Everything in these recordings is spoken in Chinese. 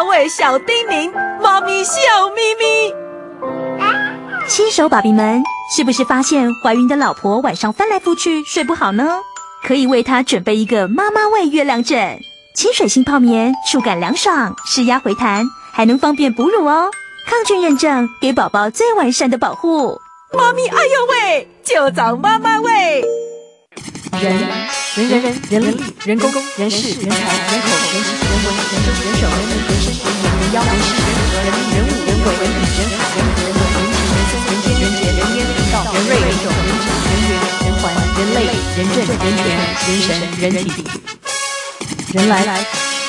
宝贝小叮咛，妈咪笑眯眯。 新手宝贝们，是不是发现怀孕的老婆晚上翻来覆去睡不好呢？可以为她准备一个妈妈味月亮枕，亲水性泡棉，触感凉爽，释压回弹，还能方便哺乳哦。抗菌认证，给宝宝最完善的保护。 妈咪哎呦喂，就找妈妈味。 人力人工人事人才人口人情人文人政人手人民人身人眼人妖人事人和人力人物人鬼人品人海人和人文人情人生人间人杰人烟人道人瑞人种人质人缘人环人类人政人权人神人体人来。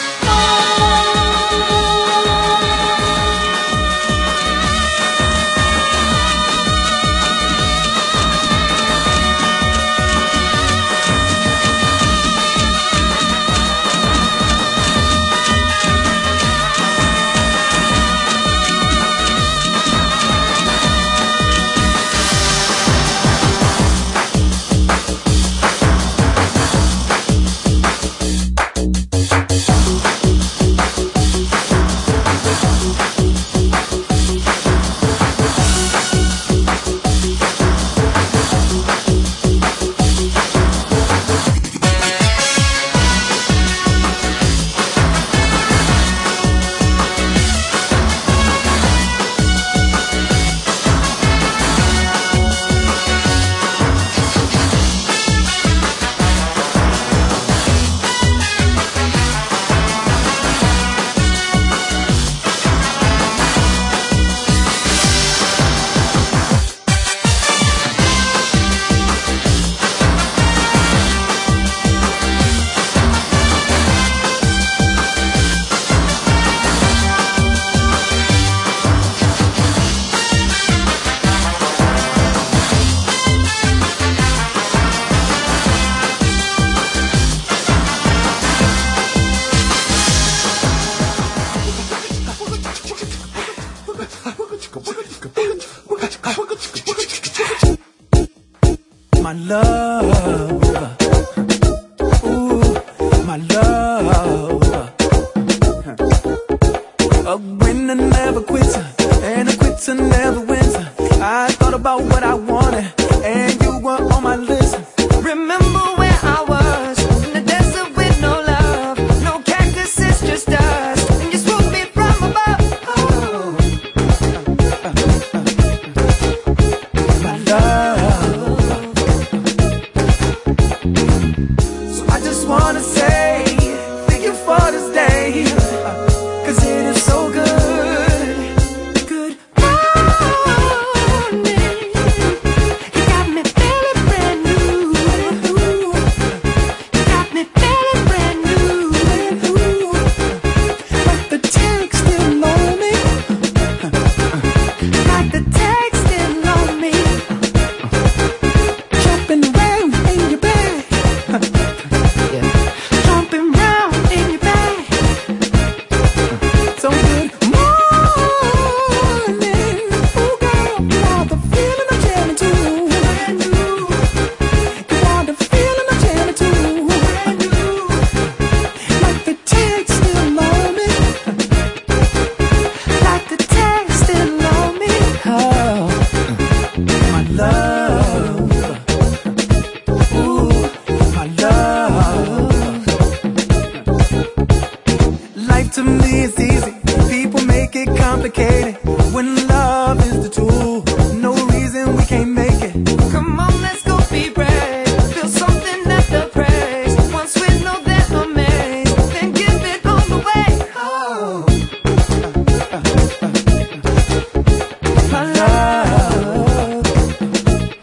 My love, ooh, my love. A winner never quits, and a quitter never wins. I thought about what I wanted, and you were on my list. Remember where I was, in the desert with no love, no cactuses, just dust, and you swooped me from above. Oh. My love. So I just wanna say thank you for this day, 'cause it is so good. Good morning. You got me feeling brand new. You got me feeling brand new. Like the text still on me. Like the text still on me. Jumping around in your bed. Jumping round in your bed. So good morning. Ooh, girl, you are the feeling I'm jamming to. Brand new. You are the feeling I'm jamming to. Brand new. Like the text still on me. Like the text still on me. Oh, my love. Ooh, my love. Life to me is easy. People make it complicated. When love is the tool, no reason we can't make it. Come on, let's go be brave. Feel something at the praise. Once we know that amazed, then give it all the way. Oh, my love.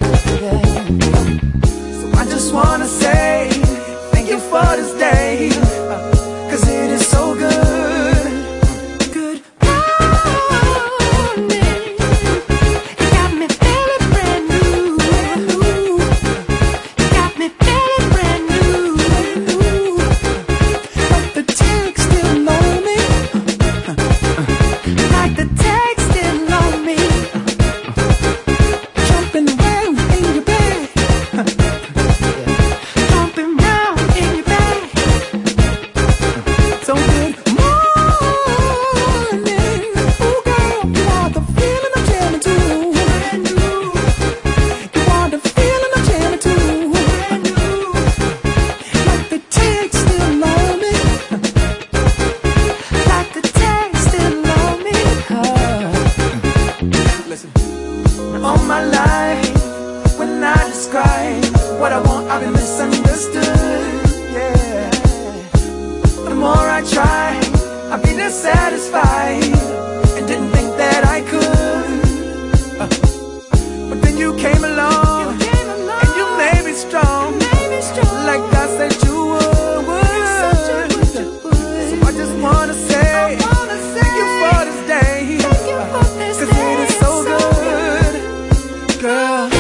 all my life. When I describe what I want, I've been misunderstood. Yeah. The more I try, I've been dissatisfied and didn't think that I could. But then you came along and you made me strong, like I said you would. So I just wanna say thank you for this day, 'cause it is so good, girl.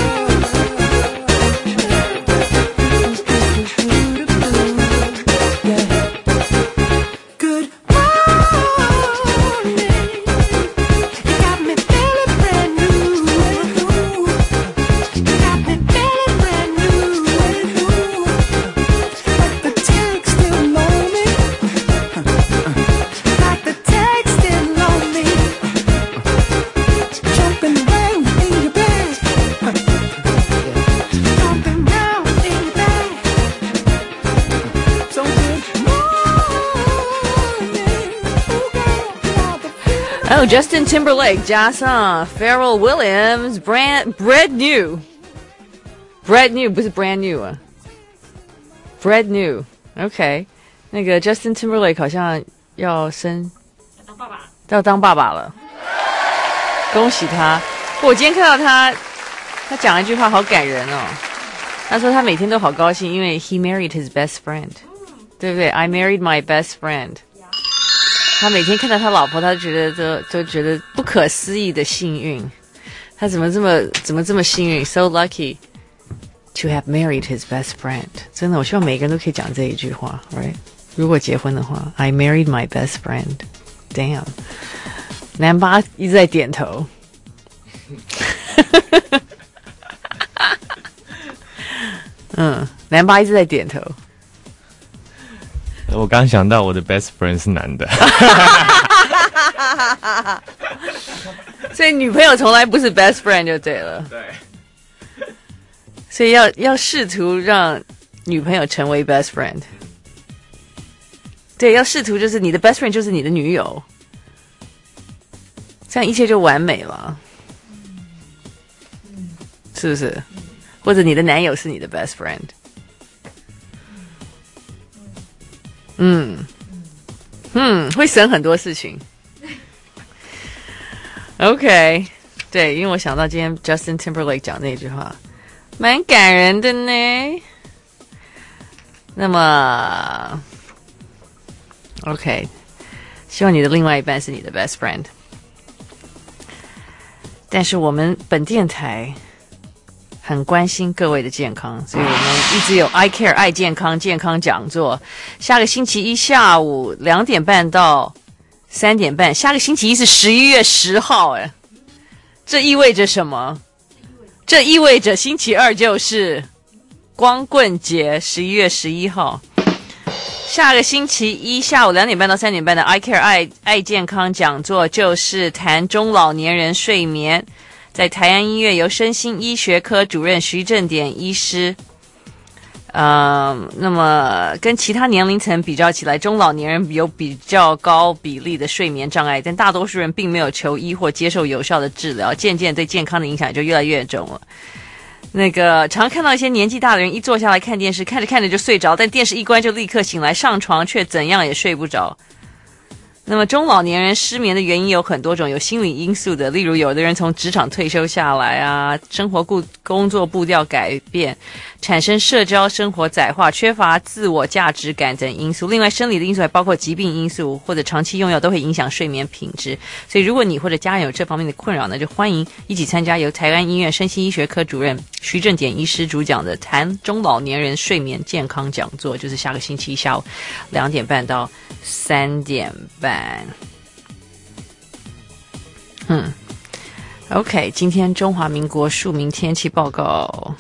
Justin Timberlake 加上 Pharrell Williams brand new 不是 brand new 啊 brand new OK 那个 Justin Timberlake 好像要当爸爸了，恭喜他。我今天看到他讲一句话好感人哦，他说他每天都好高兴，因为 he married his best friend， 对不对？ I married my best friend。他每天看到他老婆，他就觉得不可思议的幸运。他怎么这么幸运 ？So lucky to have married his best friend。真的，我希望每个人都可以讲这一句话 ，right？ 如果结婚的话 ，I married my best friend。Damn， 南巴一直在点头。南巴一直在点头。 我刚想到我的 best friend 是男的， 所以女朋友从来不是 best friend 就对了。 对， 所以要试图让女朋友成为 best friend。对，要试图就是你的 best friend 就是你的女友，这样一切就完美了，是不是？或者你的男友是你的 best friend。会省很多事情。OK， 对，因为我想到今天 Justin Timberlake 讲那句话，蛮感人的呢。那么 OK， 希望你的另外一半是你的 best friend。但是我们本电台很关心各位的健康，所以我们一直有 I Care 爱健康健康讲座。下个星期一下午2点半到3点半，下个星期一是11月10号，这意味着什么？这意味着星期二就是光棍节，11月11号。下个星期一下午2点半到3点半的 I Care 爱健康讲座就是谈中老年人睡眠。在台安医院由身心医学科主任徐正典医师，那么跟其他年龄层比较起来，中老年人有比较高比例的睡眠障碍，但大多数人并没有求医或接受有效的治疗，渐渐对健康的影响就越来越重了。那个常看到一些年纪大的人一坐下来看电视，看着看着就睡着，但电视一关就立刻醒来，上床却怎样也睡不着。那么中老年人失眠的原因有很多种，有心理因素的，例如有的人从职场退休下来啊，生活工作步调改变，产生社交生活窄化，缺乏自我价值感等因素。另外生理的因素还包括疾病因素或者长期用药都会影响睡眠品质。所以如果你或者家人有这方面的困扰呢，就欢迎一起参加由台湾医院身心医学科主任徐正典医师主讲的谈中老年人睡眠健康讲座，就是下个星期一下午2点半到3点半。OK， 今天中华民国庶民天气报告。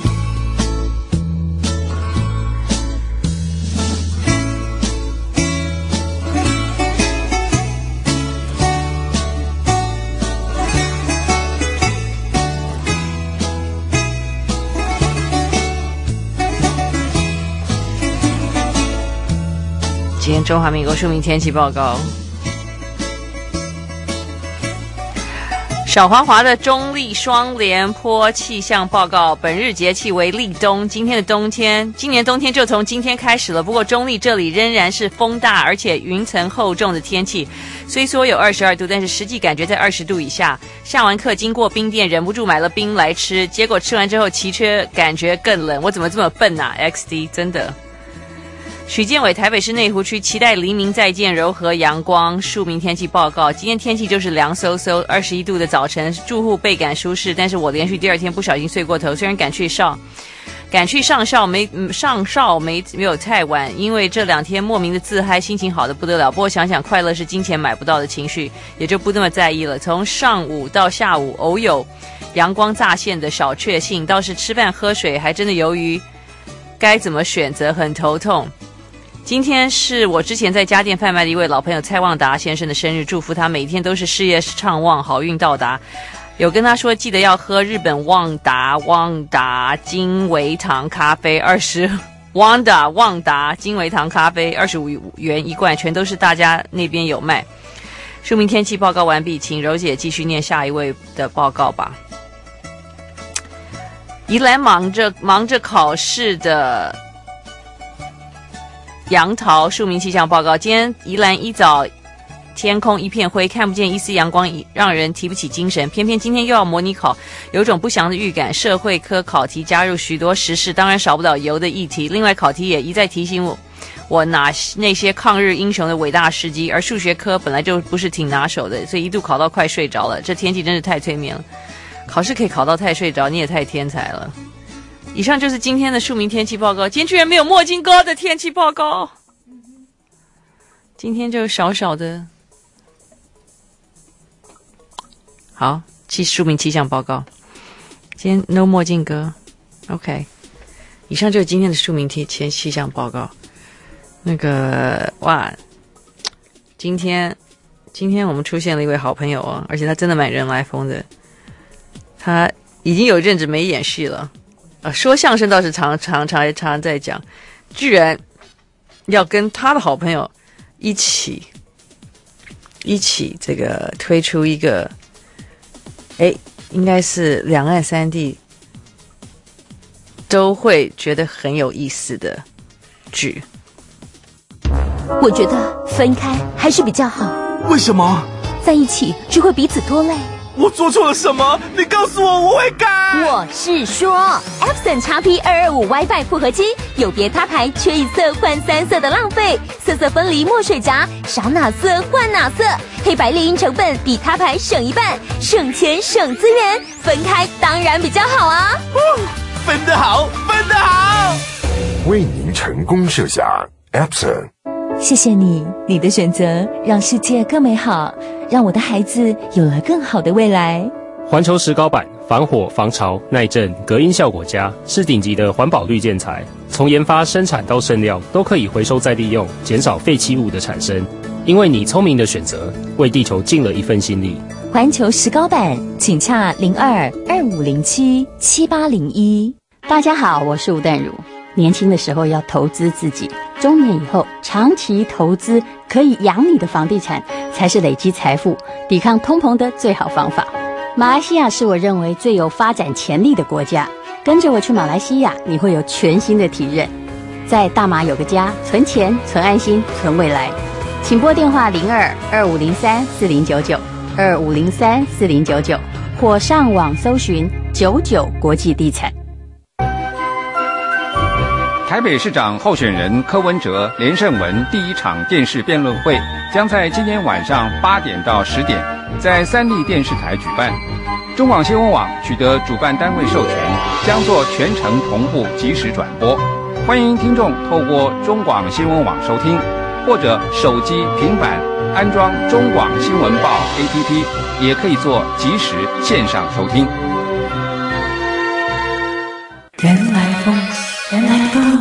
今天中华民国庶民天气报告。 小华华的中立双连坡气象报告，本日节气为立冬，今年冬天就从今天开始了。不过中立这里仍然是风大而且云层厚重的天气，虽说有22度，但是实际感觉在20度以下。下完课经过冰店，忍不住买了冰来吃，结果吃完之后骑车感觉更冷，我怎么这么笨啊 XD 真的。许建伟，台北市内湖区期待黎明再见，柔和阳光。庶民天气报告，今天天气就是凉飕飕，21度的早晨，住户倍感舒适。但是我连续第2天不小心睡过头，虽然赶去上校没有太晚，因为这2天莫名的自嗨，心情好的不得了。不过想想快乐是金钱买不到的情绪，也就不那么在意了。从上午到下午，偶有阳光乍现的小确幸，倒是吃饭喝水还真的由于该怎么选择很头痛。今天是我之前在家电贩卖的一位老朋友蔡旺达先生的生日，祝福他每一天都是事业畅旺，好运到达。有跟他说记得要喝日本旺达金维糖咖啡旺达金维糖咖啡25元一罐，全都是大家那边有卖。庶民天气报告完毕，请柔姐继续念下一位的报告吧。宜兰忙着考试的杨桃庶民气象报告，今天宜兰一早天空一片灰，看不见一丝阳光，让人提不起精神。偏偏今天又要模拟考，有种不祥的预感。社会科考题加入许多时事，当然少不了油的议题。另外考题也一再提醒我那些抗日英雄的伟大事迹，而数学科本来就不是挺拿手的，所以一度考到快睡着了。这天气真是太催眠了，考试可以考到太睡着，你也太天才了。以上就是今天的庶民天气报告。今天居然没有墨镜哥的天气报告，今天就少少的。好，庶民气象报告。今天 no 墨镜哥 ，OK。以上就是今天的庶民气象报告。哇，今天我们出现了一位好朋友哦，而且他真的蛮人来疯的。他已经有一阵子没演戏了。说相声倒是常在讲，居然要跟他的好朋友一起这个推出一个，应该是两岸三地都会觉得很有意思的剧。 我觉得分开还是比较好。 为什么？ 在一起只会彼此拖累。 我做错了什么？你告诉我，我会改。 我是说 Epson XP 225 WiFi 复合机，有别他牌缺一色换3色的浪费，色色分离墨水夹，少哪色换哪色，黑白猎鹰成本比他牌省1半，省钱省资源，分开当然比较好啊。 分得好，分得好。 为您成功设想 Epson。 谢谢你的选择让世界更美好，让我的孩子有了更好的未来。 环球石膏板防火、防潮、耐震、隔音效果佳，是顶级的环保绿建材。从研发、生产到剩料都可以回收再利用，减少废弃物的产生。因为你聪明的选择，为地球尽了一份心力。 环球石膏板，请洽02-2507-7801。 大家好，我是吴淡如。年轻的时候要投资自己，中年以后长期投资可以养你的房地产，才是累积财富、抵抗通膨的最好方法。马来西亚是我认为最有发展潜力的国家，跟着我去马来西亚，你会有全新的体验。在大马有个家，存钱、存安心、存未来。请拨电话02-2503-4099 或上网搜寻99国际地产。 台北市长候选人柯文哲、连胜文第1场电视辩论会将在今天晚上8点到10点在3立电视台举办。中广新闻网取得主办单位授权，将做全程同步即时转播。欢迎听众透过中广新闻网收听，或者手机、平板安装中广新闻报 APP， 也可以做即时线上收听。 人来疯，人来疯。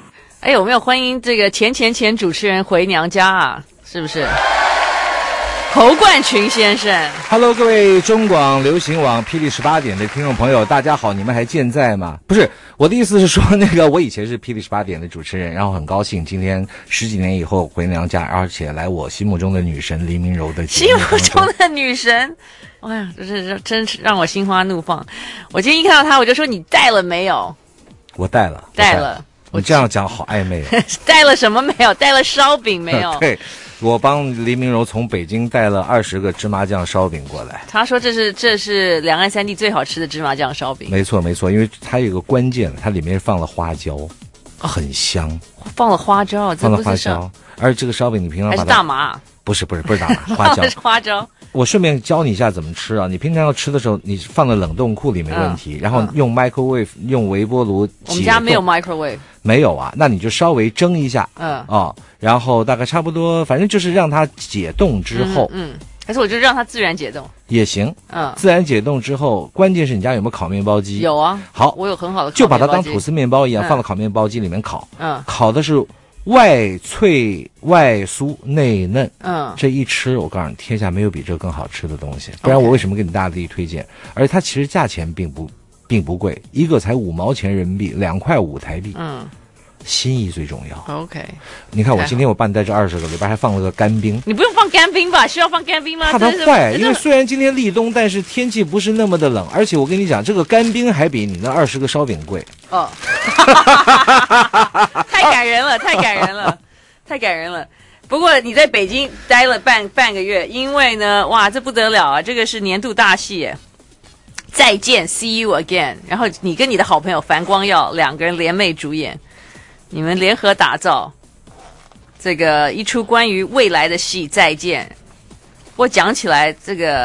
有没有欢迎这个前主持人回娘家啊？是不是？ 侯冠群先生。 Hello， 各位中广流行网霹雳18点的听众朋友，大家好，你们还健在吗？不是，我的意思是说，我以前是霹雳18点的主持人，然后很高兴今天10几年以后回娘家，而且来我心目中的女神黎明柔的节目。 心目中的女神，哎呀，这真是让我心花怒放。我今天一看到她，我就说你带了没有？ 我带了， 带了。 你这样讲好暧昧哦。 带了什么没有？带了烧饼没有？ 对。我帮黎明柔从北京带了20个芝麻酱烧饼过来。 他说这是两岸三地最好吃的芝麻酱烧饼。 没错没错，因为它有一个关键，它里面放了花椒，很香。 放了花椒， 放了花椒，而且这个烧饼你平常把它还是大麻？ 不是大麻，花椒。 是花椒。 我顺便教你一下怎么吃啊！你平常要吃的时候，你放在冷冻库里没问题，然后用 microwave 用微波炉。 我们家没有 microwave。 没有啊，那你就稍微蒸一下，然后大概差不多，反正就是让它解冻之后， 还是我就让它自然解冻也行，自然解冻之后，关键是你家有没有烤面包机？ 有啊， 好， 我有很好的烤面包机， 就把它当吐司面包一样，放到烤面包机里面烤，烤的是外脆外酥内嫩，这一吃，我告诉你，天下没有比这更好吃的东西，不然我为什么给你大力推荐？而且它其实价钱并不贵，一个才5毛钱人民币，2块5台币。心意最重要。 OK， 你看我今天我帮你带这20个，里边还放了个干冰。 你不用放干冰吧？需要放干冰吗？ 怕它坏，因为虽然今天立冬，但是天气不是那么的冷，而且我跟你讲，这个干冰还比你那20个烧饼贵。 哦，太感人了，太感人了，太感人了。不过你在北京待了半个月，因为呢，哇，这不得了啊！这个是年度大戏耶，再见 ，See you again。然后你跟你的好朋友樊光耀2个人联袂主演，你们联合打造这个一出关于未来的戏《再见》。我讲起来，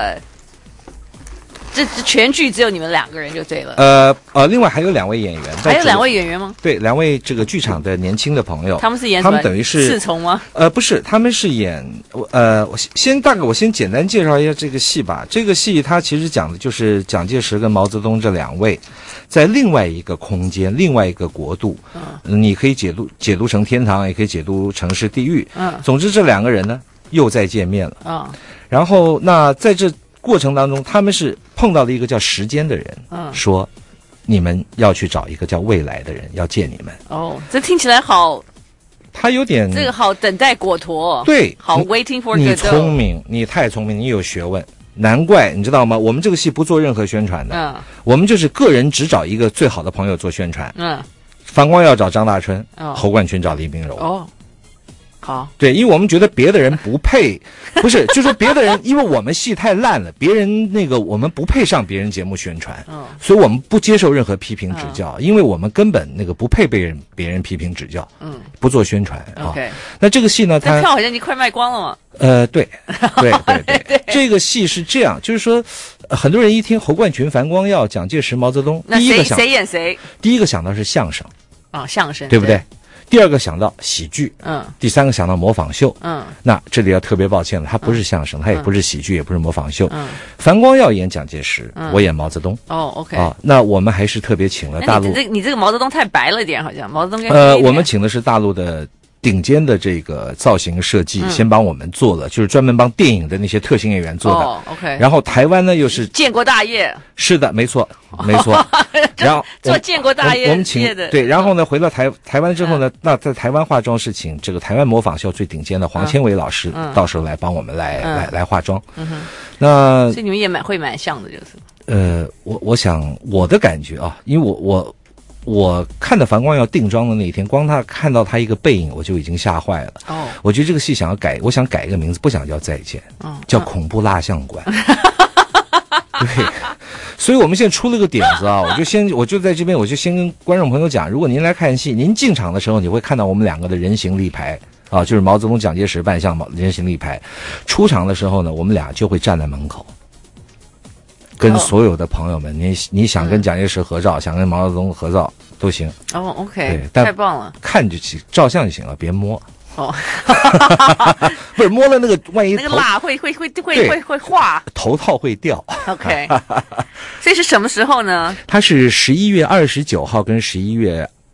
这全剧只有你们2个人就对了。 另外还有2位演员。 还有2位演员吗？ 对，2位这个剧场的年轻的朋友。 他们是演什么？ 他们等于是侍从吗？ 不是，他们是演我先简单介绍一下这个戏吧。这个戏它其实讲的就是蒋介石跟毛泽东这2位，在另外一个空间、另外一个国度，你可以解读成天堂，也可以解读成是地狱。总之这2个人呢又再见面了。然后那在这过程当中，他们是碰到了一个叫时间的人，说你们要去找一个叫未来的人，要见你们。 哦，这听起来好， 他有点这个好等待果陀。 对， 好 waiting for Godot。 你聪明，你太聪明，你有学问，难怪你知道吗？我们这个戏不做任何宣传的，我们就是个人只找一个最好的朋友做宣传。樊光耀找张大春，侯冠群找黎明柔。哦。好，对，因为我们觉得别的人不配，不是，就说别的人，因为我们戏太烂了，别人我们不配上别人节目宣传，所以我们不接受任何批评指教，因为我们根本不配被别人批评指教，不做宣传。 OK， 那这个戏呢，它票好像已经快卖光了嘛。 对，这个戏是这样，就是说，很多人一听侯冠群、樊光耀、蒋介石、毛泽东， 那谁演谁？ 第一个想到是相声相声， 对不对？第2个想到喜剧，第3个想到模仿秀，那这里要特别抱歉了，它不是相声，它也不是喜剧，也不是模仿秀。樊光耀演蒋介石，我演毛泽东。 哦 ，OK， 那我们还是特别请了大陆。 你这个毛泽东太白了点，好像毛泽东我们请的是大陆的顶尖的这个造型设计，先帮我们做了，就是专门帮电影的那些特型演员做的。 OK， 然后台湾呢又是建国大业。 是的，没错。然后做建国大业， 我们请对，然后呢回到台湾之后呢，那在台湾化妆是请这个台湾模仿秀最顶尖的黄千伟老师，到时候来帮我们来化妆。那所以你们也会蛮像的，就是。 我想我的感觉啊，因为我看到樊光耀定妆的那一天，光看到他一个背影，我就已经吓坏了。我觉得这个戏我想改一个名字，不想叫再见，叫恐怖蜡像馆。对，所以我们现在出了个点子啊，我就在这边，我就先跟观众朋友讲，如果您来看戏，您进场的时候，你会看到我们2个的人形立牌啊，就是毛泽东、蒋介石扮相人形立牌。出场的时候呢，我们俩就会站在门口。跟所有的朋友们，你想跟蒋介石合照，想跟毛泽东合照都行。 OK， 太棒了， 看就行，照相就行了，别摸。不是摸了万一那个蜡会化， 头套会掉。 OK， 所以是什么时候呢？ 它是11月29号跟11月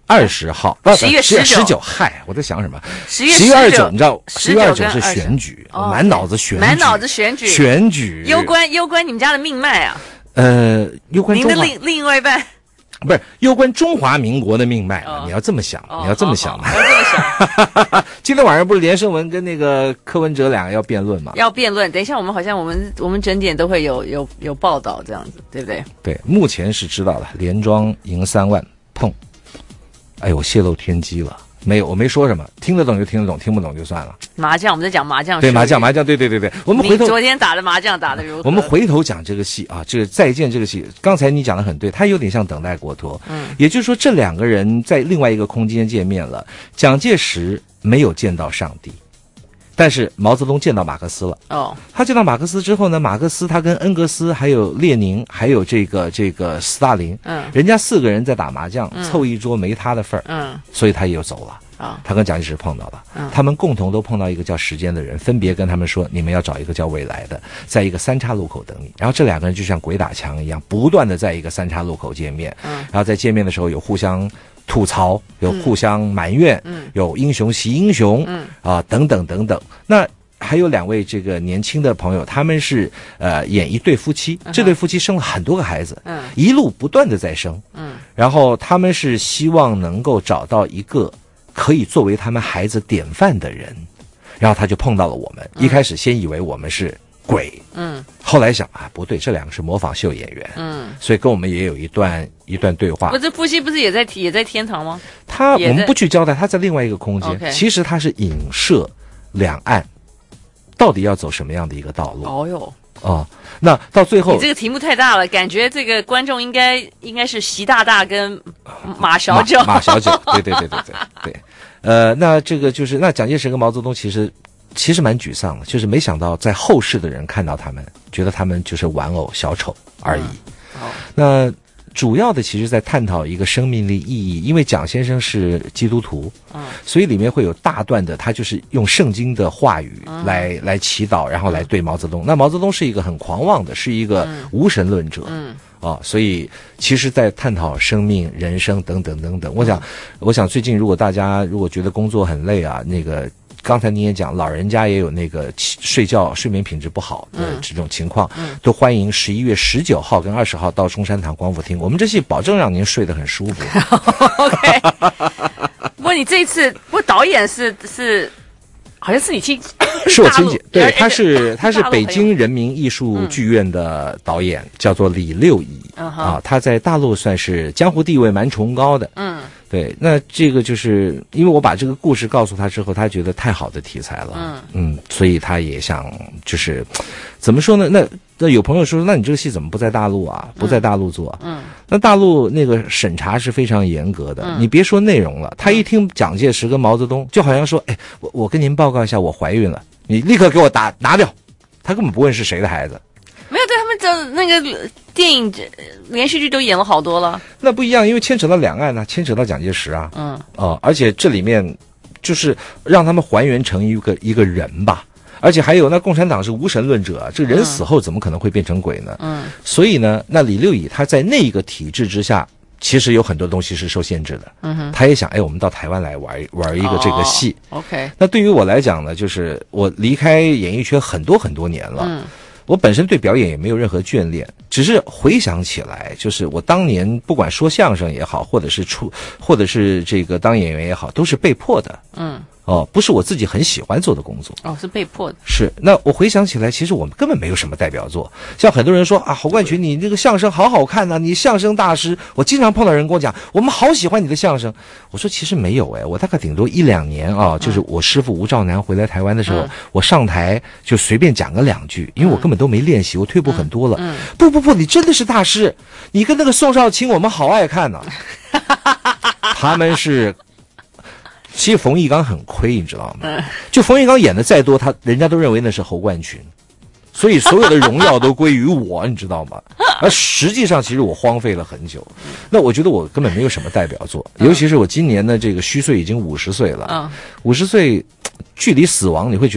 20号 ，11月 19，嗨，我在想什么 ？11 月29，你知道11月29是选举，满脑子选举， 满脑子选举，攸关你们家的命脉啊！ 攸关您的另外一半。 不是攸关中华民国的命脉，你要这么想，你要这么想。今天晚上不是连胜文跟那个柯文哲两个要辩论吗？ 要辩论，等一下我们好像我们整点都会有报道这样子，对不对？ 对，目前是知道的，连庄赢3万，碰，哎呦，泄露天机了。没有，我没说什么，听得懂就听得懂，听不懂就算了。 麻将，我们在讲麻将。 对，麻将，对。我们回头， 你昨天打的麻将打得如何？ 我们回头讲这个戏啊，这个再见这个戏，刚才你讲的很对，它有点像等待国托。也就是说，这两个人在另外一个空间见面了。蒋介石没有见到上帝，但是毛泽东见到马克思了。他见到马克思之后呢，马克思他跟恩格斯还有列宁还有这个斯大林，人家4个人在打麻将，凑一桌没他的份儿，所以他也就走了。他跟蒋介石碰到了，他们共同都碰到一个叫时间的人，分别跟他们说，你们要找一个叫未来的，在一个3岔路口等你。然后这两个人就像鬼打墙一样，不断的在一个3岔路口见面，然后在见面的时候有互相吐槽，有互相埋怨，有英雄惜英雄，等等等等。那还有2位这个年轻的朋友，他们是演一对夫妻，这对夫妻生了很多个孩子，一路不断的在生，然后他们是希望能够找到一个可以作为他们孩子典范的人，然后他就碰到了我们。一开始先以为我们是鬼，后来想啊，不对，这2个是模仿秀演员，所以跟我们也有一段对话。 不，这夫妻不是也在天堂吗？ 我们不去交代，他在另外一个空间，其实他是影射两岸到底要走什么样的一个道路。那到最后， 你这个题目太大了，感觉这个观众应该是习大大跟马小九。 马小九，对。那这个就是那蒋介石跟毛泽东其实蛮沮丧的，就是没想到在后世的人看到他们，觉得他们就是玩偶小丑而已。那主要的其实在探讨一个生命力意义，因为蒋先生是基督徒，所以里面会有大段的他就是用圣经的话语来祈祷，然后来对毛泽东。那毛泽东是一个很狂妄的，是一个无神论者，所以其实在探讨生命、人生等等等等。我想最近如果大家如果觉得工作很累啊，那个刚才你也讲，老人家也有那个睡眠品质不好的这种情况，都欢迎11月19号跟20号到中山堂光复厅，我们这戏保证让您睡得很舒服。 OK， 不过你这一次，导演是好像是你亲， 是我亲姐，对，他是北京人民艺术剧院的导演，叫做李六乙他在大陆算是江湖地位蛮崇高的。对，那这个就是因为我把这个故事告诉他之后，他觉得太好的题材了，所以他也想就是怎么说呢？那有朋友说，那你这个戏怎么不在大陆啊？不在大陆做？那大陆那个审查是非常严格的，你别说内容了，他一听蒋介石跟毛泽东，就好像说，哎，我跟您报告一下，我怀孕了，你立刻给我拿掉，他根本不问是谁的孩子。 没有，对他们的那个电影、连续剧都演了好多了。 那不一样，因为牵扯到两岸啊，牵扯到蒋介石啊，而且这里面就是让他们还原成一个人吧。而且还有，那共产党是无神论者，这人死后怎么可能会变成鬼呢？所以呢，那李六乙他在那个体制之下，其实有很多东西是受限制的。他也想，我们到台湾来玩一个这个戏。 OK， 那对于我来讲呢，就是我离开演艺圈很多年了。我本身对表演也没有任何眷恋，只是回想起来，就是我当年不管说相声也好，或者是这个当演员也好，都是被迫的。不是我自己很喜欢做的工作。 是被迫的。 是，那我回想起来，其实我们根本没有什么代表作。像很多人说啊，侯冠群，你这个相声好好看啊，你相声大师。我经常碰到人跟我讲，我们好喜欢你的相声。我说其实没有我大概顶多1-2年啊，就是我师傅吴兆南回来台湾的时候，我上台就随便讲个2句，因为我根本都没练习，我退步很多了。不，你真的是大师，你跟那个宋少卿我们好爱看呢。他们是。其实冯翊纲很亏，你知道吗？就冯翊纲演的再多，人家都认为那是侯冠群，所以所有的荣耀都归于我，你知道吗？而实际上，其实我荒废了很久。那我觉得我根本没有什么代表作，尤其是我今年的这个虚岁已经50岁了。50岁距离死亡，你会觉得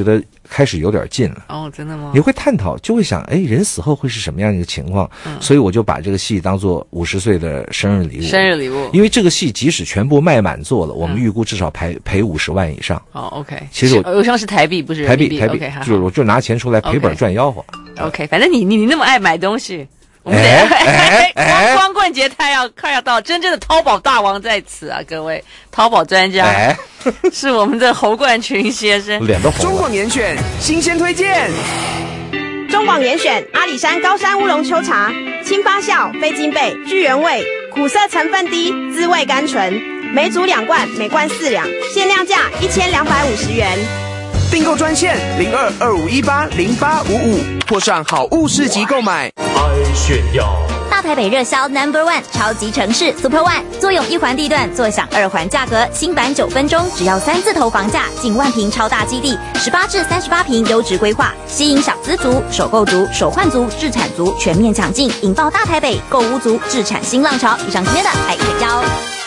开始有点近了。 哦，真的吗？ 你会探讨，就会想，哎，人死后会是什么样的一个情况？所以我就把这个戏当做50岁的生日礼物。 生日礼物， 因为这个戏即使全部卖满座了，我们预估至少赔50万以上。 哦 ，OK。 其实我像是台币，不是台币， OK， 就是我就拿钱出来赔本赚吆喝。 OK， 反正你那么爱买东西。我们光棍节快要到，真正的淘宝大王在此啊！各位淘宝专家，是我们的侯冠群先生。 脸都红了。 中广严选新鲜推荐。 中广严选阿里山高山乌龙秋茶，轻发酵，非精倍，具原味，苦涩成分低，滋味甘醇。每组2罐，每罐4两，限量价1250元。 订购专线0225180855，或上好物市集购买。 爱炫耀。 大台北热销 No.1 超级城市 Super One， 坐拥1环地段，坐享2环价格，新版9分钟只要3字头房价，近万坪超大基地，18至38坪优质规划，吸引小资族、首购族、首换族、置产族全面抢进，引爆大台北购屋族置产新浪潮。以上今天的爱炫耀。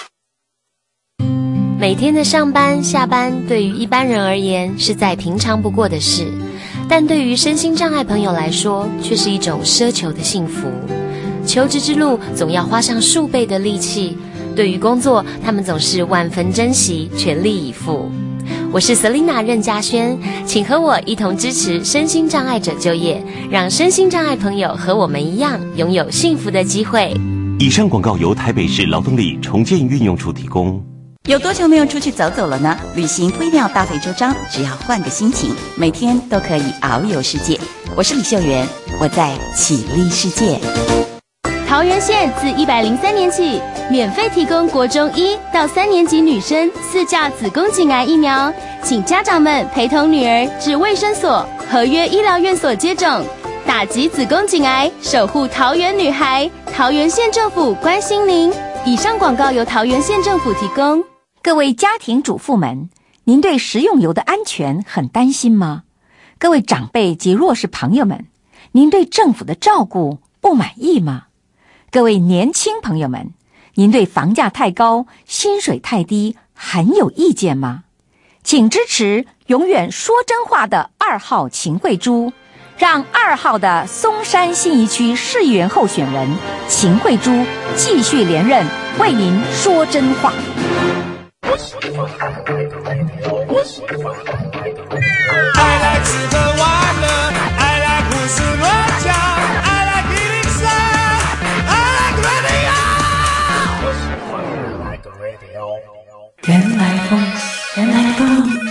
每天的上班下班对于一般人而言是再平常不过的事，但对于身心障碍朋友来说却是一种奢求的幸福。求职之路总要花上数倍的力气，对于工作他们总是万分珍惜，全力以赴。我是 Selina 任嘉轩，请和我一同支持身心障碍者就业，让身心障碍朋友和我们一样拥有幸福的机会。 以上广告由台北市劳动力重建运用处提供。 有多久没有出去走走了呢？旅行不一定要大费周章，只要换个心情，每天都可以遨游世界。我是李秀媛，我在启力世界。 桃园县自103年起，免费提供国中1到3年级女生4价子宫颈癌疫苗，请家长们陪同女儿至卫生所、合约医疗院所接种，打击子宫颈癌，守护桃园女孩。桃园县政府关心您。以上广告由桃园县政府提供。 各位家庭主妇们，您对食用油的安全很担心吗？各位长辈及弱势朋友们，您对政府的照顾不满意吗？各位年轻朋友们，您对房价太高、薪水太低很有意见吗？请支持永远说真话的2号秦慧珠，让2号的松山信义区市议员候选人秦慧珠继续连任，为您说真话。 I like 吃喝玩乐 I like 胡思乱想 I like 103 I like radio 原来风，原来风。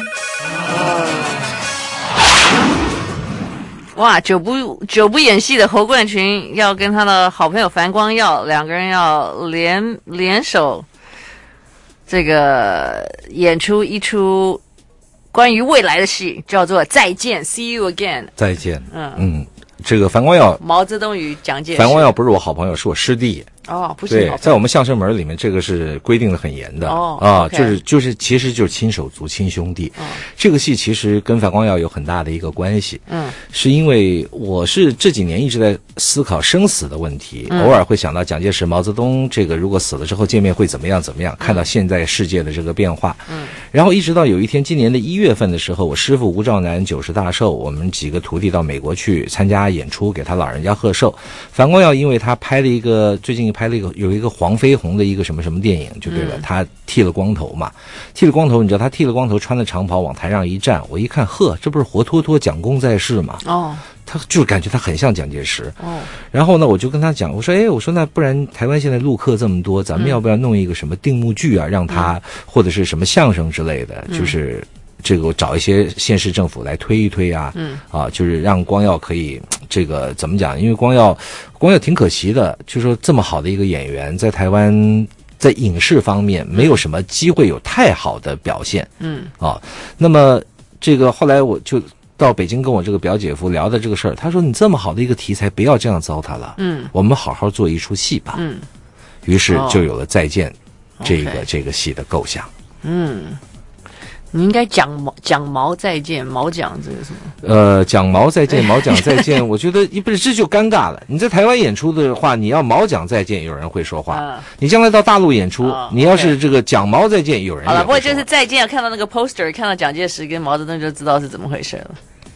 哇，久不演戏的侯冠群要跟他的好朋友樊光耀2个人要联手，这个演出一出关于未来的戏，叫做《再见》，See you again。 再见。这个樊光耀， 毛泽东与蒋介石。 樊光耀不是我好朋友，是我师弟。 哦，不是对，在我们相声门里面，这个是规定的很严的。其实就是亲手足、亲兄弟。这个戏其实跟樊光耀有很大的一个关系。是因为我是这几年一直在思考生死的问题，偶尔会想到蒋介石、毛泽东，这个如果死了之后见面会怎么样？看到现在世界的这个变化。然后一直到有一天，今年的1月份的时候，我师父吴兆南90大寿，我们几个徒弟到美国去参加演出，给他老人家贺寿。樊光耀因为他最近有一个黄飞鸿的一个什么电影就对了，他剃了光头嘛，你知道他剃了光头，穿了长袍往台上一站，我一看，呵，这不是活脱脱蒋公在世吗？他就是感觉他很像蒋介石。然后呢，我就跟他讲，我说那不然台湾现在陆客这么多，咱们要不要弄一个什么定目剧啊，让他或者是什么相声之类的，就是这个我找一些县市政府来推一推啊，就是让光耀可以这个怎么讲？因为光耀挺可惜的，就是说这么好的一个演员，在台湾在影视方面没有什么机会有太好的表现。那么这个后来我就到北京跟我这个表姐夫聊的这个事儿，他说你这么好的一个题材，不要这样糟蹋了，我们好好做一出戏吧。于是就有了再见这个戏的构想。 你应该讲毛再见，毛讲这个什么？ 讲毛再见，毛讲再见，我觉得不是这就尴尬了。你在台湾演出的话，你要毛讲再见，有人会说话；你将来到大陆演出，你要是这个讲毛再见，有人也会说话。 好了，不过就是再见，看到那个 poster， 看到蒋介石跟毛泽东就知道是怎么回事了。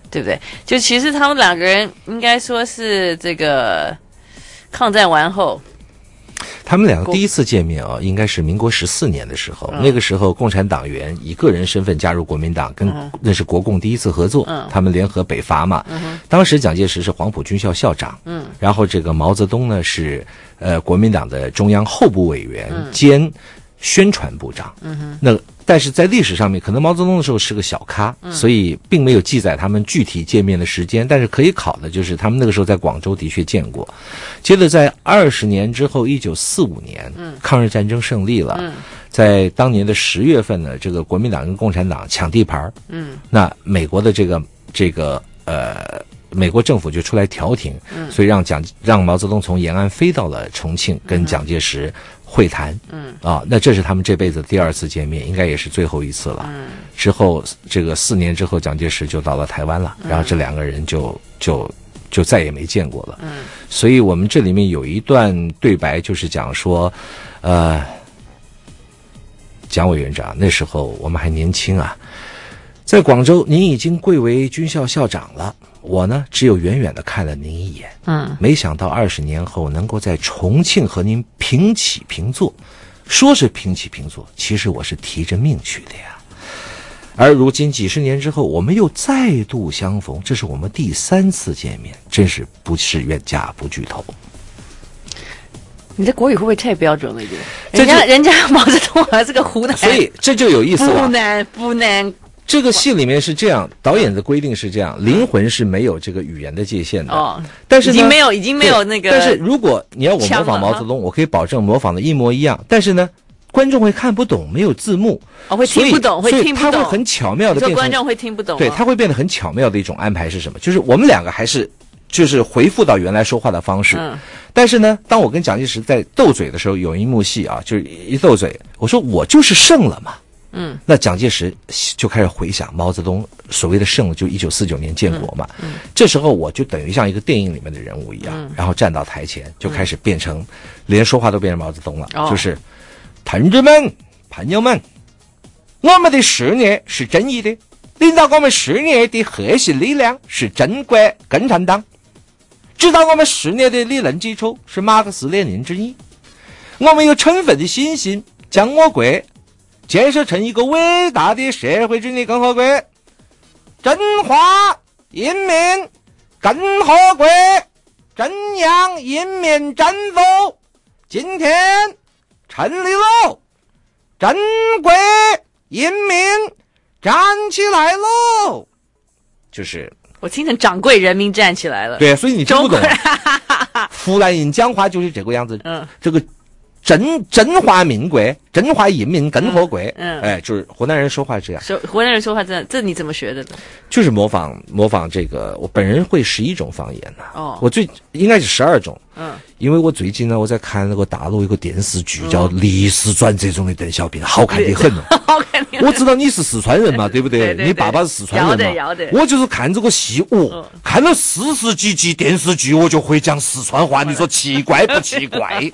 对不对？就其实他们两个人应该说是这个抗战完后。 他们两个第一次见面应该是民国14年的时候，那个时候共产党员以个人身份加入国民党，那是国共第一次合作，他们联合北伐嘛。当时蒋介石是黄埔军校校长，然后这个毛泽东呢是国民党的中央候补委员兼宣传部长。那但是在历史上面，可能毛泽东的时候是个小咖，所以并没有记载他们具体见面的时间。但是可以考的就是他们那个时候在广州的确见过。接着在20年之后，1945年，抗日战争胜利了，在当年的10月份呢，这个国民党跟共产党抢地盘，那美国的美国政府就出来调停，所以让毛泽东从延安飞到了重庆跟蒋介石会谈，那这是他们这辈子第2次见面，应该也是最后一次了。之后这个4年之后，蒋介石就到了台湾了，然后这两个人就再也没见过了。所以我们这里面有一段对白，就是讲说，蒋委员长，那时候我们还年轻啊，在广州您已经贵为军校校长了，我呢只有远远地看了您一眼，没想到20年后能够在重庆和您平起平坐。说是平起平坐，其实我是提着命去的呀。而如今几十年之后，我们又再度相逢，这是我们第3次见面，真是不是冤家不聚头。 你的国语会不会太标准了一点？人家毛泽东还是个湖南， 所以这就有意思了。 不难。 这个戏里面是这样，导演的规定是这样，灵魂是没有这个语言的界限的。但是呢， 已经没有那个。 但是如果你要我模仿毛泽东，我可以保证模仿的一模一样。但是呢，观众会看不懂，没有字幕， 会听不懂，会听不懂。 所以他会很巧妙的变成观众会听不懂。 对，他会变得很巧妙的一种安排是什么？就是我们两个还是就是回复到原来说话的方式。但是呢，当我跟蒋介石在斗嘴的时候，有一幕戏啊，就是一斗嘴，我说我就是胜了嘛。那蒋介石就开始回想毛泽东所谓的胜，就1949年建国嘛。这时候我就等于像一个电影里面的人物一样，然后站到台前，就开始变成连说话都变成毛泽东了，就是同志们、朋友们，我们的事业是正义的，领导我们事业的核心力量是中国共产党，指导我们事业的理论基础是马克思列宁主义。我们有充分的信心将我国建设成一个伟大的社会主义共和国，中华人民共和国中央人民政府今天成立了，中国人民站起来喽！就是我听成掌柜人民站起来了。 对，所以你听不懂。湖南人讲话就是这个样子。这个中华民国、中华人民共和国，就是湖南人说话这样。 湖南人说话这你怎么学的呢？ 就是模仿这个，我本人会11种方言呢。我应该是12种。因为我最近呢，我在看那个大陆一个电视剧叫《历史转折中的邓小平》，好看得很。 好看得很。 我知道你是四川人嘛，对不对？你爸爸是四川人嘛。 要得。 我就是看这个戏，看了40几集电视剧，我就会讲四川话。你说奇怪不奇怪？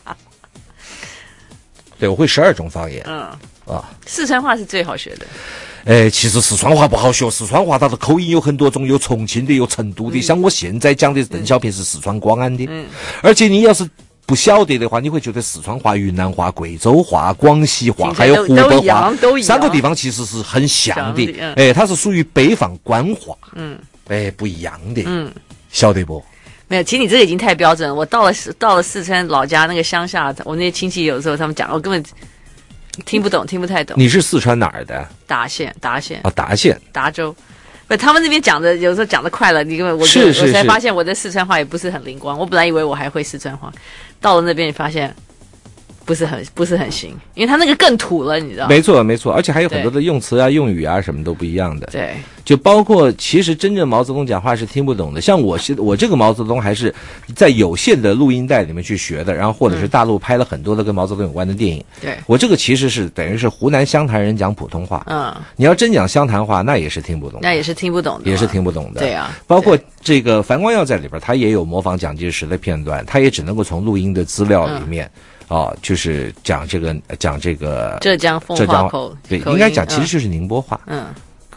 对，我会12种方言。 四川话是最好学的。 其实四川话不好学，四川话它的口音有很多种，有重庆的，有成都的。像我现在讲的邓小平是四川广安的。而且你要是不晓得的话，你会觉得四川话、云南话、贵州话、广西话还有湖北话3个地方其实是很像的。它是属于北方官话。不一样的。晓得不？ 没有，其实你这个已经太标准了。我到了四川老家那个乡下，我那些亲戚有时候他们讲，我根本听不懂，听不太懂。 你是四川哪儿的？ 达县。达州。不，他们那边讲的有时候讲的快了，你根本我才发现我的四川话也不是很灵光。我本来以为我还会四川话，到了那边你发现不是很行，因为他那个更土了，你知道吗？ 没错，而且还有很多的用词啊、用语啊什么都不一样的。 对， 就包括其实真正毛泽东讲话是听不懂的。像我这个毛泽东还是在有限的录音带里面去学的，然后或者是大陆拍了很多的跟毛泽东有关的电影。 对， 我这个其实是等于是湖南湘潭人讲普通话。你要真讲湘潭话，那也是听不懂的。也是听不懂的。 对啊， 包括这个樊光耀在里边，他也有模仿蒋介石的片段，他也只能够从录音的资料里面。就是讲这个浙江奉化口， 对，应该讲其实就是宁波话。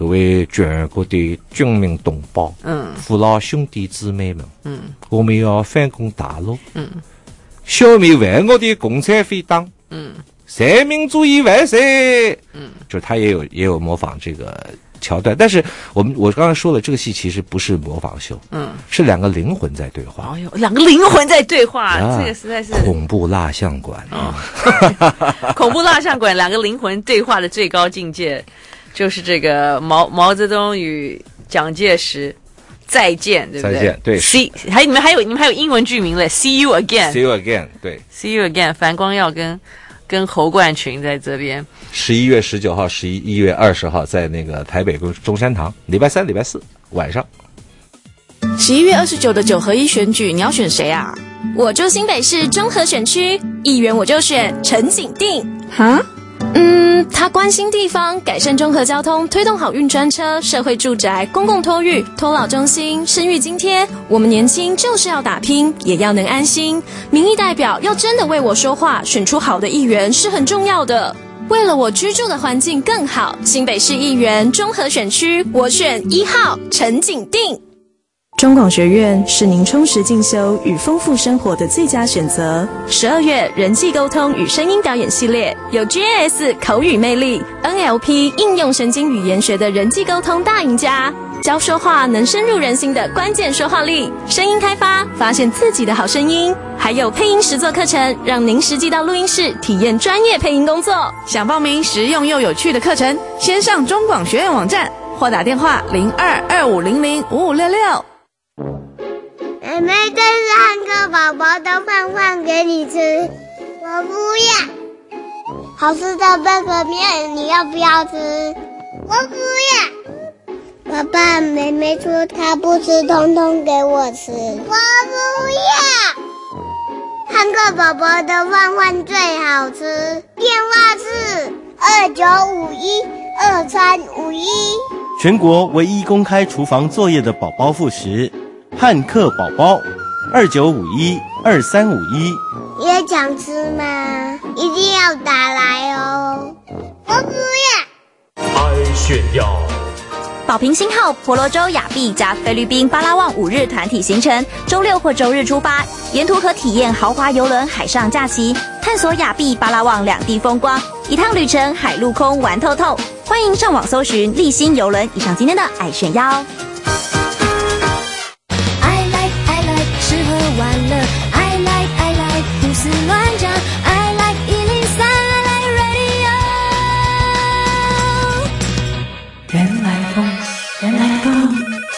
各位全国的军民同胞，父老兄弟姊妹们，我们要反攻大陆，消灭万恶的共产匪党，三民主义万岁，就是他也有模仿这个桥段，但是我刚才说了，这个戏其实不是模仿秀，是两个灵魂在对话。 哎呦，两个灵魂在对话，这个实在是恐怖蜡像馆啊！ 恐怖蜡像馆，两个灵魂对话的最高境界。就是这个毛泽东与蒋介石再见，对不对？ 再见，对。 你们还有英文剧名嘞 ，See you again。See you again， 对。 See you again， 樊光耀跟侯冠群在这边。 11月19号、11月20号在那个台北中山堂，礼拜3、礼拜4晚上。 11月29的9合1选举，你要选谁啊？ 我住新北市中和选区，议员我就选陈景定。 哈？ 他关心地方，改善中和交通，推动好运专车、社会住宅、公共托育、托老中心、生育津贴。我们年轻就是要打拼，也要能安心。民意代表要真的为我说话，选出好的议员是很重要的。为了我居住的环境更好，新北市议员中和选区，我选1号陈景定。 中广学院是您充实进修与丰富生活的最佳选择。12月人际沟通与声音表演系列，有 GIS 口语魅力、NLP 应用神经语言学的人际沟通大赢家，教说话能深入人心的关键说话力，声音开发，发现自己的好声音，还有配音实作课程，让您实际到录音室体验专业配音工作。 想报名实用又有趣的课程，先上中广学院网站或打电话0225005566。 妹妹，这是汉克宝宝的饭饭给你吃，我不要。好吃的贝壳面，你要不要吃？我不要。爸爸，妹妹说她不吃，通通给我吃，我不要。汉克宝宝的饭饭最好吃，电话是29512351。 全国唯一公开厨房作业的宝宝副食。汉克宝宝，29512351。 也想吃吗？一定要打来哦！我不要。 爱炫耀。 宝瓶星号婆罗洲亚庇加菲律宾巴拉望5日团体行程，周6或周日出发，沿途可体验豪华邮轮海上假期，探索亚庇巴拉望两地风光，一趟旅程海陆空玩透透。欢迎上网搜寻立新邮轮。以上今天的爱炫耀。 吃喝玩乐 I like 胡思乱想 I like 103 I like radio 原来风原来风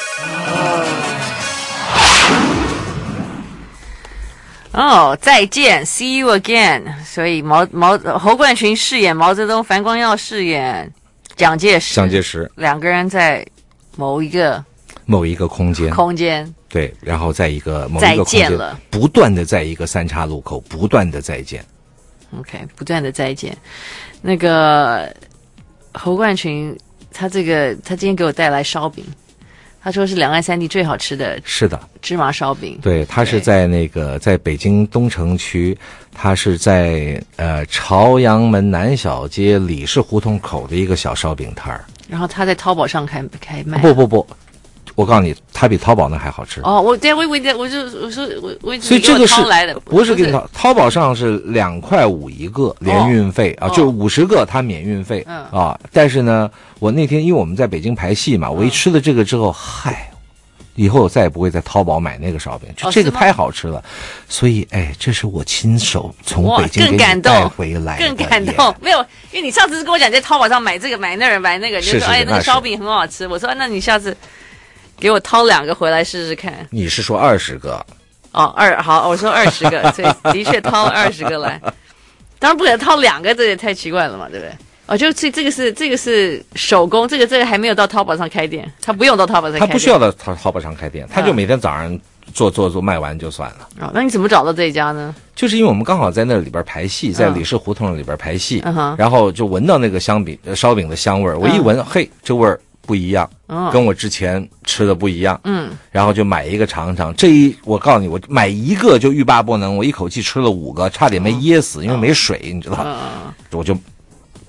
再见 See you again。 所以侯冠群饰演毛泽东，樊光耀饰演蒋介石，两个人在某一个空间， 对，然后在某一个空间不断的在一个三岔路口不断的再见。 OK， 不断的再见。那个侯冠群他今天给我带来烧饼，他说是两岸三地最好吃的， 是的， 芝麻烧饼。对， 他是在在北京东城区，他是在朝阳门南小街李氏胡同口的一个小烧饼摊儿。 然后他在淘宝上开卖。 不，我告诉你，它比淘宝那还好吃。 我所以这个是不是给你淘宝上是2.5块一个连运费就50个它免运费但是呢，我那天因为我们在北京排戏嘛，我一吃了这个之后，以后我再也不会在淘宝买那个烧饼，这个太好吃了。所以这是我亲手从北京给你带回来的， 更感动。没有，因为你上次是跟我讲在淘宝上买这个买那个，你就说那个烧饼很好吃，我说那你下次给我掏2个回来试试看。 你是说20个？ 好，我说20个，所以的确掏了20个来。当然不可能掏2个，这也太奇怪了嘛，对不对？这个是手工，这个还没有到淘宝上开店，他不用到淘宝上开店， 他不需要到淘宝上开店，他就每天早上做卖完就算了。 那你怎么找到这一家呢？ 就是因为我们刚好在那里边排戏，在李氏胡同里边排戏，然后就闻到那个烧饼的香味儿，我一闻，这味儿不一样，跟我之前吃的不一样，然后就买一个尝尝。我告诉你，我买一个就欲罢不能，我一口气吃了5个，差点没噎死，因为没水，你知道，我就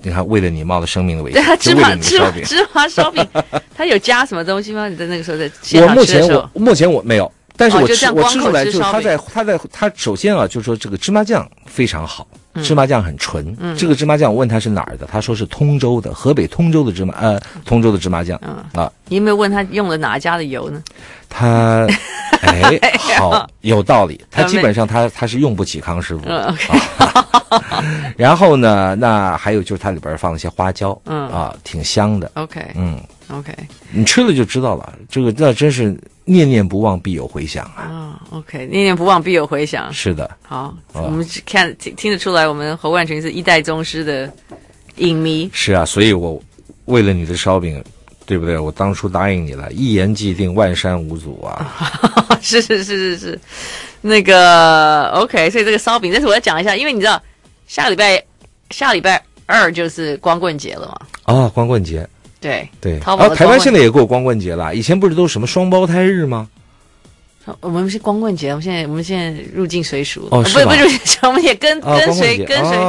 你看为了你冒了生命的危险， 对啊，芝麻烧饼，它有加什么东西吗？你在那个时候在现场吃的时候？ 目前我没有，但是我吃出来就是它首先啊，就是说这个芝麻酱非常好。芝麻酱很纯，这个芝麻酱我问他是哪儿的，他说是通州的，河北通州的芝麻酱啊。 你有没有问他用了哪家的油呢？ 他好有道理，他基本上他是用不起康师傅。然后呢，那还有就是它里边放了一些花椒，挺香的。 OK， OK， 你吃了就知道了，这个那真是念念不忘必有回响啊。 OK， 念念不忘必有回响。 是的。 好，我们听得出来，我们侯冠群是一代宗师的影迷。 是啊，所以我为了你的烧饼，对不对？我当初答应你了，一言既定，万山无阻啊。 是，那个 OK， 所以这个烧饼，但是我要讲一下，因为你知道下礼拜2就是光棍节了嘛。 光棍节。 对， 台湾现在也过光棍节了，以前不是都什么双胞胎日吗？ 我们是光棍节，我们现在入境随俗。 不是入境，我们也跟随。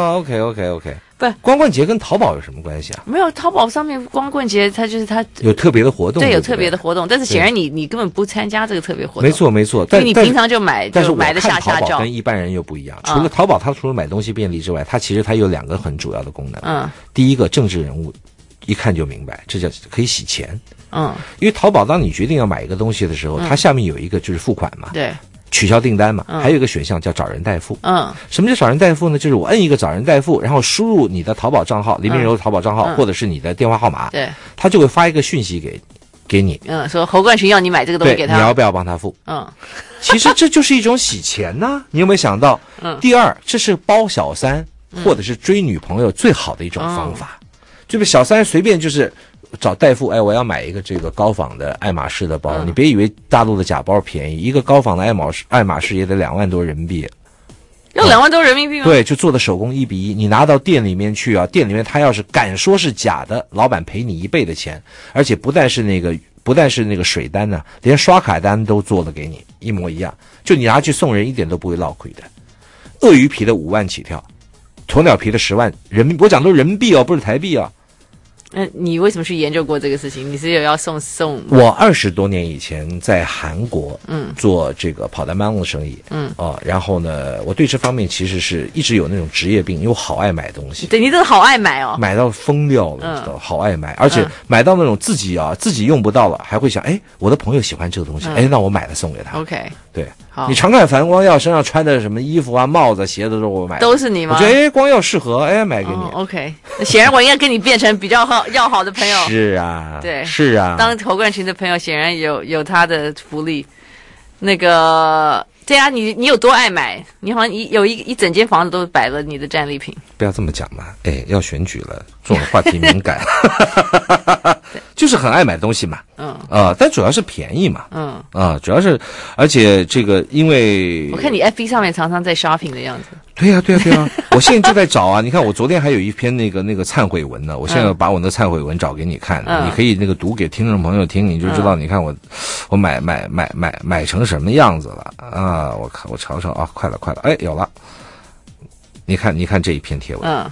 OK。不，光棍节跟淘宝有什么关系啊？ 没有，淘宝上面光棍节它有特别的活动， 对，有特别的活动，但是显然你根本不参加这个特别活动。 没错， 但你平常就买， 但是买的下淘宝跟一般人又不一样，除了淘宝，它除了买东西便利之外，它其实有2个很主要的功能。第一个，政治人物一看就明白，这叫可以洗钱。因为淘宝当你决定要买一个东西的时候，它下面有一个就是付款嘛， 对， 取消订单嘛，还有一个选项叫找人代付。什么叫找人代付呢？就是我摁一个找人代付，然后输入你的淘宝账号，里面有淘宝账号，或者是你的电话号码， 对， 他就会发一个讯息给你， 说侯冠群要你买这个东西给他， 你要不要帮他付？其实这就是一种洗钱呢。你有没有想到？第二，这是包小三或者是追女朋友最好的一种方法，就是小三随便就是找代付，我要买一个这个高仿的爱马仕的包，你别以为大陆的假包便宜，一个高仿的爱马仕也得2万多人民币。 要2万多人民币吗？ 对，就做的手工1比1，你拿到店里面去啊，店里面他要是敢说是假的，老板赔你1倍的钱，而且不但是那个水单呢，连刷卡单都做的给你一模一样，就你拿去送人一点都不会落亏的。鳄鱼皮的5万起跳，鸵鸟皮的10万人民币，我讲都是人民币哦，不是台币哦。 你为什么去研究过这个事情？你是有要送？ 我20多年以前在韩国，做这个跑单帮的生意，然后呢，我对这方面其实是一直有那种职业病，因为我好爱买东西。 对，你真的好爱买哦， 买到疯掉了，你知道，好爱买，而且买到那种自己用不到了，还会想，我的朋友喜欢这个东西，那我买了送给他。 OK， 对。你常看樊光耀身上穿的什么衣服啊、帽子、鞋子都是我买的， 都是你吗？ 我觉得光耀适合，买给你。 OK， 显然我应该跟你变成比较要好的朋友。 是啊， 对， 是啊。 当侯冠群的朋友，显然有他的福利。那个，对啊，你有多爱买？你好像有一整间房子都摆了你的战利品。不要这么讲嘛，要选举了，这种话题敏感。就是很爱买东西嘛，但主要是便宜嘛，主要是，而且这个因为我看你 FB 上面常常在 shopping 的样子。 对呀，我现在就在找啊！你看，我昨天还有一篇那个忏悔文呢，我现在把我那忏悔文找给你看，你可以那个读给听众朋友听，你就知道，你看我买成什么样子了啊！我瞧瞧啊，快了，有了，你看这一篇贴文，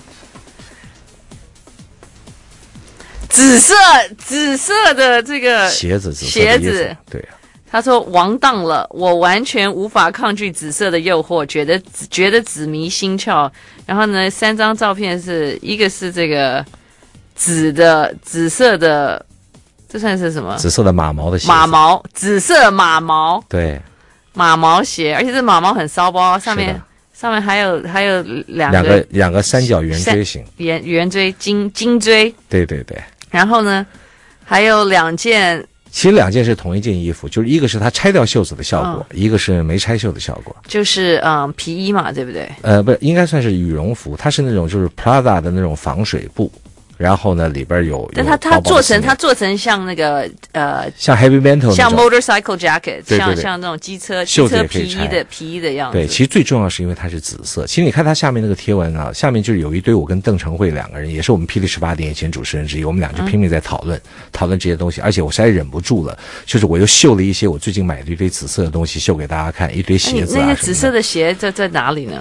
紫色的这个鞋子，对。 他说王荡了，我完全无法抗拒紫色的诱惑，觉得紫迷心窍。然后呢，3张照片一个是这个紫色的，这算是什么？ 紫色的马毛的鞋子。 紫色马毛。 对。马毛鞋，而且这马毛很骚包，上面还有两个三角圆锥形。 圆锥金锥。 对。 然后呢，还有2件。 其实2件是同一件衣服，就是一个是它拆掉袖子的效果，一个是没拆袖的效果。 就是皮衣嘛，对不对？ 不是，应该算是羽绒服，它是那种就是 Prada 的那种防水布。然后呢，里边有， 但它做成像那个像 heavy metal， 像 motorcycle jacket， 对像那种机车皮衣的样子。 对，其实最重要是因为它是紫色。其实你看它下面那个贴文啊，下面就是有一堆我跟邓成慧2个人，也是我们霹雳18点以前主持人之一，我们俩就拼命在讨论这些东西，而且我实在忍不住了，就是我又秀了一些我最近买的一堆紫色的东西秀给大家看，一堆鞋子啊。 那些紫色的鞋在哪里呢？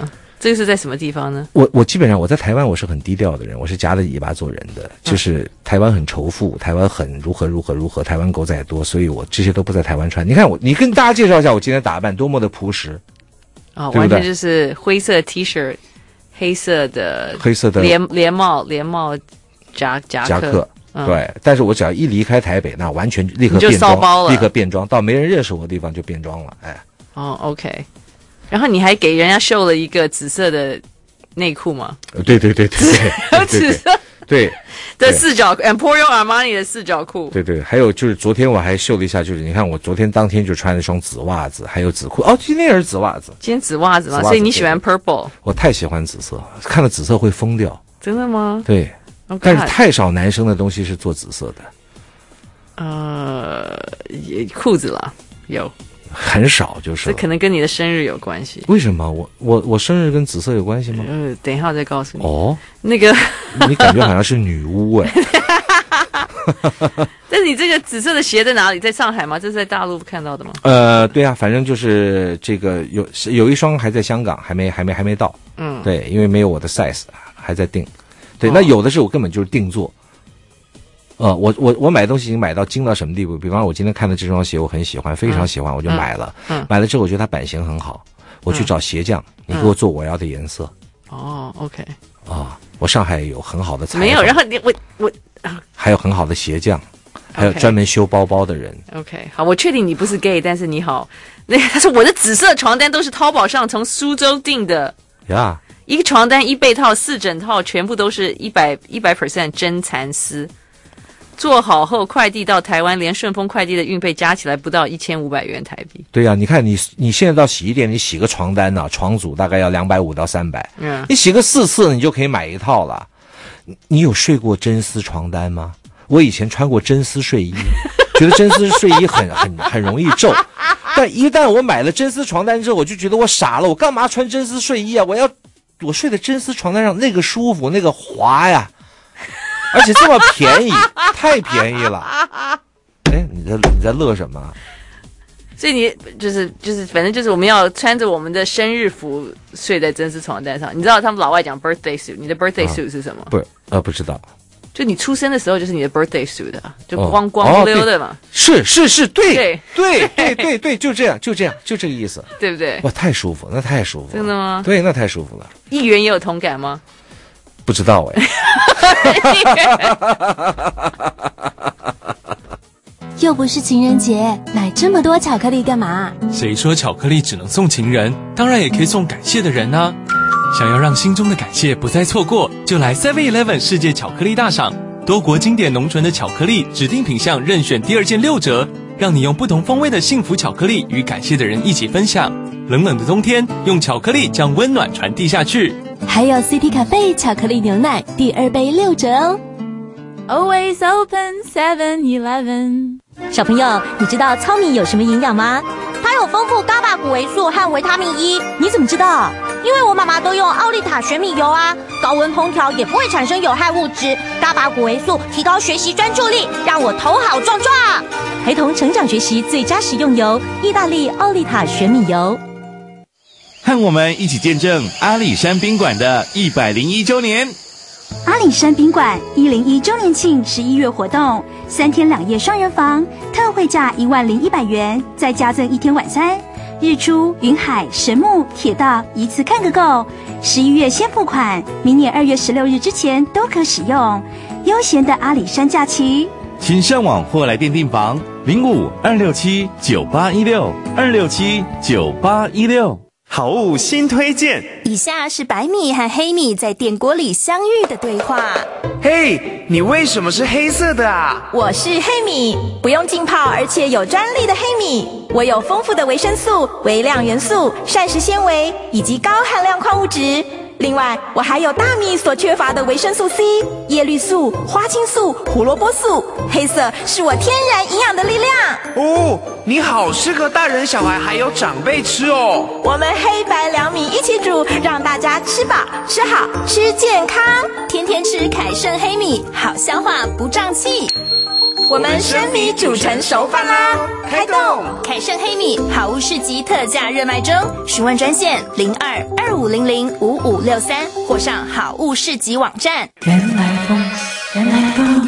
这个是在什么地方呢？ 我基本上我在台湾我是很低调的人，我是夹着尾巴做人的，就是台湾很仇富，台湾很如何，台湾狗仔多，所以我这些都不在台湾穿。你看你跟大家介绍一下我今天打扮多么的朴实啊、完全就是灰色 T 恤，黑色的连帽夹克。 对，但是我只要一离开台北，那完全立刻变装，到没人认识我的地方就变装了，哎。 哦 ，OK。然后你还给人家秀了一个紫色的内裤吗？ 对，紫色对的四角 Emporio Armani 的四角裤。 对，还有就是昨天我还秀了一下，就是你看我昨天当天就穿了一双紫袜子，还有紫裤。哦，今天也是紫袜子。 今天紫袜子吗？所以你喜欢 purple？ 我太喜欢紫色，看了紫色会疯掉。 真的吗？ 对。但是太少男生的东西是做紫色的。裤子啦，有。 很少，就是这可能跟你的生日有关系。 为什么我生日跟紫色有关系吗？ 等一下我再告诉你。 哦， 那个你感觉好像是女巫哎。 但是你这个紫色的鞋在哪里？在上海吗？这是在大陆看到的吗？ 对啊，反正就是这个有一双还在香港，还没到。对，因为没有我的 size， 还在订。对，那有的是我根本就是定做。我买东西已经买到精到什么地步？比方说我今天看的这双鞋我很喜欢，非常喜欢，我就买了。买了之后我觉得它版型很好，我去找鞋匠，你给我做我要的颜色。 哦 ，OK。 我上海有很好的裁缝， 没有，然后我还有很好的鞋匠，还有专门修包包的人。 OK， 好，我确定你不是 gay， 但是你好，他说我的紫色床单都是淘宝上从苏州订的。 呀。 一个床单1被套4枕套全部都是100% 真蚕丝，做好后快递到台湾，连顺丰快递的运费加起来不到1500元台币。 对呀，你看你现在到洗衣店，你洗个床单呢，床组大概要250到300，你洗个4次你就可以买一套了。你有睡过真丝床单吗？我以前穿过真丝睡衣，觉得真丝睡衣很容易皱，但一旦我买了真丝床单之后，我就觉得我傻了，我干嘛穿真丝睡衣啊？我睡的真丝床单上那个舒服，那个滑呀，而且这么便宜，太便宜了。哎，你在乐什么？ 所以你就是反正就是我们要穿着我们的生日服睡在真丝床单上。你知道他们老外讲 birthday suit， 你的 birthday suit 是什么？ 不知道。 就你出生的时候就是你的 birthday suit 的，就光不溜的嘛。 是，对，就这样，就这个意思， 对不对？ 哇，太舒服，那太舒服了。 真的吗？ 对，那太舒服了。 议员也有同感吗？ 不知道哎。 又不是情人节，买这么多巧克力干嘛？ 谁说巧克力只能送情人？当然也可以送感谢的人啊！想要让心中的感谢不再错过，就来 7-Eleven 世界巧克力大赏，多国经典浓醇的巧克力指定品项任选第2件6折，让你用不同风味的幸福巧克力与感谢的人一起分享。冷冷的冬天，用巧克力将温暖传递下去。 还有 City Cafe 巧克力牛奶第2杯6折哦。 Always open 7-Eleven。 小朋友，你知道糙米有什么营养吗？ 它有丰富伽马谷维素和维他命 E。 你怎么知道？ 因为我妈妈都用奥利塔玄米油啊，高温烹调也不会产生有害物质。伽马谷维素提高学习专注力，让我头好壮壮。 孩童成长学习最佳食用油，意大利奥利塔玄米油。 和我们一起见证阿里山宾馆的101周年。 阿里山宾馆101周年庆11月活动，3天2夜双人房，特惠价10100元，再加赠1天晚餐。日出、云海、神木、铁道一次看个够。11月先付款，明年2月16日之前都可使用。悠闲的阿里山假期， 请上网或来电订房05-267-9816 好物新推荐。 以下是白米和黑米在电锅里相遇的对话。 嘿，你为什么是黑色的啊？ 我是黑米，不用浸泡而且有专利的黑米。我有丰富的维生素、微量元素、膳食纤维以及高含量矿物质。另外，我还有大米所缺乏的维生素 C、叶绿素、花青素、胡萝卜素。黑色是我天然营养的力量。 哦，你好适合大人小孩还有长辈吃哦。 我们黑白两米一起煮，让大家吃饱吃好吃健康，天天吃凯盛黑米，好消化不胀气。 我们生米煮成熟饭啦！开动！ 凯盛黑米好物市集特价热卖中，询问专线02-2500-5563或上好物市集网站。 人来疯，人来疯。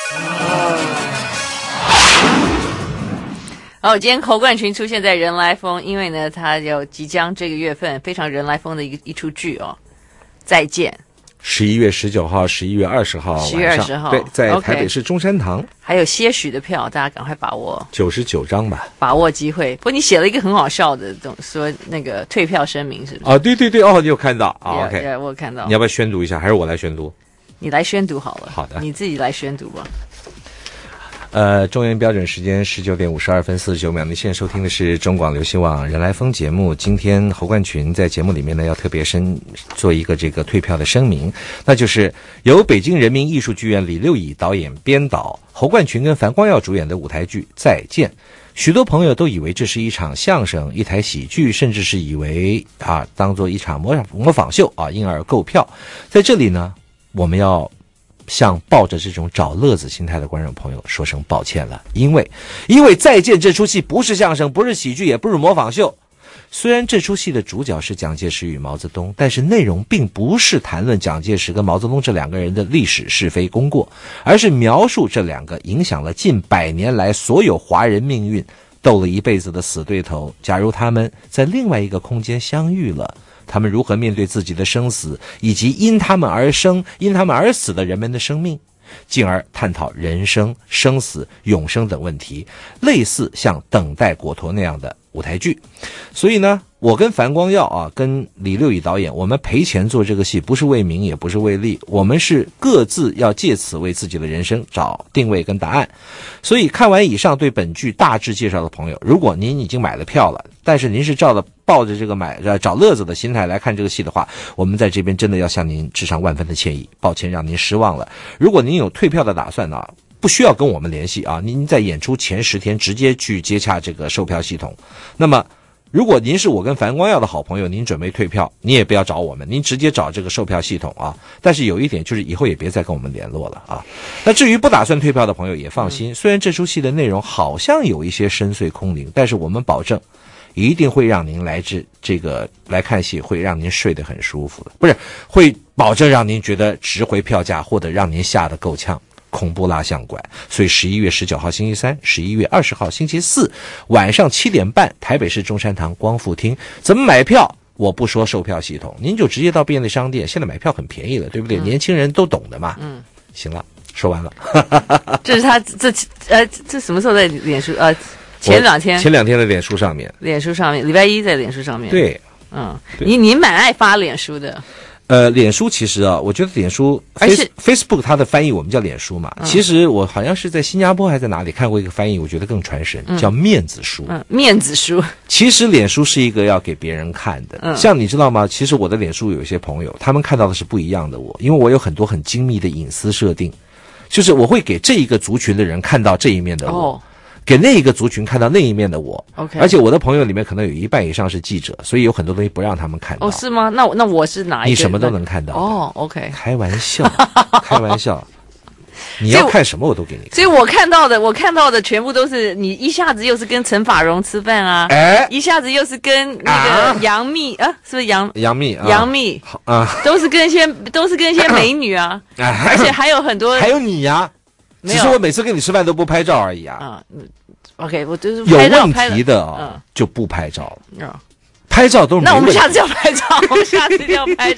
今天侯冠群出现在人来疯，因为呢，他有即将这个月份非常人来疯的一出剧哦，再见。 11月19号、11月20号晚上，11月20号，对，在台北市中山堂， 还有些许的票，大家赶快把握 ，99张吧， 把握机会。不过你写了一个很好笑的，说那个退票声明是不是？ 哦，对对对，哦，你有看到啊 ？OK， 我有看到。 你要不要宣读一下，还是我来宣读？ 你来宣读好了。 好的， 你自己来宣读吧。 中原标准时间19点52分49秒，您现在收听的是中广流行网人来疯节目。今天侯冠群在节目里面呢，要特别做一个这个退票的声明，那就是由北京人民艺术剧院李六乙导演编导，侯冠群跟樊光耀主演的舞台剧《再见》。许多朋友都以为这是一场相声、一台喜剧，甚至是以为当做一场模仿秀因而购票。在这里呢，我们要向抱着这种找乐子心态的观众朋友说声抱歉了，因为再见这出戏不是相声，不是喜剧，也不是模仿秀。虽然这出戏的主角是蒋介石与毛泽东，但是内容并不是谈论蒋介石跟毛泽东这两个人的历史是非功过，而是描述这两个影响了近100年来所有华人命运、斗了一辈子的死对头，假如他们在另外一个空间相遇了，他们如何面对自己的生死，以及因他们而生、因他们而死的人们的生命，进而探讨人生、生死、永生等问题，类似像《等待果陀》那样的舞台剧。所以呢，我跟樊光耀跟李六乙导演，我们赔钱做这个戏，不是为名，也不是为利，我们是各自要借此为自己的人生找定位跟答案。所以看完以上对本剧大致介绍的朋友，如果您已经买了票了，但是您是抱着这个找乐子的心态来看这个戏的话，我们在这边真的要向您致上万分的歉意，抱歉让您失望了。如果您有退票的打算呢，不需要跟我们联系您在演出前10天直接去接洽这个售票系统。那么如果您是我跟樊光耀的好朋友，您准备退票，你也不要找我们，您直接找这个售票系统但是有一点就是以后也别再跟我们联络了那至于不打算退票的朋友也放心，虽然这出戏的内容好像有一些深邃空灵，但是我们保证一定会让您来看戏，会让您睡得很舒服的，不是会保证让您觉得值回票价，或者让您吓得够呛。恐怖蜡像馆，所以11月19号星期三，11月20号星期四晚上7点半，台北市中山堂光复厅。怎么买票？我不说售票系统，您就直接到便利商店，现在买票很便宜了，对不对？年轻人都懂的嘛。行了，说完了。 这是他这什么时候在脸书前两天的脸书上面，礼拜1在脸书上面。 对， 你蛮爱发脸书的。 脸书其实我觉得脸书 Facebook 它的翻译我们叫脸书嘛，其实我好像是在新加坡还是在哪里看过一个翻译，我觉得更传神，叫面子书。 面子书。其实脸书是一个要给别人看的，像你知道吗？其实我的脸书有一些朋友，他们看到的是不一样的我，因为我有很多很精密的隐私设定，就是我会给这一个族群的人看到这一面的我。给那一个族群看到那一面的我 ，OK， 而且我的朋友里面可能有1半以上是记者，所以有很多东西不让他们看到。 是吗？那我是哪一个？ 你什么都能看到。 OK， 开玩笑，开玩笑。你要看什么我都给你看。 所以我看到的全部都是你一下子又是跟陈法蓉吃饭一下子又是跟那个杨幂是不是杨幂都是跟一些美女而且还有很多， 还有你呀。只是我每次跟你吃饭都不拍照而已 OK， 我就是有问题的就不拍照了。拍照都是那我们下次要拍照，我们下次一定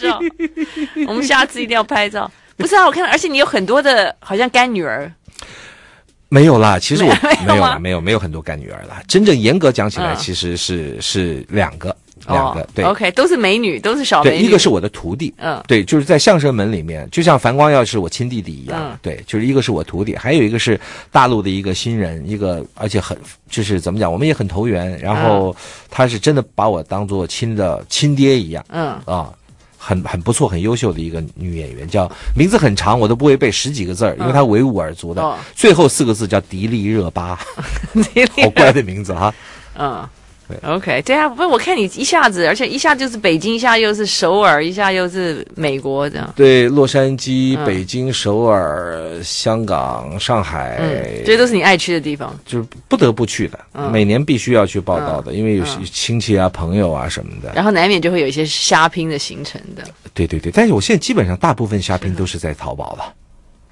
要拍照。不是我看，而且你有很多的好像干女儿。 没有啦，其实我没有很多干女儿啦。真正严格讲起来，其实是两个，对 ，OK， 都是美女，都是小美女。 对，一个是我的徒弟，对，就是在相声门里面，就像樊光耀是我亲弟弟一样，对，就是一个是我徒弟，还有一个是大陆的一个新人，而且就是怎么讲，我们也很投缘，然后他是真的把我当做亲爹一样，很不错，很优秀的一个女演员，名字很长，我都不会背10几个字因为她维吾尔族的，最后4个字叫迪丽热巴，好怪的名字 OK， 对啊，不是我看你一下子，而且一下就是北京，一下又是首尔，一下又是美国这样。 对，洛杉矶、北京、首尔、香港、上海， 这都是你爱去的地方， 就是不得不去的，每年必须要去报道的，因为有亲戚啊、朋友啊什么的。 然后难免就会有一些虾拼的行程的。 对对对，但是我现在基本上大部分虾拼都是在淘宝了。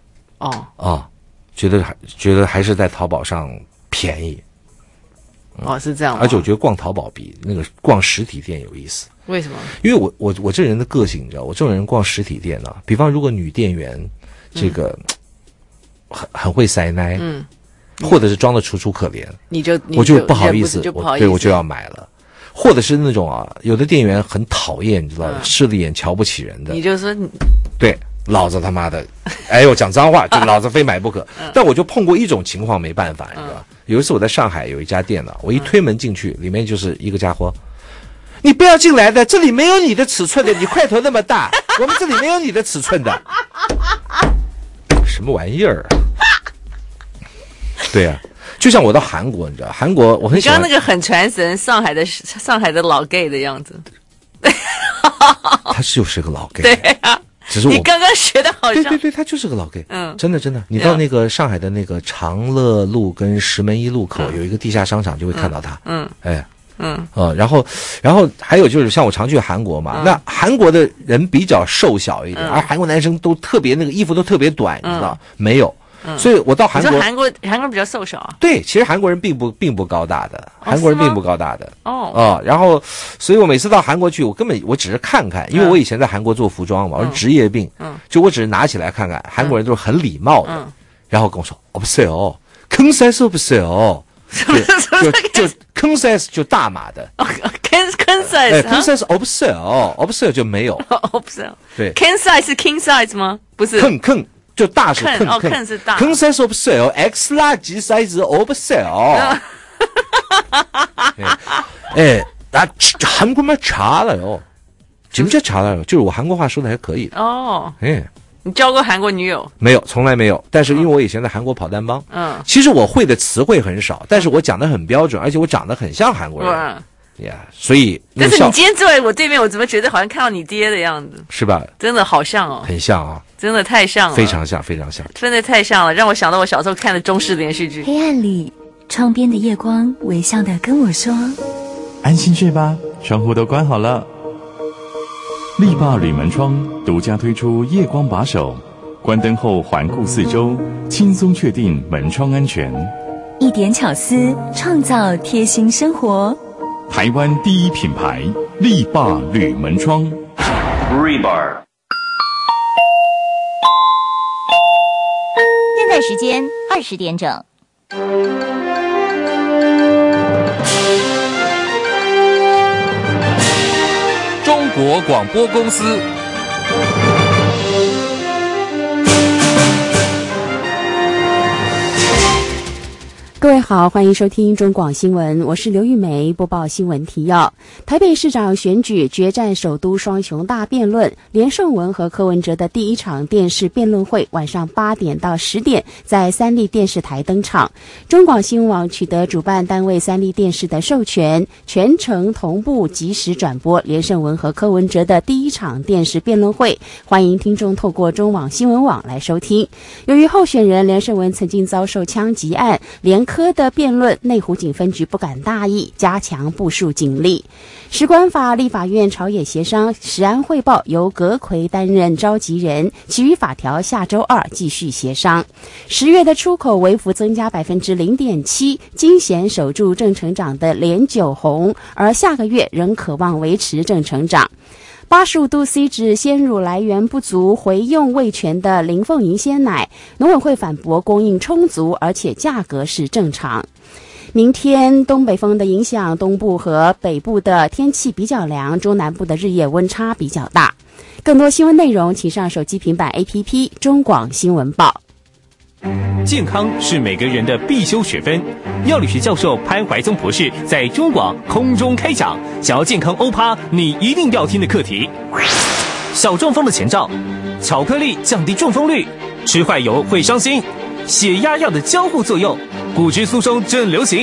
觉得还是在淘宝上便宜。 是这样吗？ 而且我觉得逛淘宝比那个逛实体店有意思。 为什么？ 因为我这人的个性，你知道，我这种人逛实体店呢，比方如果女店员这个很会塞奶，或者是装的楚楚可怜，我就不好意思，我就要买了。或者是那种有的店员很讨厌，你知道，势利眼、瞧不起人的， 你就说对。老子他妈的，哎呦，讲脏话，就老子非买不可。但我就碰过一种情况，没办法，你知道吧？有一次我在上海有一家店呢，我一推门进去，里面就是一个家伙，你不要进来的，这里没有你的尺寸的，你块头那么大，我们这里没有你的尺寸的，什么玩意儿啊？对啊，就像我到韩国，你知道，韩国我很喜欢。 你刚刚那个很传神，上海的老 gay 的样子。 他就是个老 gay。 对啊。 只是你刚刚学的好像对，他就是个老 gay，真的，你到那个上海的那个长乐路跟石门一路口有一个地下商场，就会看到他，然后还有就是像我常去韩国嘛，那韩国的人比较瘦小一点，而韩国男生都特别那个衣服都特别短，你知道没有？所以我到韩国， 你说韩国人比较瘦小啊？ 对，其实韩国人并不高大的，韩国人并不高大的。然后，所以我每次到韩国去，我只是看看，因为我以前在韩国做服装嘛，我是职业病，就我只是拿起来看看，韩国人都是很礼貌的，然后跟我说없어요，큰 사이즈 없어요，就큰 사이즈就大码的， 큰 size，큰 size 없어요就没有 ，없어요。 对 ，king size 是 king size 吗？不是， 큰就大是 큰是大， 큰 사이즈 없어요，X large size 없어요。나 한국말 잘해요， 진짜 잘해요， 就是我韩国话说的还可以的。 你交过韩国女友？ 没有，从来没有。但是因为我以前在韩国跑单帮，其实我会的词汇很少，但是我讲的很标准，而且我长得很像韩国人。所以但是你今天坐在我对面，我怎么觉得好像看到你爹的样子？ 是吧？ 真的好像哦， 很像啊， 真的太像了， 非常像，非常像， 真的太像了，让我想到我小时候看的中式连续剧。 黑暗里，窗边的夜光微笑地跟我说：“ 安心睡吧，窗户都关好了。”力霸铝门窗独家推出夜光把手，关灯后环顾四周，轻松确定门窗安全。 一点巧思，创造贴心生活。 台湾第一品牌力霸铝门窗 Rebar。 现在时间20点整。 中国广播公司。 各位好，欢迎收听中广新闻，我是刘玉梅，播报新闻提要。台北市长选举决战首都双雄大辩论，连胜文和柯文哲的第一场电视辩论会晚上8点到10点在三立电视台登场。中广新闻网取得主办单位三立电视的授权，全程同步即时转播连胜文和柯文哲的第一场电视辩论会，欢迎听众透过中网新闻网来收听。由于候选人连胜文曾经遭受枪击案，连柯的辩论，内湖警分局不敢大意，加强部署警力。食管法立法院朝野协商，食安汇报由阁揆担任召集人，其余法条下周2继续协商。10月的出口微幅增加 0.7%， 惊险守住正成长的连9红，而下个月仍可望维持正成长。85度 C 值鲜乳来源不足，回用味全的林凤营鲜奶，农委会反驳供应充足，而且价格是正常。明天东北风的影响，东部和北部的天气比较凉，中南部的日夜温差比较大。更多新闻内容，请上手机平板 APP 中广新闻报。 健康是每个人的必修学分。药理学教授潘怀宗博士在中广空中开讲，想要健康欧趴，你一定要听的课题。小中风的前兆，巧克力降低中风率，吃坏油会伤心，血压药的交互作用，骨质疏松正流行。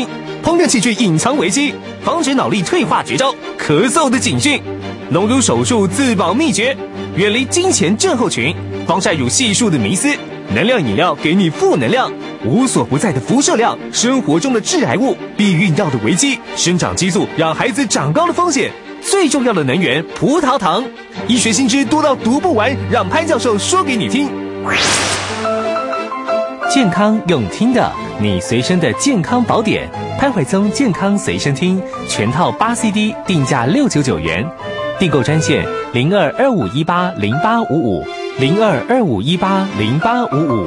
烹饪器具隐藏危机，防止脑力退化绝招，咳嗽的警讯，隆乳手术自保秘诀，远离金钱症候群，防晒乳系数的迷思，能量饮料给你负能量，无所不在的辐射量，生活中的致癌物，避孕药的危机，生长激素让孩子长高的风险，最重要的能源葡萄糖，医学新知多到读不完，让潘教授说给你听。健康用听的，你随身的健康宝典，潘怀宗健康随身听全套8 CD， 定价699元，订购专线0225180855，0225180855。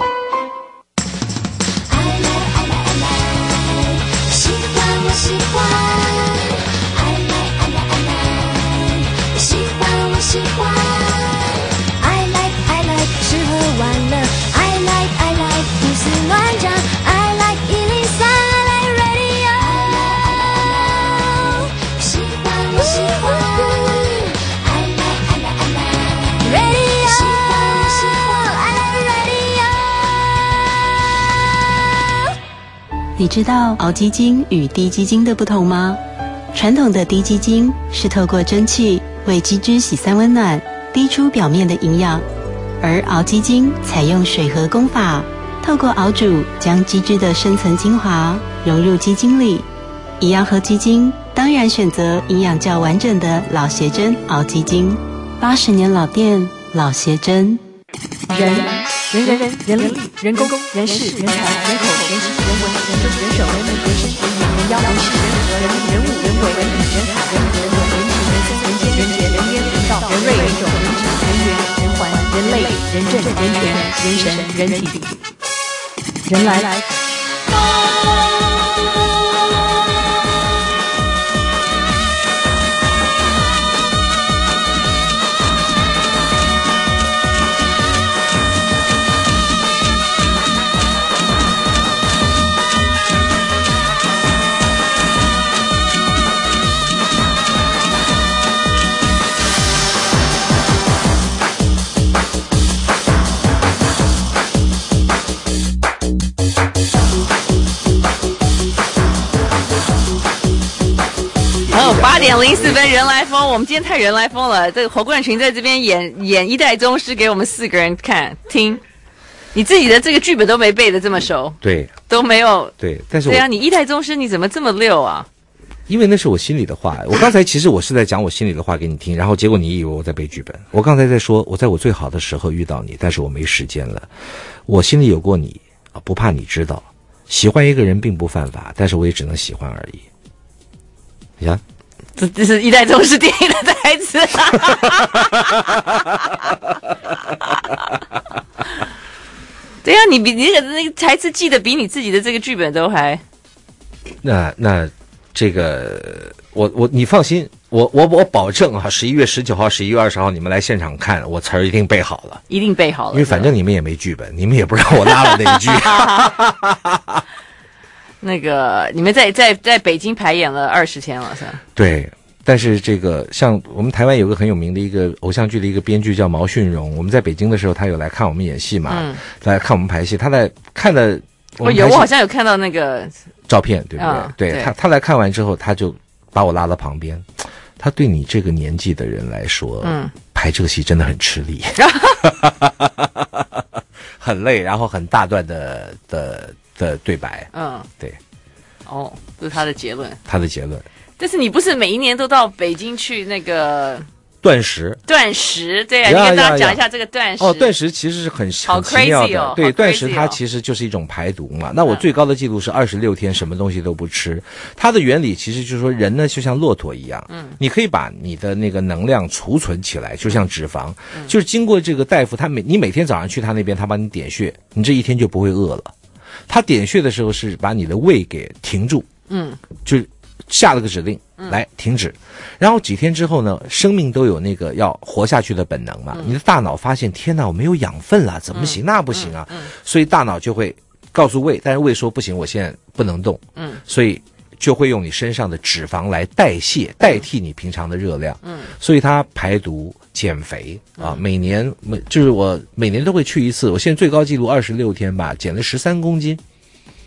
你知道熬鸡精与滴鸡精的不同吗？传统的滴鸡精是透过蒸汽为鸡汁洗散温暖，滴出表面的营养，而熬鸡精采用水和功法，透过熬煮将鸡汁的深层精华融入鸡精里。一样喝鸡精，当然选择营养较完整的老协珍熬鸡精。80年老店，老协珍。 人力人工人事人才人口人情人文人政人手人民人身人眼人妖人事人和人物人为人理人海人人文人情人生人间人杰人烟人道人瑞人种人质人缘人环人类人政人权人神人体人来。 8点04分，人来疯。我们今天太人来疯了。这个侯冠群在这边演一代宗师给我们4个人看听，你自己的这个剧本都没背得这么熟， 对， 都没有。 对，但是对啊，你一代宗师你怎么这么溜啊？ 因为那是我心里的话。我刚才其实我是在讲我心里的话给你听，然后结果你以为我在背剧本。我刚才在说，我在我最好的时候遇到你，但是我没时间了。我心里有过你啊，不怕你知道。喜欢一个人并不犯法，但是我也只能喜欢而已。你看。 这是一代宗师电影的台词。对啊，你比你那个台词记得比你自己的这个剧本都还。 那这个你放心，我保证啊，11月19号、11月20号你们来现场看，我词儿一定背好了， 一定背好了， 因为反正你们也没剧本，你们也不知道我拉了哪一句。 那个你们在北京排演了20天了，是吧？ 对，但是这个像我们台湾有个很有名的一个偶像剧的一个编剧叫毛舜荣，我们在北京的时候他有来看我们演戏嘛，来看我们排戏，他在看的我好像有看到那个照片，对不对？对，他来看完之后，他就把我拉到旁边，他对你这个年纪的人来说，排这个戏真的很吃力，很累，然后很大段的对白，对， 哦，这是他的结论，但是你不是每一年都到北京去那个断食， 对啊，你跟大家讲一下这个断食。 断食其实是很奇妙的，对，断食它其实就是一种排毒嘛。那我最高的记录是26天什么东西都不吃。它的原理其实就是说，人呢就像骆驼一样，你可以把你的那个能量储存起来，就像脂肪，就是经过这个大夫，你每天早上去他那边，他帮你点穴，你这一天就不会饿了。他点穴的时候是把你的胃给停住，就下了个指令来停止，然后几天之后呢，生命都有那个要活下去的本能嘛，你的大脑发现天哪，我没有养分了，怎么行？那不行啊，所以大脑就会告诉胃，但是胃说不行，我现在不能动，所以就会用你身上的脂肪来代谢，代替你平常的热量，所以它排毒减肥啊，我每年都会去一次，我现在最高纪录26天吧，减了13公斤。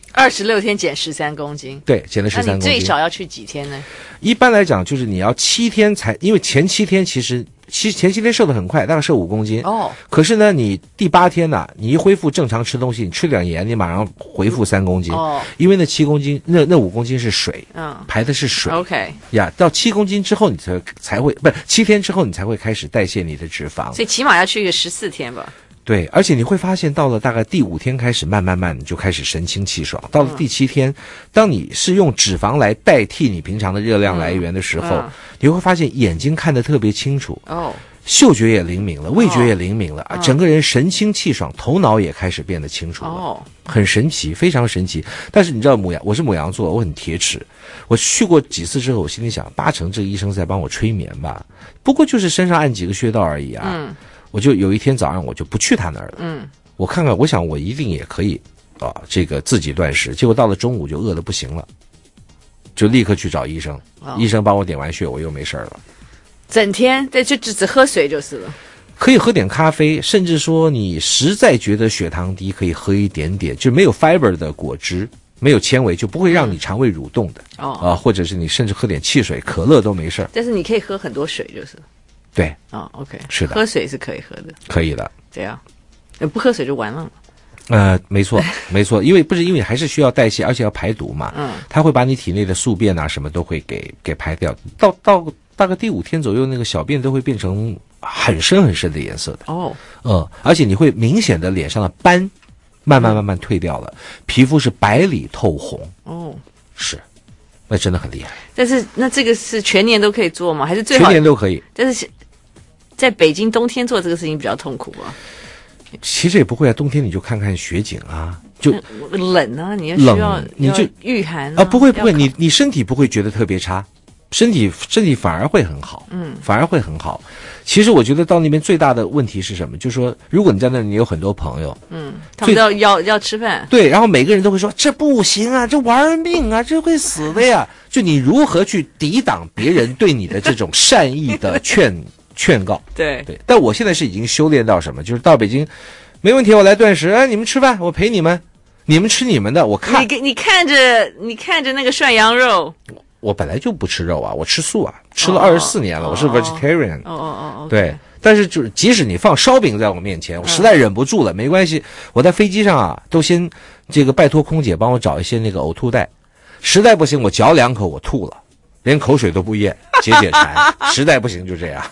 26天减13公斤， 对，减了13公斤。 那你最少要去几天呢？ 一般来讲，就是你要7天才，因为前7天其实前7天瘦得很快，大概瘦5公斤。 哦。 可是呢，你第8天呢，你一恢复正常吃东西，你吃点盐，你马上回复3公斤。 哦。 因为那7公斤，那5公斤是水，排的是水。 OK。 呀，到7公斤之后，你才会不是7天之后，你才会开始代谢你的脂肪。 所以起码要去个14天吧。 对，而且你会发现，到了大概第5天开始，慢你就开始神清气爽。到了第7天，当你是用脂肪来代替你平常的热量来源的时候，你会发现眼睛看得特别清楚，嗅觉也灵敏了，味觉也灵敏了，整个人神清气爽，头脑也开始变得清楚了，很神奇，非常神奇。但是你知道我是牡羊座，我很铁齿，我去过几次之后，我心里想，8成这个医生是在帮我催眠吧，不过就是身上按几个穴道而已啊。我就有一天早上我就不去他那儿了，我看看，我想我一定也可以这个自己断食。结果到了中午就饿得不行了，就立刻去找医生，医生帮我点完穴，我又没事了。 整天对，就只喝水就是了。 可以喝点咖啡，甚至说你实在觉得血糖低，可以喝一点点就没有 fiber 的果汁，没有纤维，就不会让你肠胃蠕动的或者是你甚至喝点汽水、可乐都没事。 但是你可以喝很多水就是了。 对 OK， 是的， 喝水是可以喝的， 可以的。 这样，不喝水就完了。 没错，因为你还是需要代谢，而且要排毒嘛。它会把你体内的宿便啊什么都会给排掉。到大概第5天左右，那个小便都会变成很深的颜色的。而且你会明显的脸上的斑慢慢退掉了，皮肤是白里透红。是。那真的很厉害。 但是那这个是全年都可以做吗？还是最好全年都可以？ 但是在北京冬天做这个事情比较痛苦啊。 其实也不会啊，冬天你就看看雪景啊，就冷啊，你要需要你就御寒啊。不会，你身体不会觉得特别差，身体反而会很好，反而会很好。其实我觉得到那边最大的问题是什么？就是说，如果你在那里，你有很多朋友， 他们都要吃饭， 对，然后每个人都会说这不行啊，这玩命啊，这会死的呀。就你如何去抵挡别人对你的这种善意的劝告？ 对。 但我现在是已经修炼到什么？就是到北京，没问题，我来断食，你们吃饭，我陪你们，你们吃你们的，我看。 你看着那个涮羊肉。 我本来就不吃肉啊，我吃素啊，吃了24年了，我是 vegetarian。对，但是就是即使你放烧饼在我面前，我实在忍不住了，没关系，我在飞机上啊，都先这个拜托空姐帮我找一些那个呕吐袋，实在不行我嚼2口我吐了，连口水都不咽，解馋，实在不行就这样。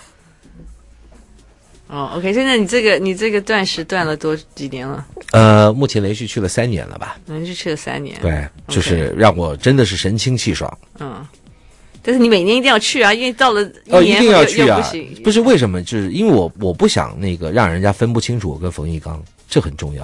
OK， 现在你这个断食断了几年了？ 目前连续去了3年了吧？ 连续去了3年。 对，就是让我真的是神清气爽。 但是你每年一定要去啊，因为到了1年一定要去啊！不是为什么？就是因为我不想那个让人家分不清楚我跟冯翊纲，这很重要。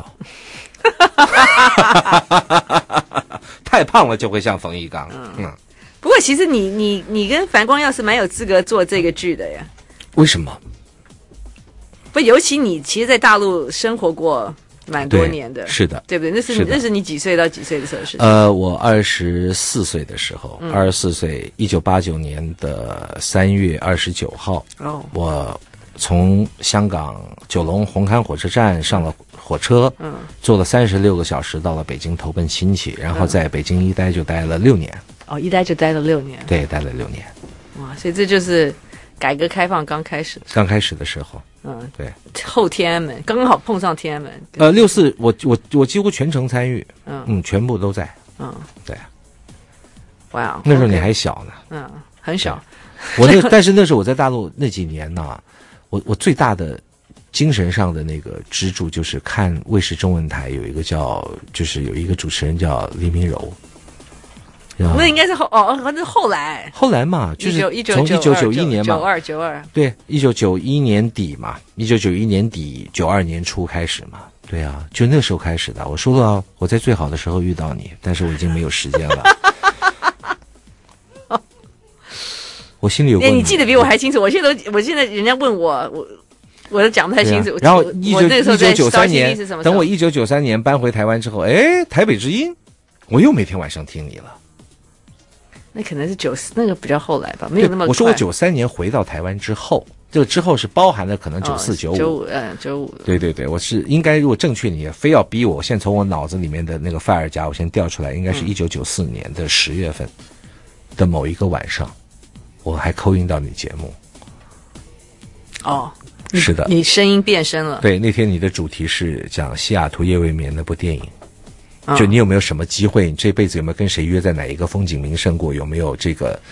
太胖了就会像冯翊纲。 不过其实你跟樊光耀是蛮有资格做这个剧的呀。 为什么？ 不，尤其你其实在大陆生活过蛮多年的， 是的， 对不对？那是你几岁到几岁的时候的事情？ 我24岁的时候，24岁，1989年的3月29号，我从香港九龙红磡火车站上了火车，坐了36个小时到了北京投奔亲戚，然后在北京一待就待了6年。 一待就待了6年。 对，待了6年。 哇，所以这就是改革开放刚开始的时候。对， 后天安门刚好碰上天安门。 64我几乎全程参与，全部都在。对。 哇， 那时候你还小呢。很小。 但是那时候我在大陆那几年呢，我最大的精神上的那个支柱就是看卫视中文台有一个主持人叫黎明柔。 那应该是后来嘛，就是从1991年嘛 ，92 对，1991年底嘛，1991年底92年初开始嘛，对啊，就那时候开始的。我说了，我在最好的时候遇到你，但是我已经没有时间了。我心里有。 你记得比我还清楚。我现在人家问我都讲不太清楚。 然后1993年，等我1993年搬回台湾之后，台北之音，我又每天晚上听你了。 那可能是94，那个比较后来吧，没有那么快。 我说我93年回到台湾之后，这个之后是包含了可能94、95。 95。 对对对，我是应该如果正确，你非要逼我，现在从我脑子里面的那个范尔夹，我先调出来，应该是1994年的10月份的某一个晚上，我还扣印到你节目。 哦。 是的， 你声音变声了。 对，那天你的主题是讲《西雅图夜未眠》那部电影，就你有没有什么机会？你这辈子有没有跟谁约在哪一个风景名胜过？有没有这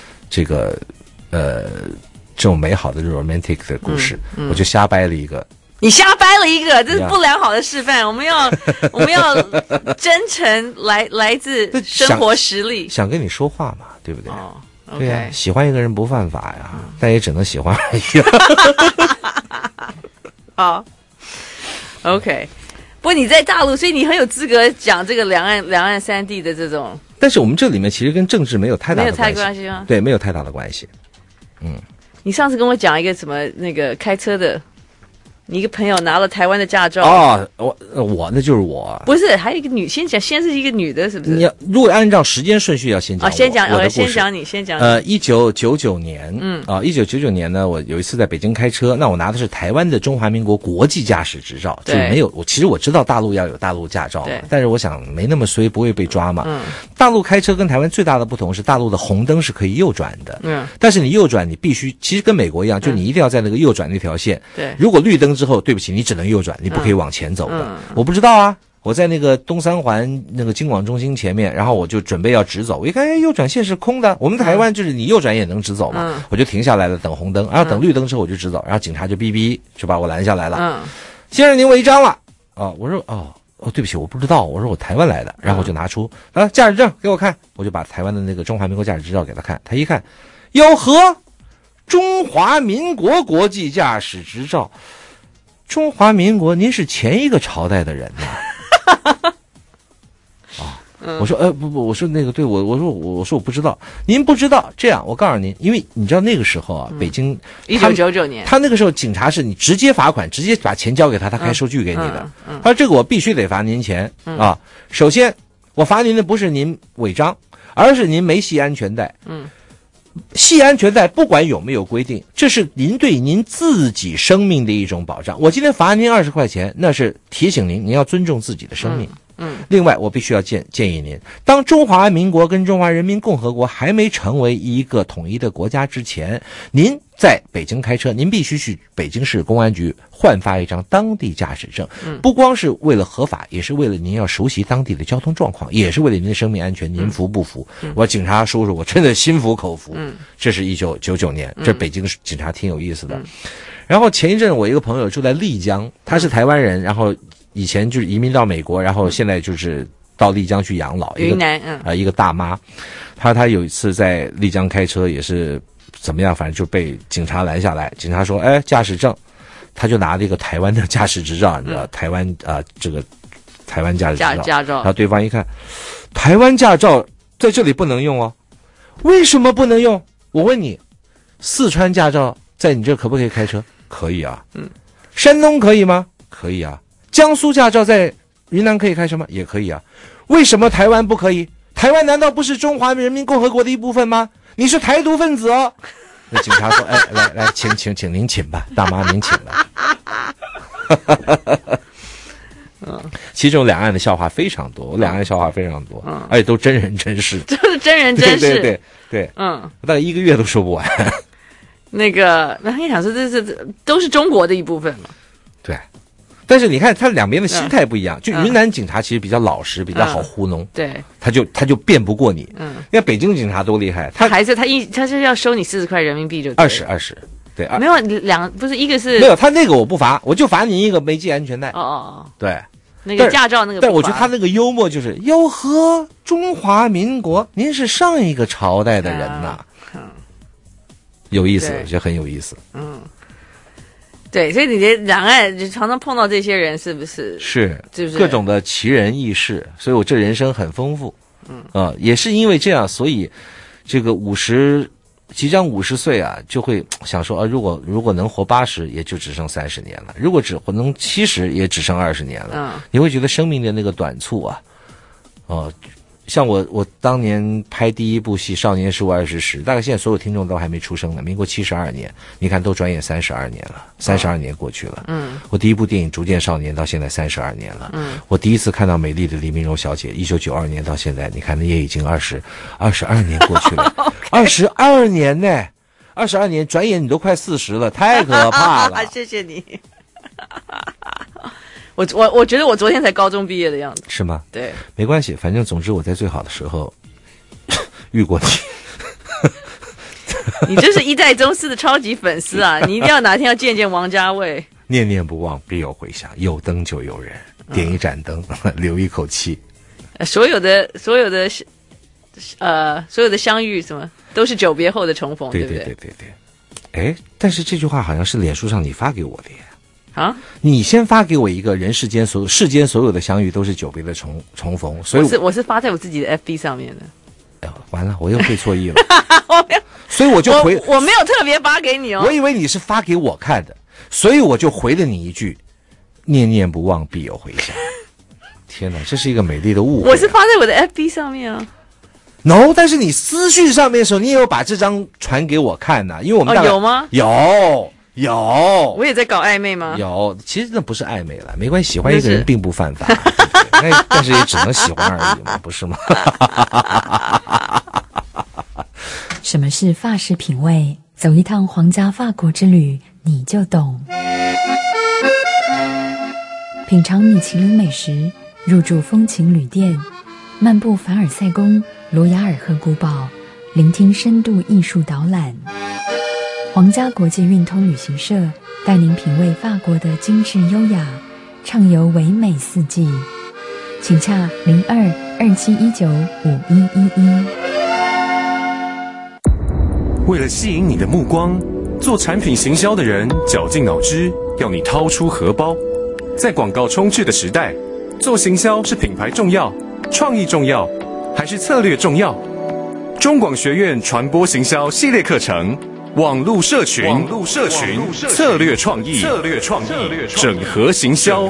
种美好的 romantic 的故事？我就瞎掰了一个。 你瞎掰了一个，这是不良好的示范。我们要真诚来自生活实力， 想跟你说话嘛，对不对？ 哦。 对呀，喜欢一个人不犯法呀，但也只能喜欢而已。 好 ，OK。不过你在大陆，所以你很有资格讲这个两岸三地的这种。 但是我们这里面其实跟政治没有太大的关系， 没有太关系吗？ 对，没有太大的关系。 你上次跟我讲一个什么那个开车的。你一个朋友拿了台湾的驾照我那就是我， 不是还有一个女，先是一个女的，是不是？ 你要如果按照时间顺序要先讲先讲你。 先讲 1999年，1999年呢，我有一次在北京开车，那我拿的是台湾的中华民国国际驾驶执照，就没有其实我知道大陆要有大陆驾照嘛，但是我想没那么衰，不会被抓嘛。大陆开车跟台湾最大的不同是，大陆的红灯是可以右转的，但是你右转你必须，其实跟美国一样，就你一定要在那个右转那条线， 对， 如果绿灯之后，对不起，你只能右转，你不可以往前走的。我不知道啊，我在那个东三环那个金广中心前面，然后我就准备要直走，我一看，右转线是空的。我们台湾就是你右转也能直走嘛，我就停下来了，等红灯，然后等绿灯之后我就直走，然后警察就哔哔就把我拦下来了。先生您违章了我说对不起，我不知道，我说我台湾来的，然后我就拿出驾驶证给我看，我就把台湾的那个中华民国驾驶执照给他看，他一看，哟呵，中华民国国际驾驶执照。中华民国，您是前一个朝代的人呐？我说不，我说那个对我说我不知道，您不知道，这样我告诉您，因为你知道那个时候北京 1999年， 他那个时候警察是你直接罚款，直接把钱交给他，他开收据给你的。他说这个我必须得罚您钱首先我罚您的不是您违章，而是您没系安全带。系安全带不管有没有规定，这是您对您自己生命的一种保障。我今天罚您20块钱，那是提醒您要尊重自己的生命。另外我必须要建议您，当中华民国跟中华人民共和国还没成为一个统一的国家之前，您在北京开车，您必须去北京市公安局换发一张当地驾驶证。不光是为了合法，也是为了您要熟悉当地的交通状况，也是为了您的生命安全，您服不服？我警察叔叔，我真的心服口服。这是1999年，这北京警察挺有意思的。然后前一阵我一个朋友住在丽江，他是台湾人，然后以前就是移民到美国，然后现在就是到丽江去养老。 云南一个大妈，她有一次在丽江开车也是怎么样，反正就被警察拦下来。警察说：“驾驶证。”他就拿了一个台湾的驾驶执照，你知道台湾这个台湾驾驶执照。然后对方一看，台湾驾照在这里不能用哦。为什么不能用？我问你，四川驾照在你这可不可以开车？可以啊。山东可以吗？可以啊。江苏驾照在云南可以开车吗？也可以啊。为什么台湾不可以？台湾难道不是中华人民共和国的一部分吗？你是台独分子哦。那警察说：“来，请您请吧，大妈您请吧。”其实这种两岸的笑话非常多，两岸笑话非常多，而且都真人真事， 就是真人真事， 对，大概1个月都说不完。 那你想说这都是中国的一部分嘛？ 对。但是你看他两边的心态不一样，就云南警察其实比较老实，比较好糊弄， 对， 他就辩不过你。你看北京警察多厉害，他是要收你40块人民币就 20，对， 没有不是一个是没有，他那个我不罚，我就罚您一个没系安全带。对， 那个驾照那个， 但我觉得他那个幽默就是哟呵，中华民国，您是上一个朝代的人呐，有意思，我觉得很有意思。 对，所以你的两岸就常常碰到这些人，是不是？ 是， 就是各种的奇人异事，所以我这人生很丰富。也是因为这样，所以这个即将50岁啊，就会想说如果能活80，也就只剩30年了；如果能70，也只剩20年了。你会觉得生命的那个短促啊， 像我当年拍第一部戏《少年时务20时》，大概现在所有听众都还没出生呢。民国72年，你看都转眼32年了，32年过去了。我第一部电影《逐渐少年》到现在32年了。我第一次看到美丽的黎明柔小姐，1992年到现在，你看那也已经22年过去了，22年呢，22年，转眼你都快40了，太可怕了。 谢谢你。我觉得我昨天才高中毕业的样子。 是吗？ 对， 没关系，反正总之我在最好的时候遇过你。 你真是一代宗师的超级粉丝啊！你一定要哪天要见见王家卫。 念念不忘必有回响，有灯就有人，点一盏灯，留一口气。 所有的相遇，什么都是久别后的重逢，对不对？ 对。哎，但是这句话好像是脸书上你发给我的耶。 啊！ 你先发给我一个人世间所有的相遇都是久别的重逢，所以我是发在我自己的 FB 上面的。 完了，我又会错意了。所以我就我没有特别发给你哦。 我以为你是发给我看的，所以我就回了你一句：念念不忘必有回响。天哪，这是一个美丽的误会。 我是发在我的 FB 上面啊。 No， 但是你私讯上面的时候，你也有把这张传给我看呐，因为我们有吗？ 有， 我也在搞暧昧吗？ 有，其实那不是暧昧了，没关系，喜欢一个人并不犯法，对，但是也只能喜欢而已嘛，不是吗？ 什么是法式品味？走一趟皇家法国之旅，你就懂。品尝米其林美食，入住风情旅店，漫步凡尔赛宫、罗雅尔赫古堡，聆听深度艺术导览。皇家国际运通旅行社带您品味法国的精致优雅，畅游唯美四季，请洽02-2719-5111。 为了吸引你的目光，做产品行销的人绞尽脑汁，要你掏出荷包。在广告充斥的时代，做行销是品牌重要、创意重要，还是策略重要？中广学院传播行销系列课程。网络社群，策略创意，整合行销，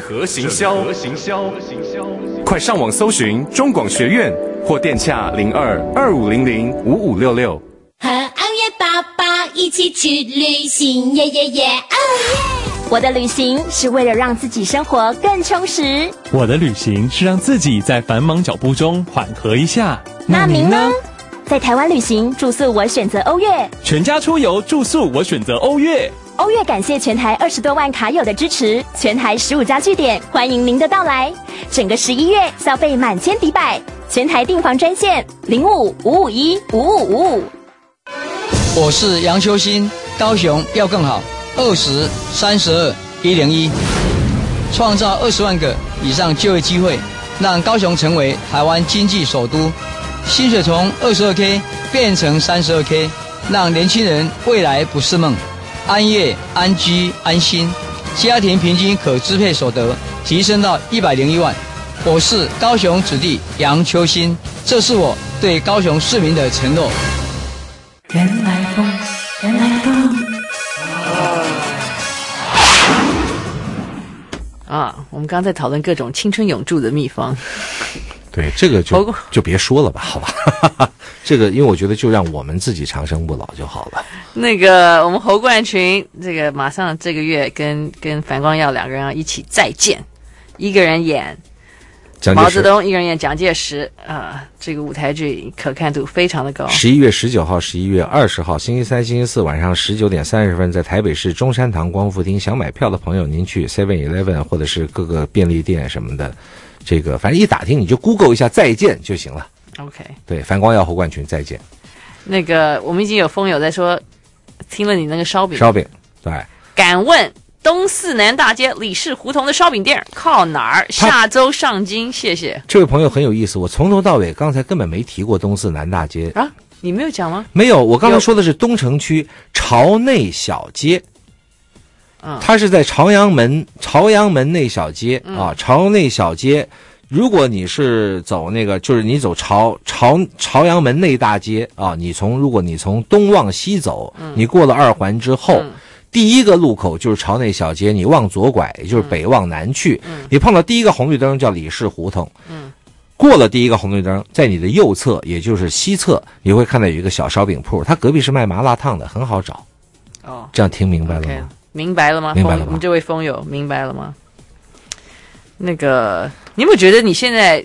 快上网搜寻中广学院或电洽02-2500-5566。 和昂月爸爸一起去旅行，耶耶耶！哦耶！ 我的旅行是为了让自己生活更充实。 我的旅行是让自己在繁忙脚步中缓和一下。 那您呢？在台湾旅行住宿，我选择欧悦； 全家出游住宿，我选择欧悦。 欧悦感谢全台20多万卡友的支持，全台15家据点欢迎您的到来。整个11月消费满千抵百，全台订房专线05-551-5555。 我是杨秋兴，高雄要更好，20-32-101，创造20万个以上就业机会，让高雄成为台湾经济首都。薪水从22K 变成32K， 让年轻人未来不是梦，安业、安居、安心，家庭平均可支配所得提升到101万。我是高雄子弟杨秋兴，这是我对高雄市民的承诺。 原来风，原来风。 我们刚刚在讨论各种青春永驻的秘方。 对，这个就别说了吧，好吧？这个因为我觉得就让我们自己长生不老就好了。 那个我们侯冠群，这个马上这个月跟樊光耀两个人要一起再见，一个人演毛泽东，一个人演蒋介石这个舞台剧可看度非常的高。 11月19号、11月20号，星期三、星期四晚上19点30分，在台北市中山堂光复厅。想买票的朋友，您去 7-Eleven 或者是各个便利店什么的。这个反正一打听你就 Google 一下再见就行了。 OK， 对，樊光耀、侯冠群再见。 那个我们已经有风友在说听了你那个烧饼， 对， 敢问东四南大街李氏胡同的烧饼店靠哪儿？下周上京，谢谢。 这位朋友很有意思，我从头到尾刚才根本没提过东四南大街啊，你没有讲吗？ 没有，我刚才说的是东城区朝内小街。它是在朝阳门内小街啊，朝内小街。如果你是走那个，就是你走朝阳门内大街啊，如果你从东往西走，你过了2环之后，第一个路口就是朝内小街，你往左拐，也就是北往南去，你碰到第一个红绿灯叫李氏胡同。 过了第一个红绿灯，在你的右侧，也就是西侧，你会看到有一个小烧饼铺，它隔壁是卖麻辣烫的，很好找。 哦， 这样听明白了吗？ Okay, 明白了吗？ 明白了吗？ 我们这位风友明白了吗？那个，你有没有觉得你现在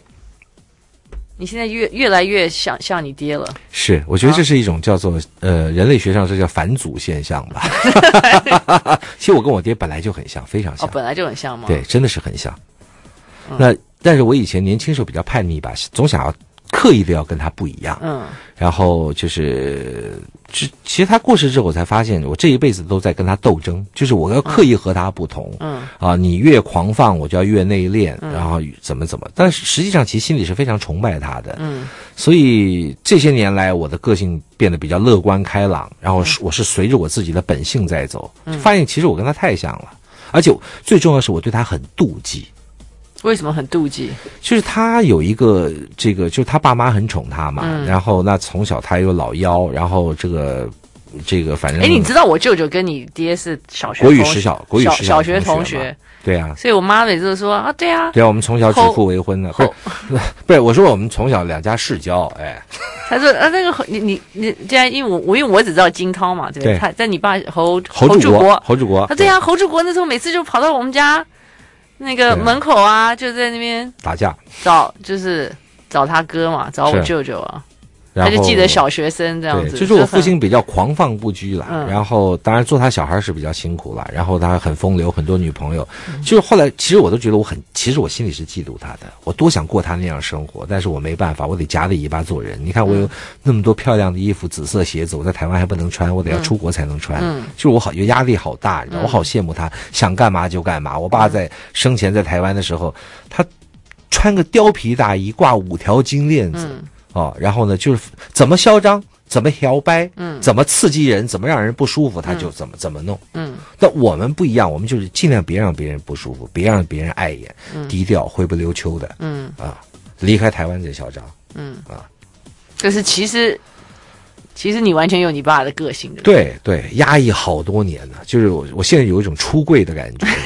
越来越像你爹了？ 是，我觉得这是一种叫做人类学上这叫返祖现象吧。其实我跟我爹本来就很像，非常像。 哦，本来就很像吗？ 对，真的是很像。但是我以前年轻时候比较叛逆吧，总想要刻意的要跟他不一样。然后就是其实他过世之后，我才发现我这一辈子都在跟他斗争，就是我要刻意和他不同。你越狂放，我就要越内敛，然后怎么。但是实际上，其实心里是非常崇拜他的。所以这些年来，我的个性变得比较乐观开朗，然后我是随着我自己的本性在走，发现其实我跟他太像了，而且最重要的是我对他很妒忌。 为什么很妒忌？ 就是他有一个就是他爸妈很宠他嘛，然后那从小他有老幺，然后这个反正。 你知道我舅舅跟你爹是小学国语实小学同学。 对啊， 所以我妈每次都说啊，对啊， 我们从小指腹为婚的，不是，我说我们从小两家世交，哎。 他说那个你这样，因为我只知道金涛嘛，对不对？他在你爸侯柱国，对啊，侯柱国那时候每次就跑到我们家那个门口啊，就在那边打架， 找他哥嘛，找我舅舅啊。他就记得小学生这样子， 就是我父亲比较狂放不拘啦，然后当然做他小孩是比较辛苦啦，然后他很风流，很多女朋友，就是后来其实我都觉得其实我心里是嫉妒他的，我多想过他那样生活，但是我没办法，我得夹着尾巴做人。你看我有那么多漂亮的衣服，紫色鞋子，我在台湾还不能穿，我得要出国才能穿，就是我有压力好大，你知道，我好羡慕他，想干嘛就干嘛。我爸在生前在台湾的时候，他穿个貂皮大衣，挂5条金链子。然后呢，就是怎么嚣张，怎么摇摆，怎么刺激人，怎么让人不舒服，他就怎么弄。但我们不一样，我们就是尽量别让别人不舒服，别让别人碍眼，低调，灰不溜秋的。离开台湾再嚣张。 就是其实你完全有你爸的个性的。 对，压抑好多年了，就是我现在有一种出柜的感觉。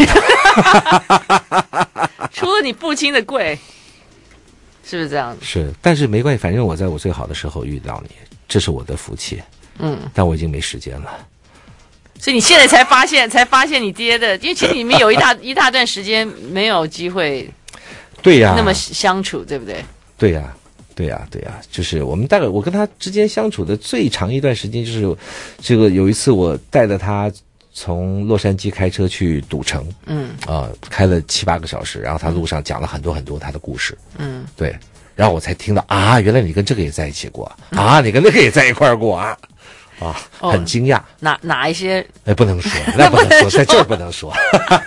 出了你父亲的柜。是不是这样子？ 是，但是没关系，反正我在我最好的时候遇到你，这是我的福气。但我已经没时间了。 所以你现在才发现你爹的，因为其实你们有一大段时间没有机会， 对呀， 那么相处，对不对？ 对呀，就是我们大概我跟他之间相处的最长一段时间，就是这个有一次我带着他从洛杉矶开车去赌城，开了7、8个小时，然后他路上讲了很多很多他的故事，对，然后我才听到啊，原来你跟这个也在一起过啊，你跟那个也在一块儿过啊，很惊讶。 哪一些？ 不能说，那不能说，在这儿不能说，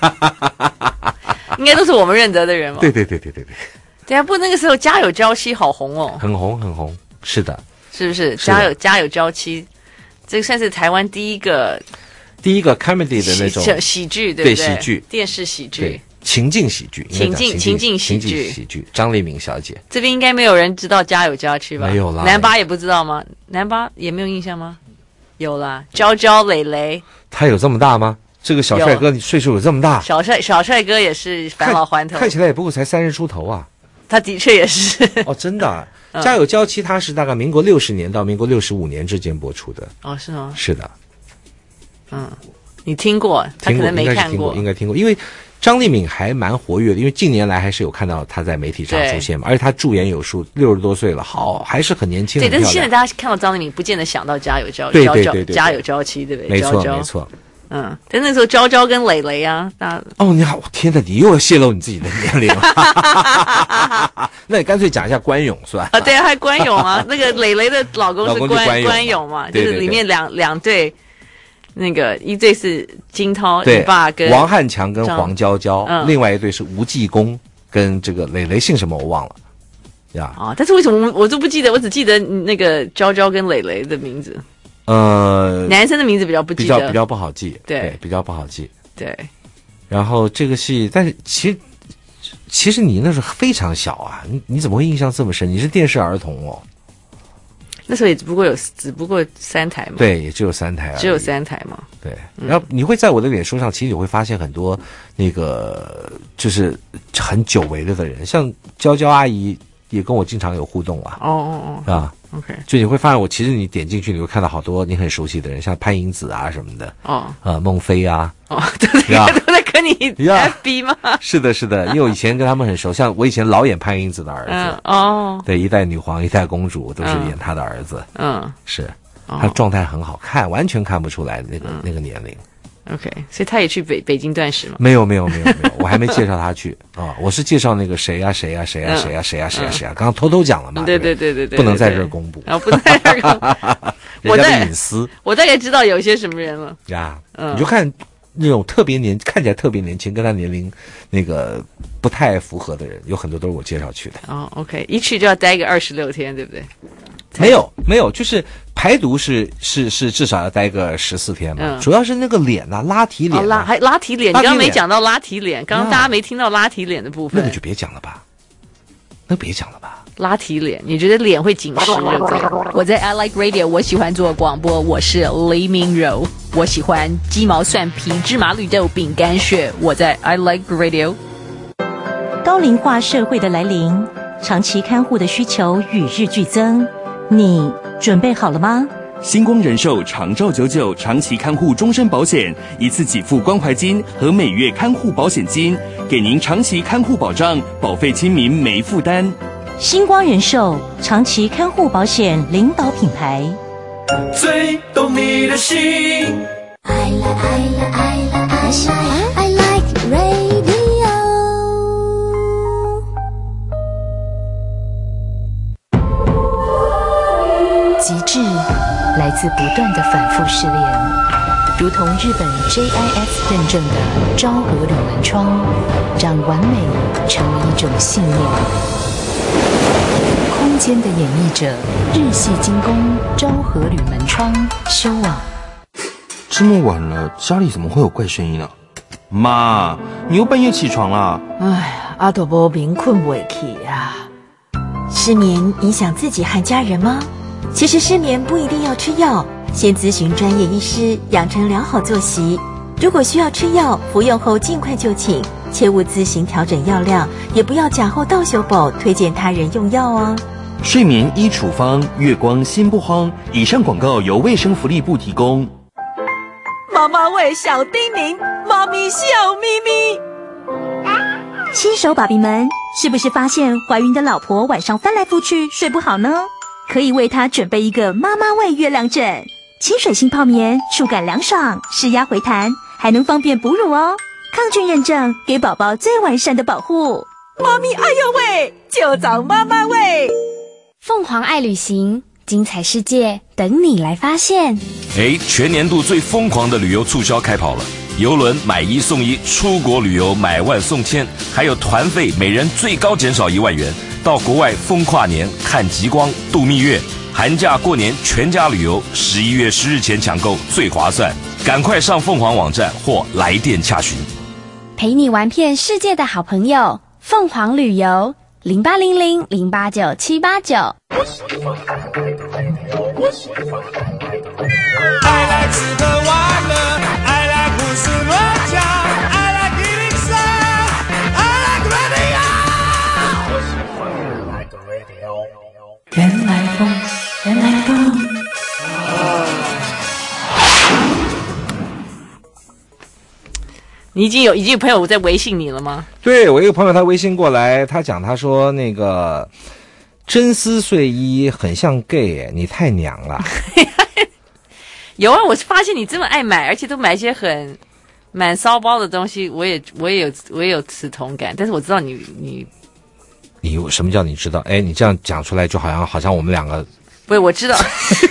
应该都是我们认得的人嘛。 对。 对啊，不，那个时候家有娇妻好红哦， 很红，是的， 是不是？家有娇妻，这个算是台湾第一个 comedy 的那种喜剧，对不对？ 喜剧， 电视喜剧， 情境喜剧， 情境喜剧， 张丽敏小姐。 这边应该没有人知道家有娇妻吧？ 没有啦。 南巴也不知道吗？南巴也没有印象吗？有啦，娇蕾蕾。 他有这么大吗？这个小帅哥岁数有这么大？ 小帅哥也是返老还童， 看起来也不过才30出头啊。 他的确也是。 真的啊。家有娇妻，他是大概民国60年到民国65年之间播出的。 是吗？ 是的。 你听过？他可能没看过， 应该听过，因为张丽敏还蛮活跃的，因为近年来还是有看到她在媒体上出现嘛，而且她驻颜有术，60多岁了，还是很年轻。 对，但是现在大家看到张丽敏，不见得想到家有娇妻，对不对？ 没错。 但那时候娇跟蕾蕾啊， 你好，天哪，你又要泄露你自己的年龄了。那你干脆讲一下关勇算了。 对啊，还关勇啊，那个蕾蕾的老公是关勇嘛，就是里面两对。那个一对是金涛，你爸跟王汉强跟黄娇娇，另外一对是吴继公跟这个蕾蕾，姓什么我忘了呀。 但是为什么我都不记得？我只记得那个娇跟蕾蕾的名字。男生的名字比较不记得， 比较不好记。对，比较不好记。 对。 然后这个戏，但是其实你那时候非常小啊，你怎么会印象这么深？你是电视儿童哦。 那时候也只不过3台嘛， 对，也只有3台， 只有3台嘛。 对，然后你会在我的脸书上，其实你会发现很多那个就是很久违了的人，像娇娇阿姨也跟我经常有互动啊。啊 ，OK， 就你会发现其实你点进去，你会看到好多你很熟悉的人，像潘迎紫啊什么的。孟非啊。 都在跟你 FB 吗？ 是的，是的，因为我以前跟他们很熟，像我以前老演潘迎紫的儿子。对，一代女皇、一代公主都是演他的儿子。是，他状态很好看，完全看不出来那个年龄。 OK， 所以他也去北京断食吗？ 没有，我还没介绍他去啊。我是介绍那个谁啊，刚刚偷偷讲了嘛。 对， 不能在这儿公布。 不能在这儿公布， 人家的隐私。 我大概知道有些什么人了呀。你就看那种看起来特别年轻，跟他年龄那个不太符合的人，有很多都是我介绍去的。 OK， 一去就要待个26天，对不对？ 没有，就是排毒是至少要待个14天嘛。主要是那个脸啊，拉提脸啊， 还拉提脸。你刚刚没讲到拉提脸，刚刚大家没听到拉提脸的部分。 那就别讲了吧。 拉提脸，你觉得脸会紧实？我在 I Like Radio， 我喜欢做广播，我是黎明柔，我喜欢鸡毛蒜皮、芝麻绿豆、饼干屑，我在 I Like Radio。 高龄化社会的来临，长期看护的需求与日俱增，你准备好了吗？ 星光人寿长照99长期看护终身保险，一次给付关怀金和每月看护保险金，给您长期看护保障，保费亲民没负担。 星光人寿长期看护保险领导品牌， 最懂你的心。 I like radio。 极致来自不断的反复试炼，如同日本 JIS 认证的昭和铝门窗，让完美成为一种信念。空间的演绎者，日系精工昭和铝门窗修网。 这么晚了，家里怎么会有怪声音呢？妈，你又半夜起床啦？ 阿朵波明困不起呀。 失眠影响自己和家人吗？其实失眠不一定要吃药，先咨询专业医师，养成良好作息。如果需要吃药，服用后尽快就寝，切勿自行调整药量，也不要假后倒修补推荐他人用药哦。 睡眠医处方，月光心不慌。以上广告由卫生福利部提供。 妈妈喂小叮咛，妈咪笑眯眯。 新手爸比们，是不是发现怀孕的老婆晚上翻来覆去睡不好呢？可以为她准备一个妈妈味月亮枕，清水性泡棉，触感凉爽，释压回弹，还能方便哺乳哦。抗菌认证，给宝宝最完善的保护。 妈咪哎呦喂，就找妈妈喂。 凤凰爱旅行，精彩世界等你来发现。 全年度最疯狂的旅游促销开跑了，邮轮买1送1，出国旅游买万送千，还有团费每人最高减少1万元，到国外疯跨年，看极光，度蜜月，寒假过年全家旅游，11月10日前抢购最划算，赶快上凤凰网站或来电洽询。 陪你玩遍世界的好朋友，凤凰旅游0800089789。 I like 吃喝玩乐 I like 胡思乱想 I like 103 I like radio 原来风，原来风。 你已经有朋友在微信你了吗？ 对，我一个朋友他微信过来，他说那个真丝睡衣很像 gay， 你太娘了。 有啊，我发现你这么爱买，而且都买一些很蛮骚包的东西，我也有此同感。但是我知道你什么叫你知道？你这样讲出来就好像我们两个不是我知道。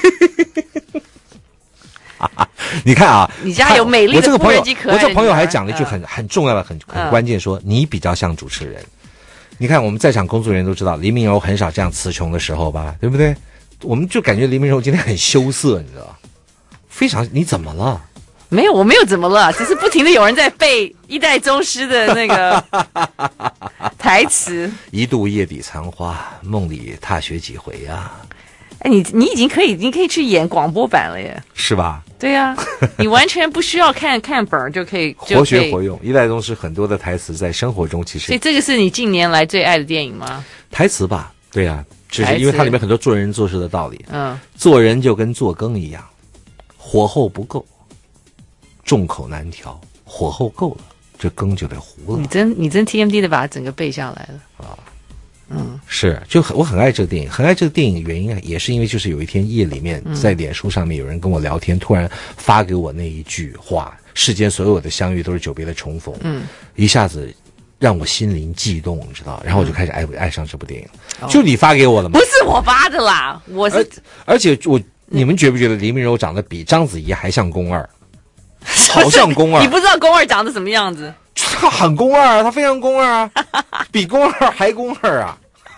你看啊， 你家有美丽的无人机可爱的女儿。 我这个朋友还讲了一句很重要的、很关键，说你比较像主持人。你看我们在场工作人员都知道，黎明柔很少这样词穷的时候吧，对不对？我们就感觉黎明柔今天很羞涩，你知道？非常，你怎么了？ 没有，我没有怎么了，只是不停的有人在背一代宗师的那个台词。 一度夜底残花，梦里踏雪几回呀。 你已经可以去演广播版了耶， 是吧？ 对啊，你完全不需要看本就可以活学活用。一代宗师很多的台词在生活中其实， 所以这个是你近年来最爱的电影吗？ 台词吧， 对呀、只是因为它里面很多做人做事的道理。做人就跟做羹一样，火候不够，众口难调；火候够了，这羹就得糊了。 你真 TMD 的把它整个背下来了啊。 是，我很爱这个电影，很爱这个电影原因也是因为就是有一天夜里面在脸书上面有人跟我聊天，突然发给我那一句话：世间所有的相遇都是久别的重逢。一下子让我心灵悸动，你知道，然后我就开始爱上这部电影。就你发给我的吗？ 不是我发的啦，我是而且你们觉不觉得黎明柔长得比章子怡还像宫二？好像宫二。 你不知道宫二长得什么样子？ 他很宫二啊，他非常宫二啊，比宫二还宫二啊。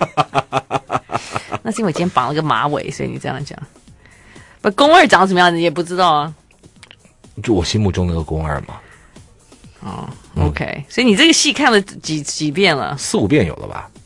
那是因为我今天绑了个马尾，所以你这样讲。不，宫二长什么样子你也不知道啊。 就我心目中那个宫二嘛。 OK，所以你这个戏看了几遍了 ？4、5遍有了吧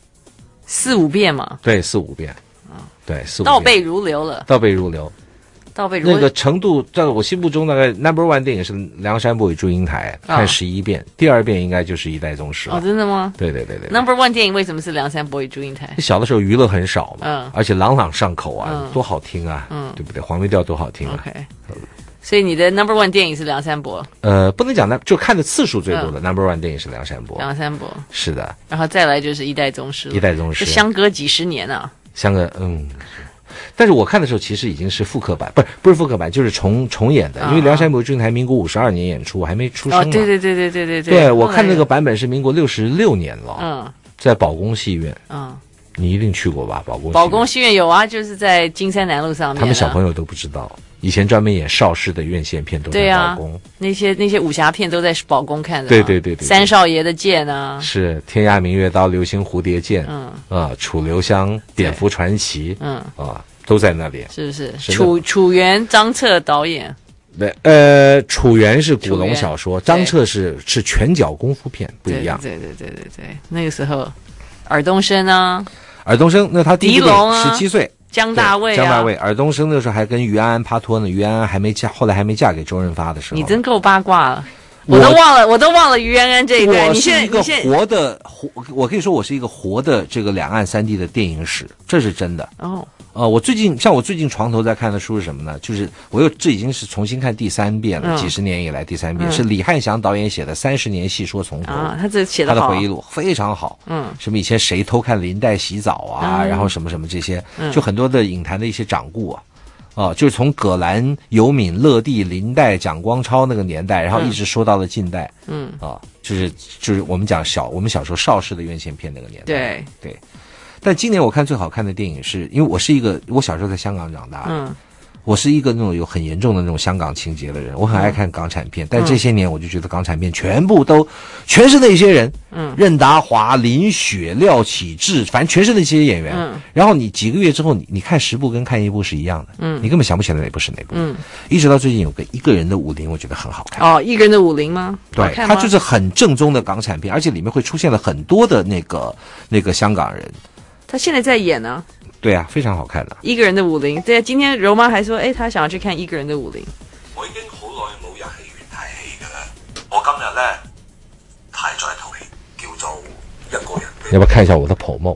？4、5遍嘛。 对，4、5遍。对，4、5遍。 倒背如流了。 倒背如流。 那个程度，在我心目中大概 No.1 电影是《梁山伯与祝英台》，看11遍，第2遍应该就是《一代宗师》了。 真的吗？ 对。 No.1 电影为什么是《梁山伯与祝英台》？ 小的时候娱乐很少嘛，而且朗朗上口啊，多好听啊，对不对？黄梅调多好听啊。 OK，所以你的 No.1 电影是《梁山伯》？ 不能讲就看的次数最多的 No.1 电影是《梁山伯》。 梁山伯是的， 然后再来就是《一代宗师》。 一代宗师相隔几十年啊！ 相隔但是我看的时候其实已经是复刻版，不是复刻版，就是重演的，因为《梁山伯与祝英台》民国52年演出，我还没出生嘛。 对。 对，我看那个版本是民国66年了。在宝宫戏院。你一定去过吧？宝宫戏院有啊，就是在金山南路上面。 他们小朋友都不知道，以前专门演邵氏的院线片都在宝宫。 那些武侠片都在宝宫看的。 对。 三少爷的剑啊， 是天涯明月刀、流星蝴蝶剑，楚留香、蝙蝠传奇，都在那里。 是不是？楚原、张彻导演。 对，楚原是古龙小说，张彻是拳脚功夫片，不一样。 对，那个时候，尔冬升啊。 尔冬升，那他第一部17岁， 江大卫， 尔冬升那个时候还跟于安安拍拖呢，于安安后来还没嫁给周润发的时候。 你真够八卦了，我都忘了于安安这一代。 我是一个我可以说我是一个活的这个两岸3地的电影史，这是真的。我最近床头在看的书是什么呢？就是这已经是重新看第3遍了，几十年以来第3遍，是李汉祥导演写的《30年戏说从头》 他这写的他的回忆录非常好。什么以前谁偷看林黛洗澡啊，然后什么什么这些，就很多的影坛的一些掌故啊。就是从葛兰、尤敏、乐蒂、林黛、蒋光超那个年代，然后一直说到了近代。就是我们讲我们小时候邵氏的院线片那个年代。对。但今年我看最好看的电影是，因为我小时候在香港长大的，我是一个那种有很严重的那种香港情节的人，我很爱看港产片，但这些年我就觉得港产片全是那些人，任达华、林雪、廖启智，反正全是那些演员。然后你几个月之后，你看10部跟看1部是一样的，你根本想不起来哪部是哪部。一直到最近有个一个人的武林，我觉得很好看。 一个人的武林吗？ 对，它就是很正宗的港产片，而且里面会出现了很多的那个香港人。 他现在在演呢。 对啊，非常好看的。 一个人的武林。对啊，今天柔媽還說，她想要去看一個人的武林。 我已經好耐冇入戲院睇戲㗎啦。我今日呢睇咗一套戲，叫做《一個人》。 要不要看一下我的 promo？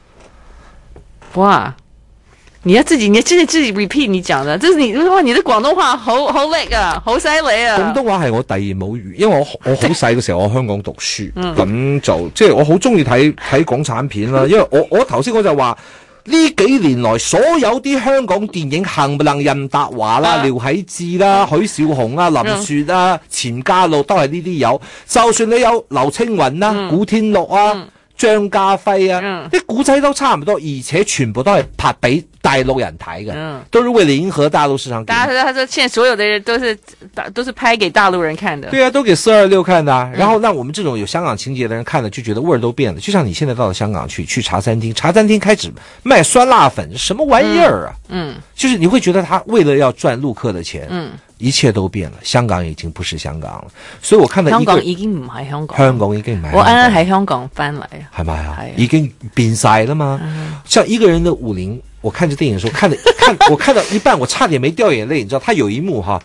哇！你要自己 repeat 你講的，這是你的廣東話好叻啊，好犀利啊！ 廣東話係我第2母語，因為我好細嘅時候我喺香港讀書，咁就即係我好中意睇港產片啦。因為我頭先我就話呢幾年來所有啲香港電影冚唪唥任達華啦、廖啟智啦、許紹雄啊、林雪啊、錢嘉樂都係呢啲有，就算你有劉青雲啦、古天樂啊、張家輝啊，啲古仔都差唔多，而且全部都係拍俾大陸人睇嘅，都是為了迎合大陸市場。 他說現在所有的人都是拍給大陸人看的。 對啊，都給426看的啊。然後那我們這種有香港情節的人看了就覺得味兒都變了。就像你現在到了香港去茶餐廳開始賣酸辣粉，什麼玩意兒啊？就是你會覺得他為了要賺陸客的錢，一切都變了。香港已經不是香港了。所以我看到香港已經唔係香港， 香港已經唔係香港。 我啱啱喺香港翻嚟啊， 係咪啊？已經變晒了嗎？像一個人的武林。我看這電影的時候，我看到一半，我差點沒掉眼淚。你知道，他有一幕哈，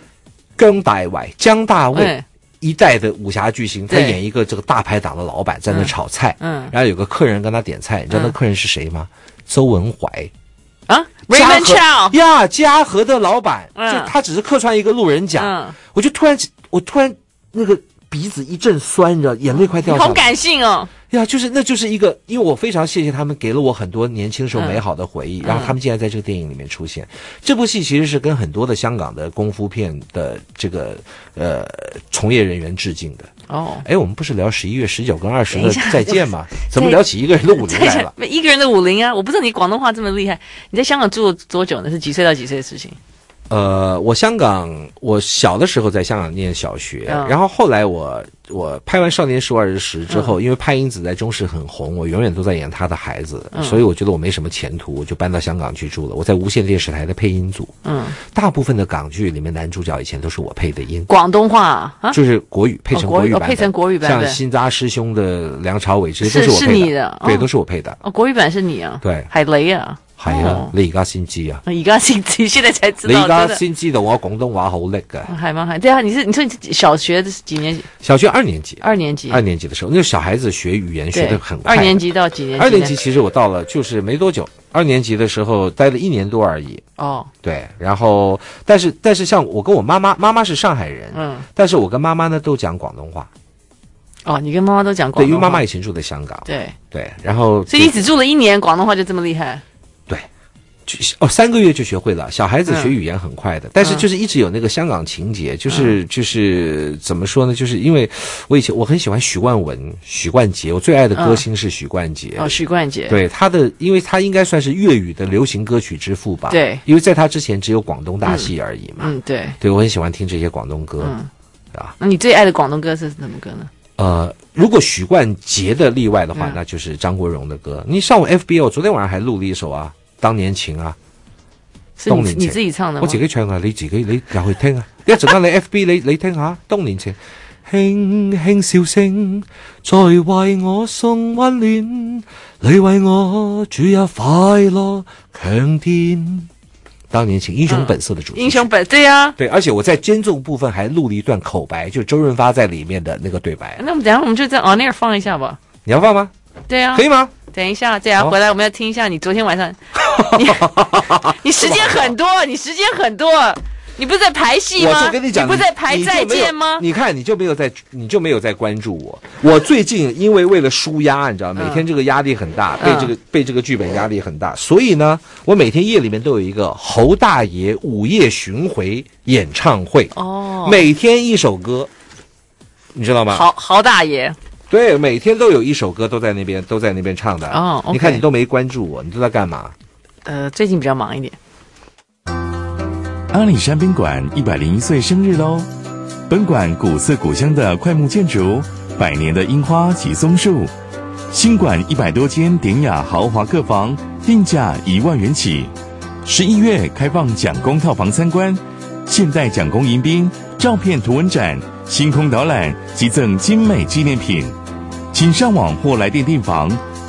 姜大衛一代的武俠巨星，他演一個這個大排檔的老闆在那炒菜，然後有個客人跟他點菜，你知道那客人是誰嗎？ 邹文怀啊 ，Raymond Chow 呀，嘉禾的老板，就他只是客串一个路人甲，我突然那个鼻子一阵酸，你知道，眼泪快掉下来。 好感性哦。 呀，那就是一个，因为我非常谢谢他们给了我很多年轻时候美好的回忆，然后他们竟然在这个电影里面出现。这部戏其实是跟很多的香港的功夫片的这个从业人员致敬的。哦，哎，我们不是聊11月19跟20的再见吗？怎么聊起一个人的50来了？ 一个人的50啊！我不知道你广东话这么厉害。你在香港住了多久呢？是几岁到几岁的事情？ 我小的时候在香港念小学，然后后来我拍完《少年时话日时》之后，因为潘迎紫在中视很红，我永远都在演她的孩子，所以我觉得我没什么前途，我就搬到香港去住了。我在无线电视台的配音组，大部分的港剧里面男主角以前都是我配的音， 广东话啊， 就是国语配成国语版本， 配成国语版本， 像新扎师兄的梁朝伟这些都是我配的， 是你的， 对，都是我配的。 哦，国语版是你啊？ 对， 海雷啊。 係啊，你而家先知啊！ 而家先知，現在才知道。 你而家先知道我廣東話好叻㗎。 係嗎？對啊，你說你小學幾年級？ 小學2年級。 2年級。 2年級的時候，那個小孩子學語言學得很快。 2年級到幾年級？ 2年級其實我到了就是沒多久，2年級的時候待了1年多而已。 哦。 對，然後但是像我跟我媽媽是上海人，但是我跟媽媽呢都講廣東話。 哦，你跟媽媽都講廣東話。 對，因為媽媽以前住在香港。對，然後。 所以你只住了1年，廣東話就這麼厲害。 3個月就學會了。小孩子學語言很快的，但是就是一直有那個香港情節，就是怎麼說呢？就是因為我很喜歡許冠文、許冠傑，我最愛的歌星是許冠傑。 哦，許冠傑。 對，因為他應該算是粵語的流行歌曲之父吧。 對， 因為在他之前只有廣東大戲而已嘛。 對。 對，我很喜歡聽這些廣東歌。啊， 那你最愛的廣東歌是什麼歌呢？ 如果許冠傑的例外的話，那就是張國榮的歌。你上我 FB， 我昨天晚上還錄了一首啊。當年情啊， 是你自己唱的嗎？ 我自己唱啊，你自己你又去聽啊。一陣間你 FB 你聽下，當年情，輕輕笑聲，在為我送溫暖，你為我主有快樂強電。當年情，英雄本色的主題曲， 英雄本對啊， 對，而且我在間奏部分還錄了一段口白，就是周潤發在裡面的那個對白。 那我們等一下我們就在 on air 放一下吧。 你要放嗎？ 對啊， 可以嗎？ 等一下，回來我們要聽一下你昨天晚上，你時間很多，你時間很多，你不是在排戲嗎？ 我就跟你講， 你不是在排再見嗎？ 你看你就沒有在關注我。我最近因為了紓壓，你知道，每天這個壓力很大，被這個劇本壓力很大，所以呢，我每天夜裡面都有一個侯大爺午夜巡迴演唱會。哦，每天一首歌，你知道嗎？ 侯大爺。 對，每天都有一首歌都在那邊唱的。哦， okay，你看你都沒關注我，你都在幹嘛？ 最近比較忙一點。 阿里山賓館101歲生日嘍！本館古色古香的檜木建築，100年的櫻花及松樹，新館100多間典雅豪華客房，定價1萬元起。11月開放蔣公套房參觀，現代蔣公迎賓照片圖文展，星空導覽及贈精美紀念品。請上網或來電訂房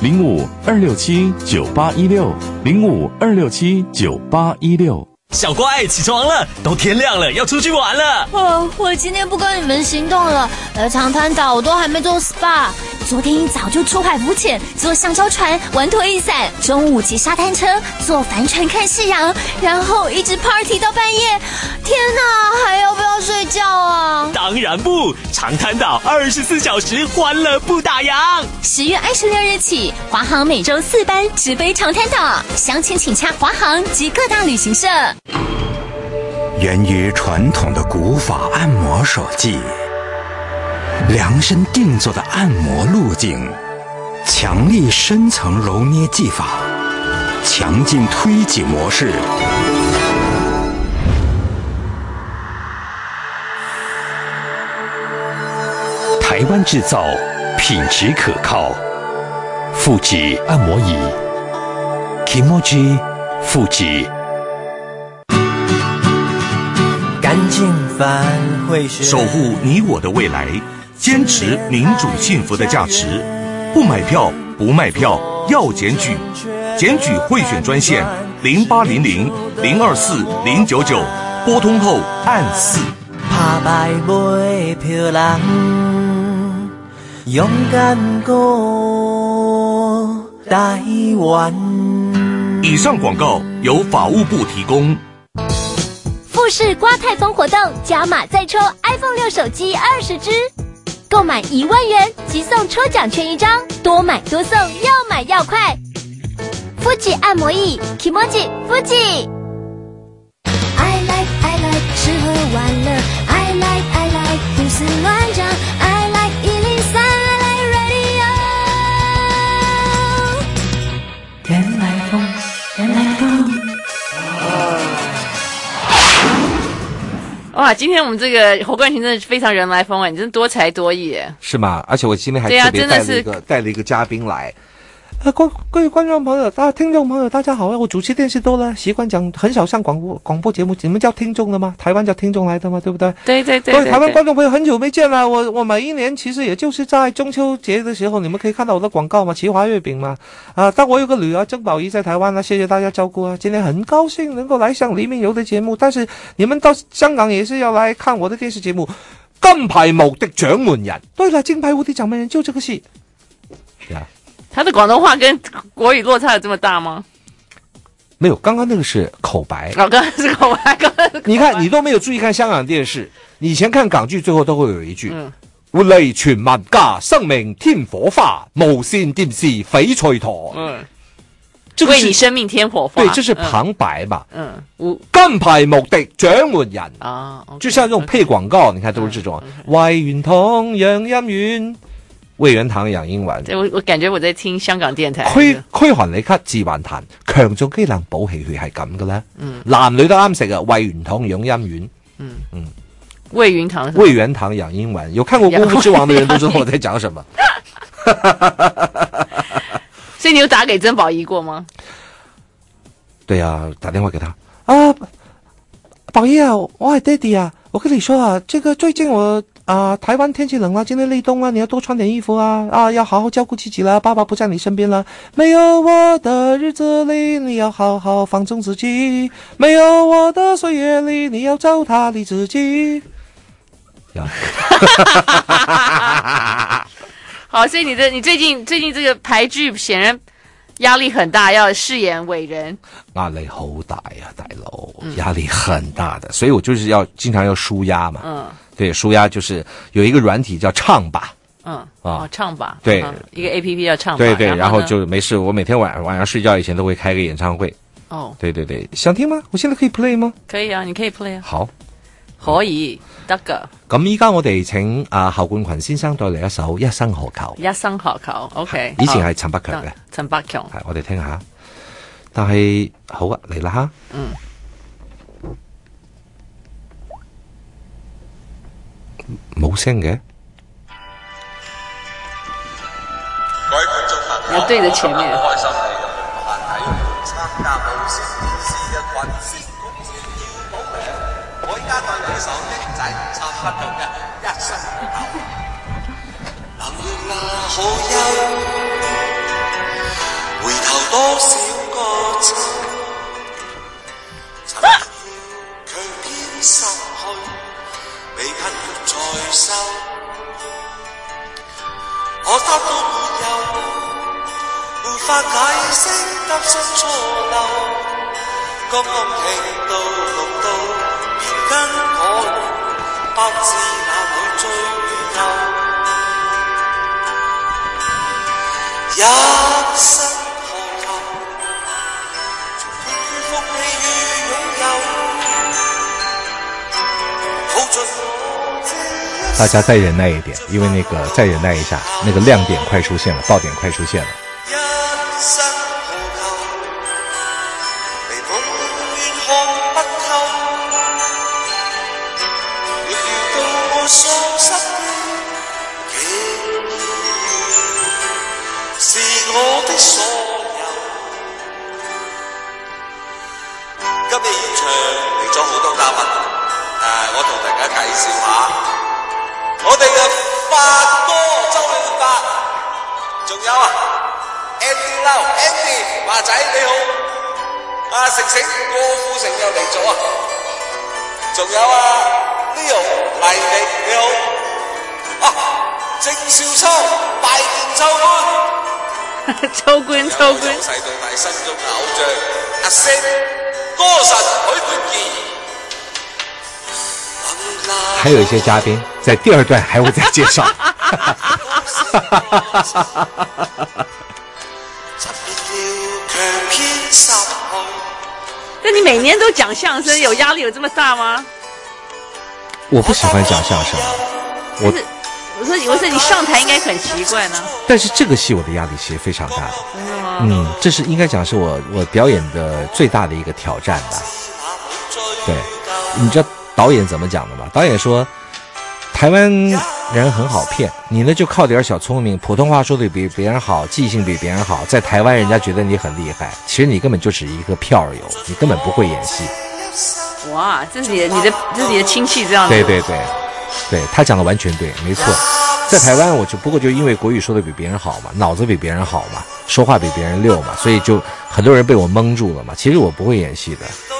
05-267-9816，05-267-9816。 小乖，起床了，都天亮了，要出去玩了。 我今天不跟你们行动了，长滩岛我都还没做 SPA。昨天一早就出海浮潜，坐橡胶船，玩拖衣伞，中午骑沙滩车，坐帆船看夕阳，然后一直 party 到半夜。天哪，还要不要睡觉啊？ 当然不，长滩岛24小时欢乐不打烊。 10月26日起，华航每周4班直飞长滩岛，详情请洽华航及各大旅行社。 源于传统的古法按摩手技，量身定做的按摩路径，强力深层揉捏技法，强劲推挤模式，台湾制造，品质可靠，富吉按摩椅 Kimoji 富吉。 干净返回旋， 守护你我的未来，坚持民主幸福的价值。不买票不卖票，要检举，检举贿选专线0800-024-099，拨通后按4。 拍败买票人，勇敢过台湾。 以上广告由法务部提供。 富士刮泰丰活动加码再抽 iPhone 6手机20只，购买1万元即送抽奖券1张，多买多送，要买要快。Fuji 按摩椅 Kimoji Fuji。I like 吃喝玩乐 I like 胡思乱想 I like 103 I like radio。 人来疯，人来疯。 哇，今天我们这个侯冠群真的非常人来疯哎，你真多才多艺耶。 是吗？而且我今天还特别带了一个嘉宾来。各位观众朋友，听众朋友，大家好！我主持电视多了，习惯讲，很少上广播节目。你们叫听众的吗？台湾叫听众来的吗？对不对？ 对。 各位台湾观众朋友，很久没见了。我每一年其实也就是在中秋节的时候，你们可以看到我的广告嘛，奇华月饼嘛。但我有个女儿曾宝仪在台湾谢谢大家照顾啊。今天很高兴能够来上黎明游的节目，但是你们到香港也是要来看我的电视节目《金牌无敌掌门人》。对了，《金牌无敌掌门人》就这个戏。 他的广东话跟国语落差有这么大吗？ 没有，刚刚那个是口白。 刚刚是口白， 你看，你都没有注意看香港电视。你以前看港剧，最後都會有一句：活力全民家，生命添火花，無線電視翡翠台。這個為你生命添火花。 對，這是旁白嘛。金牌無敵掌門人啊，就像這種配廣告，你看都是這種。位元堂養陰丸。味元堂養英文， 我感覺我在聽香港電台。 驅寒理咳治患痰，強壯機能補氣血係咁嘅啦。男女都啱食啊！味元堂養陰丸。 味元堂養英文，有看過《功夫之王》的人都知道我在講什麼。 所以你有打給曾寶儀過嗎？ 對啊，打電話給他啊，寶儀啊，我係爹哋啊，我跟你說啊，這個最近我。台灣天氣冷了，今天立冬啊，你要多穿點衣服啊！要好好照顧自己了，爸爸不在你身邊了。沒有我的日子裡，你要好好放縱自己；沒有我的歲月裡，你要糟蹋你自己。 好，所以你最近這個排劇顯然壓力很大，要飾演偉人， 壓力好大呀，大佬，壓力很大的，所以我就是要經常要舒壓嘛。對，舒壓就是有一個軟體叫唱吧。 唱吧。 對， 一個 APP 叫唱吧。 對，然後就沒事，我每天晚上睡覺以前都會開個演唱會。對，想聽嗎？我現在可以 play 嗎？ 可以啊，你可以 play 啊。 好， 可以，得㗎。 咁依家我哋請侯冠群先生帶嚟一首《一生何求》。 一生何求 ，OK。 以前係陳百強嘅。 陳百強。 係，我哋聽下。但係好啊，嚟啦吓。冇聲嘅， 我對着前面。 開心你入去學下體育，參加無線電視嘅群先公司要保命。我依家對你手英仔陳百強嘅一生何求。能怨那好友，回頭多少個秋，曾要卻偏失去。未近欲再收，我得到沒有，沒法解釋得失錯漏。剛剛聽到濃到，便跟我不知哪裏追究。一生何求，從佩服你與擁有。 大家再忍耐一點，因為那個再忍耐一下，那個亮點快出現了，爆點快出現了。 今日現場嚟咗好多嘉賓，我同大家介紹下，我哋嘅發哥周潤發，仲有Andy Lau，Andy 華仔你好，成成郭富城又嚟咗啊，仲有Leo 黎明你好，鄭少秋拜見秋官。 抽筋抽筋。 由細到大心中嘅偶像阿星歌神許冠傑。 还有一些嘉宾在第2段还会再介绍。 但你每年都讲相声，有压力有这么大吗？ 我不喜欢讲相声， 我说你上台应该很习惯呢。 但是这个戏我的压力其实非常大的。 真的吗？ 这是应该讲是我表演的最大的一个挑战吧。对，你知道导演怎么讲的吗？导演说，台湾人很好骗，你呢就靠点小聪明，普通话说的比别人好，记性比别人好，在台湾人家觉得你很厉害，其实你根本就是一个票友，你根本不会演戏。 哇，这是你的亲戚这样子。 对，他讲的完全对，没错。在台湾不过就因为国语说的比别人好嘛，脑子比别人好嘛，说话比别人溜嘛，所以就很多人被我蒙住了嘛。其实我不会演戏的。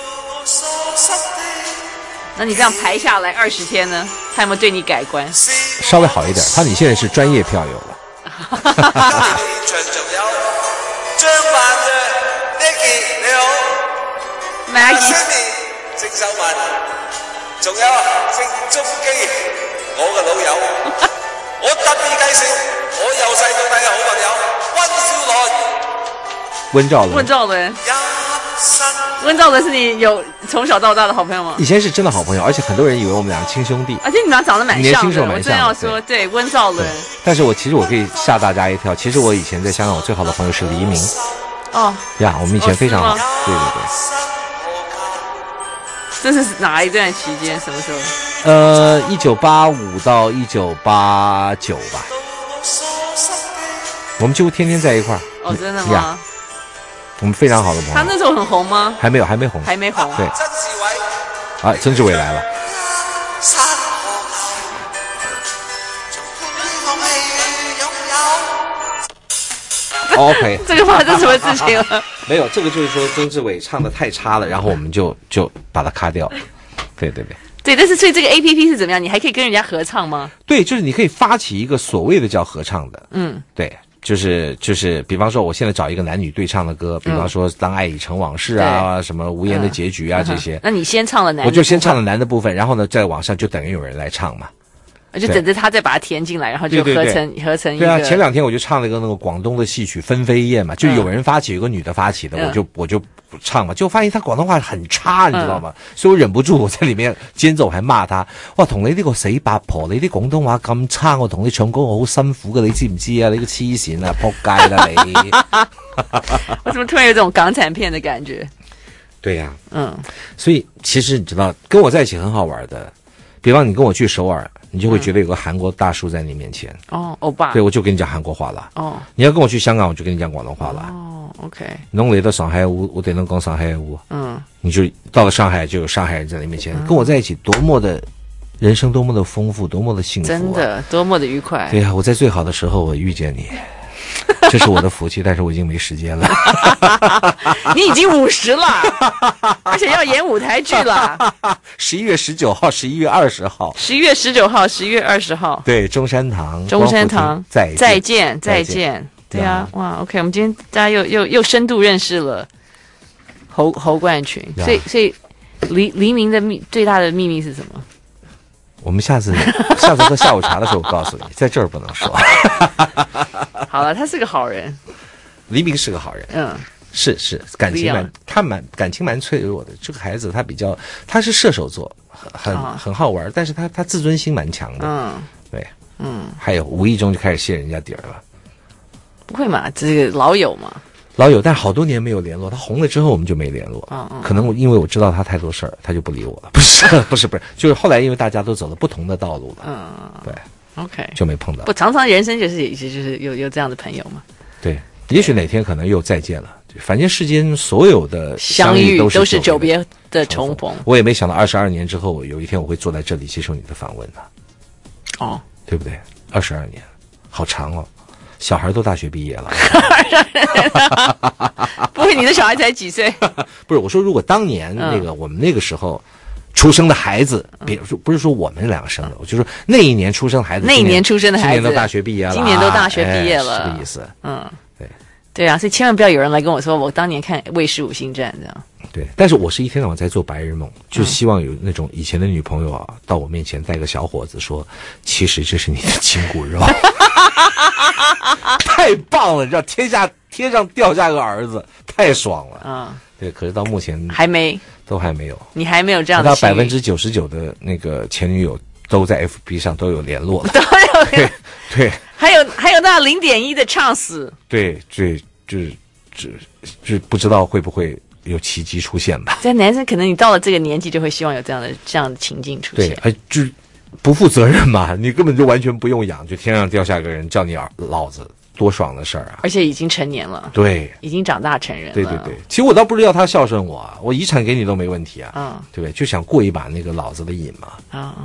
那你这样排下来20天呢，他有没有对你改观？ 稍微好一点，你现在是专业票友了。 現場仲有張曼嘅 Nicky 你好 ，Maggie 鄭秀文，仲有鄭中基，我嘅老友，我特別介紹我由細到大嘅好朋友温兆倫。 温兆倫。 温兆伦是你有从小到大的好朋友吗？ 以前是真的好朋友，而且很多人以为我们俩亲兄弟。 而且你们俩长得蛮像的， 年轻时候蛮像的。 我真要说，对温兆伦。 但是其实我可以吓大家一跳，其实我以前在香港，我最好的朋友是黎明。 哦。 呀，我们以前非常好。对。 这是哪一段期间？什么时候 ？1985到1989吧。我们几乎天天在一块儿。 哦，真的吗？ 我们非常好的朋友。 他那时候很红吗？ 还没红。 还没红。 对。曾志伟来了。OK。 这个发生什么事情了？ 没有，这个就是说曾志伟唱的太差了，然后我们就把它卡掉。对。 对，但是所以这个 APP 是怎么样？你还可以跟人家合唱吗？ 对，就是你可以发起一个所谓的叫合唱的。对。就是比方说我现在找一个男女对唱的歌，比方说当爱已成往事啊，什么无言的结局啊，这些。 那你先唱了男的， 我就先唱了男的部分，然后呢在网上就等于有人来唱嘛。 就等着他再把它填进来，然后就合成一个。 对啊，前2天我就唱了一个那个广东的戏曲《分飞燕》嘛，就有人发起，有个女的发起的，我就唱嘛，就发现他广东话很差，你知道吗？所以我忍不住我在里面间奏还骂他，哇，同你呢個死八婆，你啲廣東話咁差，我同你唱歌我好辛苦嘅，你知唔知啊？你個黐線啊，仆街啦你！ 我怎么突然有这种港產片的感觉？ 对呀，所以其实你知道，跟我在一起很好玩的，比方你跟我去首爾。你就会觉得有个韩国大叔在你面前欧巴， 对，我就跟你讲韩国话了。你要跟我去香港，我就跟你讲广东话了。 OK。 侬嚟到上海，我得能讲上海话。你就到了上海，就有上海人在你面前，跟我在一起，多么的人生，多么的丰富，多么的幸福， 真的，多么的愉快。 对呀，我在最好的时候我遇见你。这是我的福气，但是我已经没时间了。 你已经50了，而且要演舞台剧了。 11月19号、11月20号。 11月19号、11月20号。 对，中山堂。 再见。对啊，哇 ，OK， 我们今天大家又深度认识了侯冠群，所以黎明的最大的秘密是什么？ 我们下次喝下午茶的时候告诉你，在这儿不能说。 好了，他是个好人， 黎明是个好人，是感情蛮脆弱的。这个孩子他是射手座，很好玩，但是他自尊心蛮强的，对，还有无意中就开始泄人家底儿了。 不会嘛，这个老友嘛。 老友，但好多年没有联络。他红了之后，我们就没联络。可能因为我知道他太多事儿，他就不理我了。不是，就是后来因为大家都走了不同的道路了。对 ，OK， 就没碰到。 不，常常人生就是有这样的朋友嘛。 对，也许哪天可能又再见了。反正世间所有的相遇都是久别的重逢。 我也没想到22年之后，有一天我会坐在这里接受你的访问呢。对不对？22年，好长哦。小孩都大学毕业了。 不会，你的小孩才几岁？ 不是，我说如果当年我们那个时候出生的孩子，不是说我们2个生的，我就说那一年出生的孩子， 那一年出生的孩子， 今年都大学毕业了， 今年都大学毕业了， 是这个意思。 对。 对啊，所以千万不要有人来跟我说我当年看卫视五星战这样。 对，但是我是一天到晚在做白日梦，就希望有那种以前的女朋友啊，到我面前带个小伙子说，其实这是你的亲骨肉，太棒了，你知道天上掉下个儿子，太爽了。 嗯， 对，可是到目前都还没有， 你还没有这样的他99%的那个前女友都在 FB 上都有联络了， 都有联络， 对， 还有那0.1的chance， 对，就不知道会不会有奇迹出现吧。 在男生可能你到了这个年纪就会希望有这样的情境出现。 对，就不负责任嘛，你根本就完全不用养，就天上掉下个人叫你老子，多爽的事儿啊！ 而且已经成年了， 对， 已经长大成人了。 对，其实我倒不是要他孝顺我啊，我遗产给你都没问题啊，对不对？就想过一把那个老子的瘾嘛。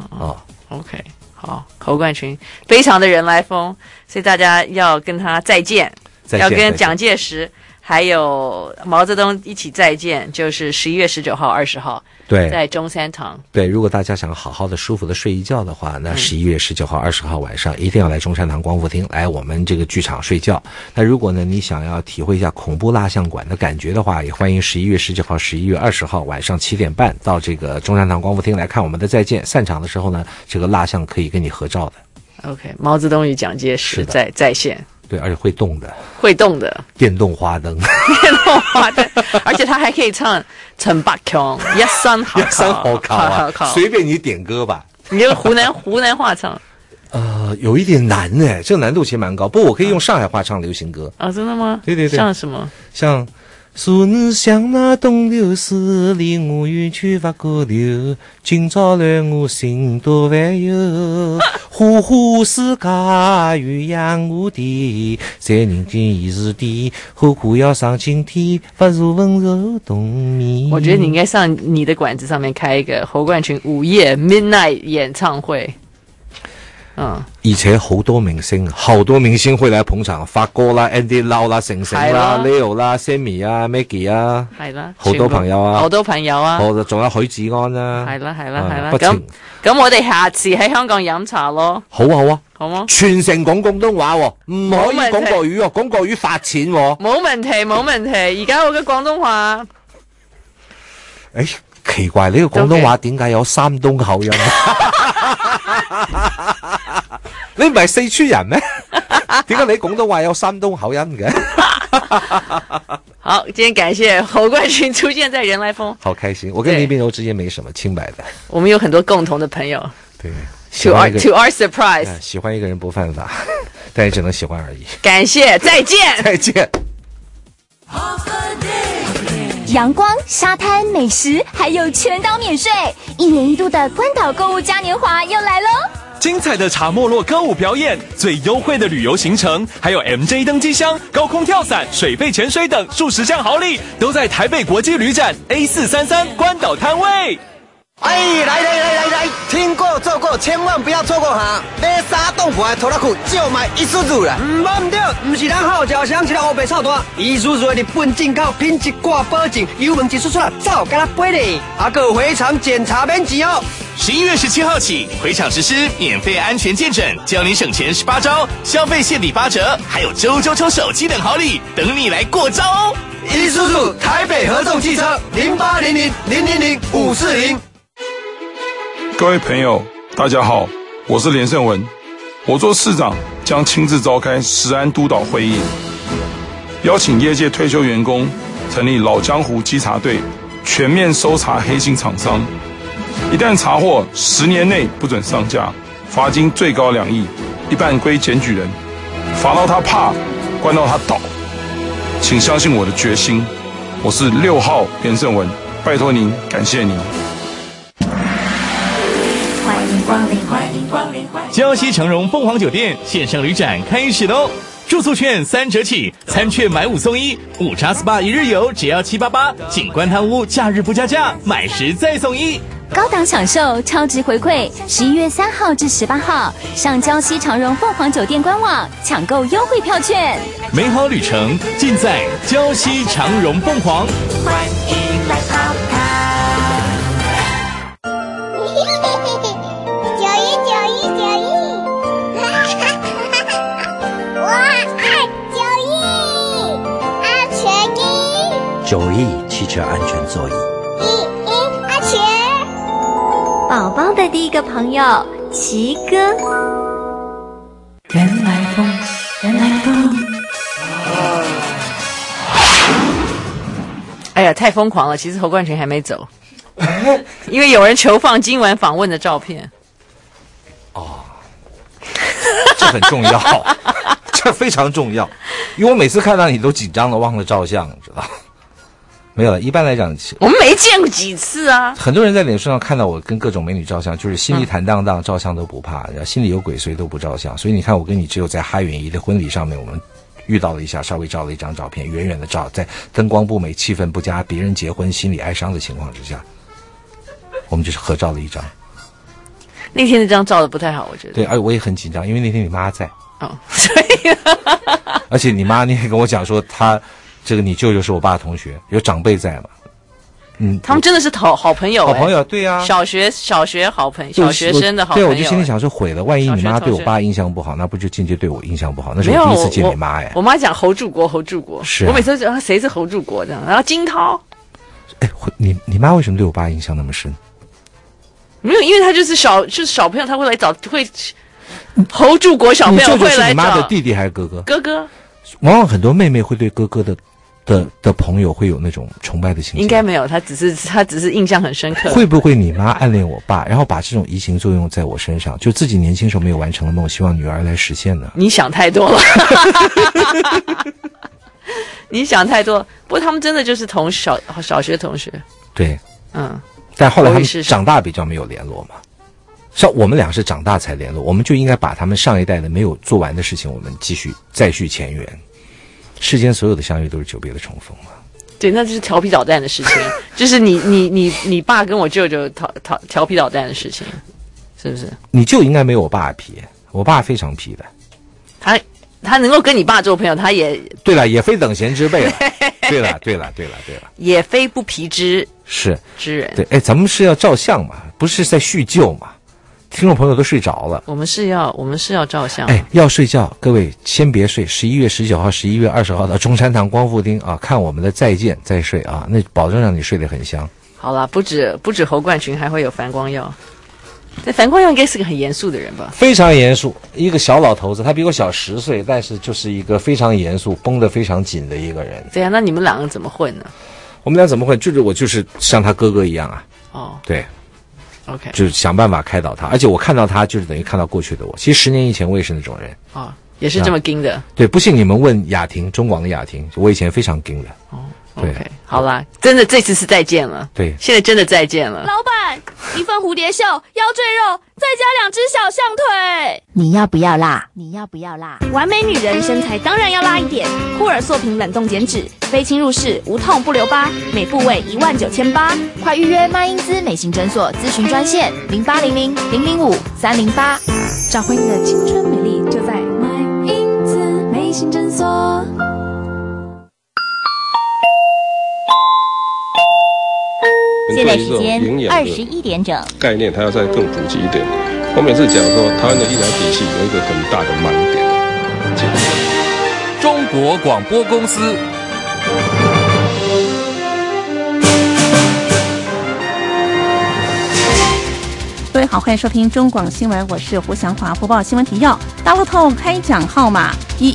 OK， 好，侯冠群非常的人来疯，所以大家要跟他再见，要跟蒋介石还有毛泽东一起再见，就是11月19号、20号， 对， 在中山堂。 对，如果大家想好好的、舒服的睡一觉的话，那11月19号、20号晚上一定要来中山堂光复厅，来我们这个剧场睡觉。那如果呢，你想要体会一下恐怖蜡像馆的感觉的话，也欢迎11月19号、11月20号晚上7点半到这个中山堂光复厅来看我们的再见。散场的时候呢，这个蜡像可以跟你合照的。 OK， 毛泽东与蒋介石在线。 对，而且会动的，电动花灯， 而且他还可以唱《陈百强》，一生好考， 随便你点歌吧。 你用湖南话唱， 有一点难呢，这个难度其实蛮高。不过我可以用上海话唱流行歌。 真的吗？ 对， 像什么？ 像。昨日向那东流水，离我远去不可留。今朝来我心多烦忧，花花世界鸳鸯蝴蝶，在人间已是地，花花要上青天，不如温柔冬眠。 我觉得你应该上你的馆子上面开一个侯冠群午夜 Midnight 演唱會。 而且好多明星會來捧場，發哥啦、Andy Lau 啦、成啦、Leo 啦、Sammy 啊、Maggie 啊， 係啦， 好多朋友啊，仲有許志安啊， 係啦，咁我哋下次喺香港飲茶咯， 好啊， 好嗎？ 全程講廣東話喎，唔可以講國語喎，講國語罰錢喎， 冇問題，而家我嘅廣東話， 奇怪，呢個廣東話點解有山東口音？你唔係四川人咩？點解你廣東話有山東口音嘅？ 好，今天感謝侯冠群出現在人來瘋， 好開心。我跟林彬柔之間沒什麼清白的， 我們有很多共同的朋友。 對 ，to our surprise， 喜歡一個人不犯法，但也只能喜歡而已。 感謝，再見， 再見。 陽光、沙灘、美食，還有全島免稅，1年1度的關島購物嘉年華又來嘍！ 精彩的茶沒落歌舞表演，最優惠的旅遊行程，還有 MJ 登機箱、高空跳傘、水肺潛水等數十項好禮，都在台北國際旅展 A433關島攤位。 來，聽過做過，千萬不要錯過哈！買3棟破的拖拉庫就買Isuzu啦，唔對，不是咱號召上一個烏白臭大，Isuzu的日本進口品質掛保證，油門一出出走跟他飛呢，還有回廠檢查免錢哦。 11月17號起，回廠實施免費安全鑑證，教你省錢18招，消費現抵8折，還有周抽手機等好禮，等你來過招哦 ！Isuzu 台北合眾汽車0800000540。 各位朋友，大家好，我是連勝文。我做市長將親自召開食安督導會議，邀請業界退休員工成立老江湖稽查隊，全面搜查黑心廠商。一旦查獲，10年內不准上架，罰金最高2億，一半歸檢舉人，罰到他怕，關到他倒。請相信我的決心，我是6號連勝文，拜託您，感謝您。 礁溪長榮鳳凰酒店線上旅展開始嘍！住宿券3折起，餐券買5送1，5叉 SPA 一日遊只要788，景觀湯屋假日不加價，買10再送1。 高檔享受，超值回饋！11月3號至18號，上礁溪長榮鳳凰酒店官網搶購優惠票券。 美好旅程盡在礁溪長榮鳳凰。 歡迎來泡泡。91，91，91，哇，911！ 9E 汽车安全座椅。 阿全，宝宝的第一个朋友奇哥。 人来疯，人来疯。 哎呀，太疯狂了！其实侯冠群还没走，因为有人求放今晚访问的照片。 哦，这很重要，这非常重要，因为我每次看到你都紧张的忘了照相，你知道。没有了，一般来讲， 我们没见过几次啊。 很多人在脸书上看到我跟各种美女照相，就是心里坦荡荡，照相都不怕，心里有鬼祟都不照相。所以你看，我跟你只有在哈远仪的婚礼上面，我们遇到了一下，稍微照了一张照片，远远的照，在灯光不美、气氛不佳、别人结婚心里哀伤的情况之下，我们就是合照了一张。 那天那张照的不太好，我觉得。 对，而我也很紧张，因为那天你妈在。 哦，所以。 而且你妈那天跟我讲说，这个你舅舅是我爸的同学，有长辈在嘛？ 他们真的是好朋友， 好朋友，对呀， 小学好朋友，小学生的好朋友。 对，我就心里想说，毁了，万一你妈对我爸印象不好，那不就间接对我印象不好？那是我第一次见你妈哎。 我妈讲侯柱国， 是我每次都讲谁是侯柱国这样，然后金涛。 哎，你妈为什么对我爸印象那么深？ 没有，因为他就是小朋友，他会来找侯柱国小朋友会来找。 你舅舅是你妈的弟弟还是哥哥？ 哥哥。 往往很多妹妹会对哥哥的朋友会有那种崇拜的情绪。 应该没有，他只是印象很深刻。 会不会你妈暗恋我爸，然后把这种移情作用在我身上，就自己年轻时候没有完成的梦，希望女儿来实现呢？ 你想太多了。你想太多。不过他们真的就是小学同学。 对，但后来他们长大比较没有联络嘛。像我们俩是长大才联络，我们就应该把他们上一代的没有做完的事情，我们再续前缘。世间所有的相遇都是久别的重逢嘛。 对，那就是调皮捣蛋的事情，就是你爸跟我舅舅调皮捣蛋的事情，是不是？ 你舅应该没有我爸皮，我爸非常皮的。 他能够跟你爸做朋友，他也对了，也非等闲之辈了。对了， 也非不皮之人。 对，哎，咱们是要照相嘛，不是在叙旧嘛。听众朋友都睡着了， 我们是要照相。 哎，要睡觉，各位先别睡。11月19号、11月20号到中山堂光复厅啊，看我们的再见再睡啊，那保证让你睡得很香。 好啦，不止侯冠群，还会有樊光耀。这樊光耀应该是个很严肃的人吧？非常严肃，一个小老头子，他比我小10岁，但是就是一个非常严肃、绷得非常紧的一个人。对啊，那你们两个怎么混呢？我们俩怎么混？我就是像他哥哥一样啊。哦，对。OK， 就是想办法开导他，而且我看到他就是等于看到过去的我。其实10年以前我也是那种人啊，也是这么硬的。对，不信你们问雅婷，中广的雅婷，我以前非常硬的。哦 ，OK， 好啦，真的这次是再见了。对，现在真的再见了。老板，1份蝴蝶袖，腰赘肉，再加2只小象腿。 你要不要辣？ 完美女人身材当然要辣一点。库尔塑瓶冷冻减脂，非侵入式，无痛不留疤，每部位19800。 快预约麦因兹美型诊所咨询专线0800-005-308，找回你的青春美丽，就在麦因兹美型诊所。 现在时间21点整。概念它要再更普及一点。我每次讲说，台湾的医疗体系有一个很大的盲点。 中国广播公司。 各位好，欢迎收听中广新闻，我是胡祥华。播报新闻提要：大乐透开奖号码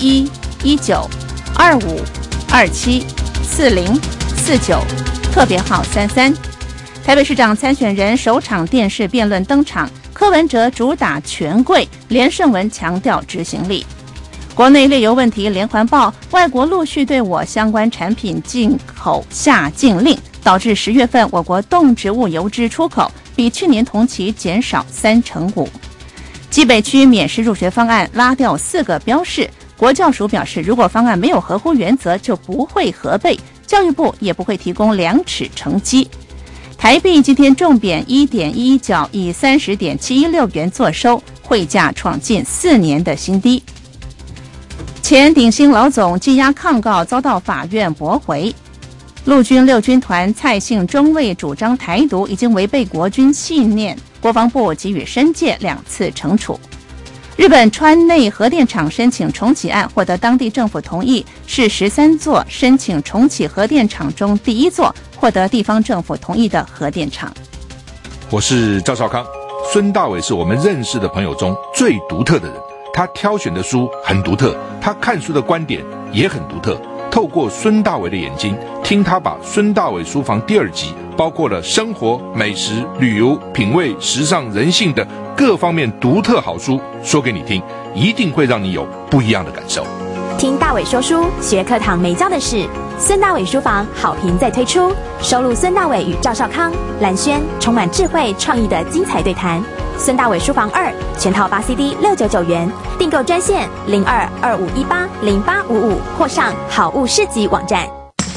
11、19、25、27、40、49，特别号33。台北市长参选人首场电视辩论登场，柯文哲主打权贵，连胜文强调执行力。国内炼油问题连环爆，外国陆续对我相关产品进口下禁令，导致10月份我国动植物油脂出口比去年同期减少35%。基北区免试入学方案拉掉4个标示，国教署表示，如果方案没有合乎原则，就不会核备，教育部也不会提供量尺成绩。台币今天重贬1.11角，以30.716元作收，汇价创近4年的新低。前鼎新老总羁押抗告遭到法院驳回。陆军6军团蔡姓中尉主张台独，已经违背国军信念，国防部给予申诫2次惩处。 日本川内核电厂申请重启案获得当地政府同意，是13座申请重启核电厂中第一座获得地方政府同意的核电厂。 我是赵少康，孙大伟是我们认识的朋友中最独特的人，他挑选的书很独特，他看书的观点也很独特。透过孙大伟的眼睛，听他把孙大伟书房第2集包括了生活、美食、旅游、品味、时尚、人性的各方面独特好书说给你听，一定会让你有不一样的感受。 听大伟说书，学课堂没教的事。孙大伟书房好评再推出，收录孙大伟与赵少康、蓝轩充满智慧创意的精彩对谈。孙大伟书房2全套8 CD 699元，订购专线0225180855或上好物市集网站。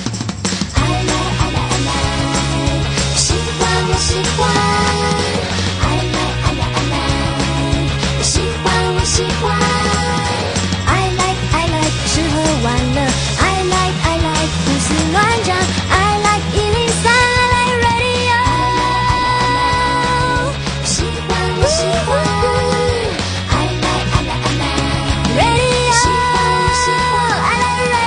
喜欢我喜欢，爱来爱来爱来，喜欢我喜欢，爱来爱来吃喝玩乐，爱来爱来胡思乱想，爱来103，爱来 radio， 喜欢我喜欢，爱来爱来爱来 radio， 喜欢我喜欢，爱来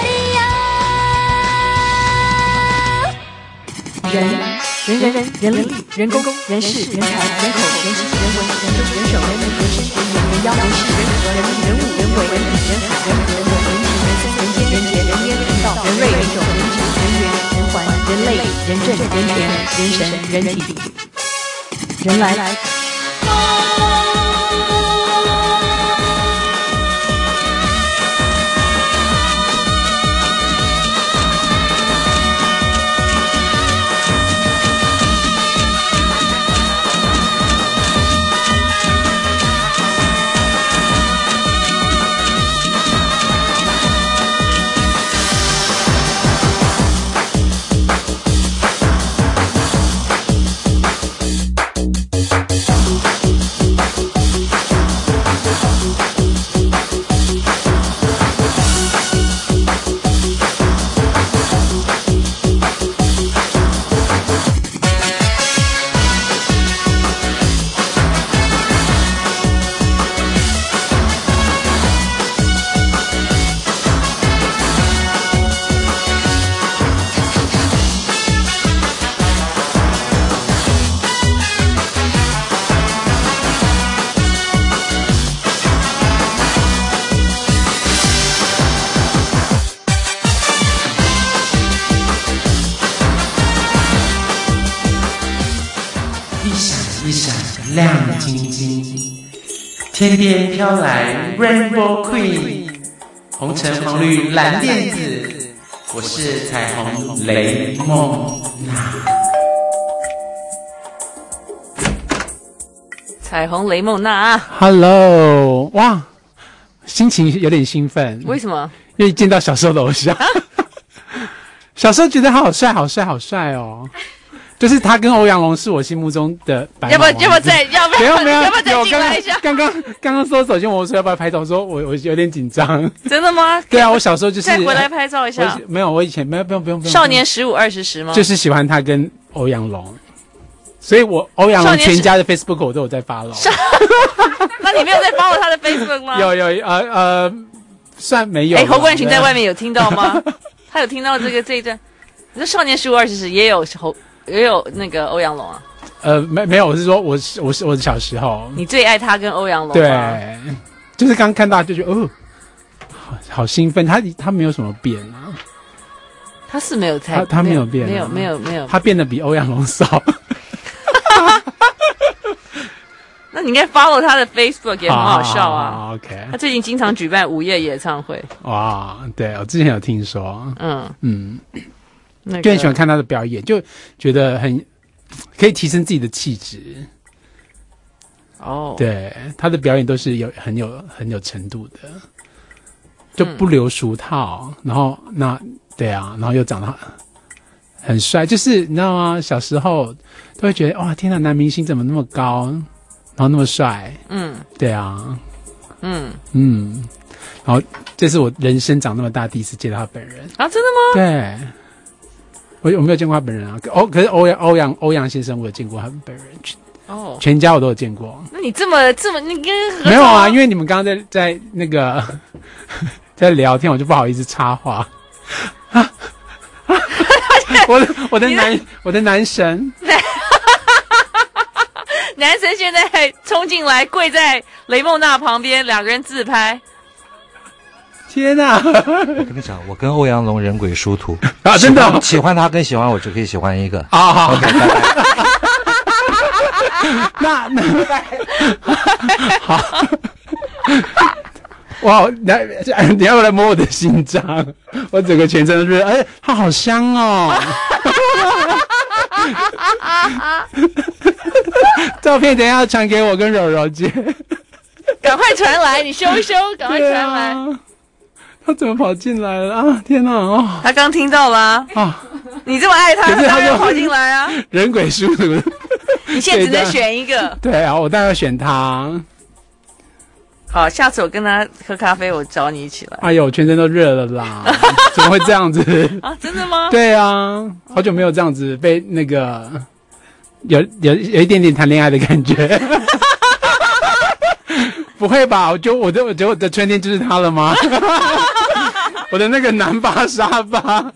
radio。 人力、人工、人事、人才、人口、人情、人文、人政、人手、人民、人事、人员、人妖、人事、人和、人物、人为、人海、人和、人我、人情、人生、人间、人杰、人烟、人道、人瑞、人种、人情、人缘、人环、人类、人政、人权、人神、人体、人来。 亮晶晶，天边飘来 Rainbow Queen， 红橙黄绿蓝靛紫，我是彩虹雷梦娜。 彩虹雷梦娜啊 ，Hello， 哇，心情有点兴奋。 为什么？ 因为见到小时候的偶像，小时候觉得他好帅，好帅，好帅哦。就是他跟欧阳龙是我心目中的白马王子。要不要再进来一下？刚刚说手机，我说要不要拍照？说我有点紧张。 真的吗？ 对啊，我小时候就是再回来拍照一下。 没有，我以前没有，不用。 少年15、20时吗？ 就是喜欢他跟欧阳龙，所以我欧阳龙全家的 Facebook 我都有在 follow。 那你没有在 follow 他的 Facebook 吗？ 有，算没有。 侯冠群在外面有听到吗？他有听到这一段？你说少年15、20时也有那个欧阳龙啊？ 没有，我是说我的小时候。 你最爱他跟欧阳龙？ 对，就是刚看到就觉得好兴奋。他没有什么变啊。 他是没有太， 他没有变， 没有， 他变得比欧阳龙少。 那你应该 follow 他的 Facebook 也很好笑啊。 OK， 他最近经常举办午夜演唱会。 哇，对，我之前有听说。就很喜欢看他的表演，就觉得可以提升自己的气质。 哦， 对，他的表演都是很有程度的，就不留俗套。然后对啊，然后又长得很帅，就是你知道吗？小时候都会觉得哇，天哪，男明星怎么那么高，然后那么帅？对啊，然后这是我人生长那么大第一次见到他本人啊，真的吗？ 对。我没有见过他本人啊，可是欧阳先生我有见过他本人。 哦， 全家我都有见过。 那你这么你跟没有啊？因为你们刚刚在那个在聊天，我就不好意思插话。我的男神。 男神现在冲进来，跪在雷梦娜旁边，两个人自拍。 天哪！ 我跟你讲，我跟欧阳龙人鬼殊途啊！真的喜欢他跟喜欢我只可以喜欢一个啊！好 ，OK， 拜拜。 那好。哇！你要不来摸我的心脏？我整个全身都觉得，哎，它好香哦。照片等一下传给我跟柔柔姐， 赶快传来，你修一修，赶快传来。 他怎么跑进来了啊？天哪！哦， 他刚听到了啊！你这么爱他，他当然跑进来啊！ 人鬼殊途， 你现在只能选一个。 对啊，我当然要选他。 好，下次我跟他喝咖啡，我找你一起来。 哎呦，全身都热了啦！怎么会这样子啊？真的吗？ 对啊，好久没有这样子被那个有一点点谈恋爱的感觉。不会吧？我觉得我的春天就是他了吗？我的那个南巴沙发。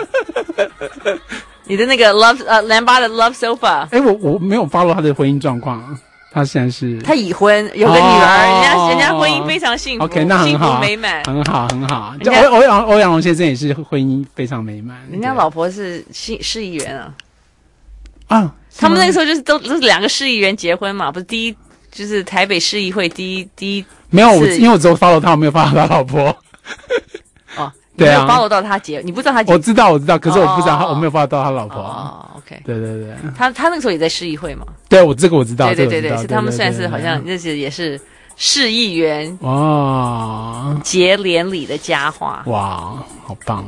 你的那个南巴的 Love Sofa。 哎，我没有 follow 他的婚姻状况。他现在是他已婚，有个女儿，人家婚姻非常幸福 ，OK， 那很好， 幸福美满， 很好很好。欧阳龙先生也是婚姻非常美满， 人家老婆是市议员啊， 啊， 他们那个时候就是都是两个市议员结婚嘛，不是第一就是台北市议会第一没有，因为我只有 follow 他，我没有 follow 他老婆。 哦， 对啊， 没有 follow 到他你不知道他结？ 我知道，可是我不知道我没有 follow 到他老婆。 哦 ，OK， 对对对， 他那个时候也在市议会嘛。 对，我知道， 对，是他们算是好像那些也是市议员哇结连理的佳话。 哇，好棒！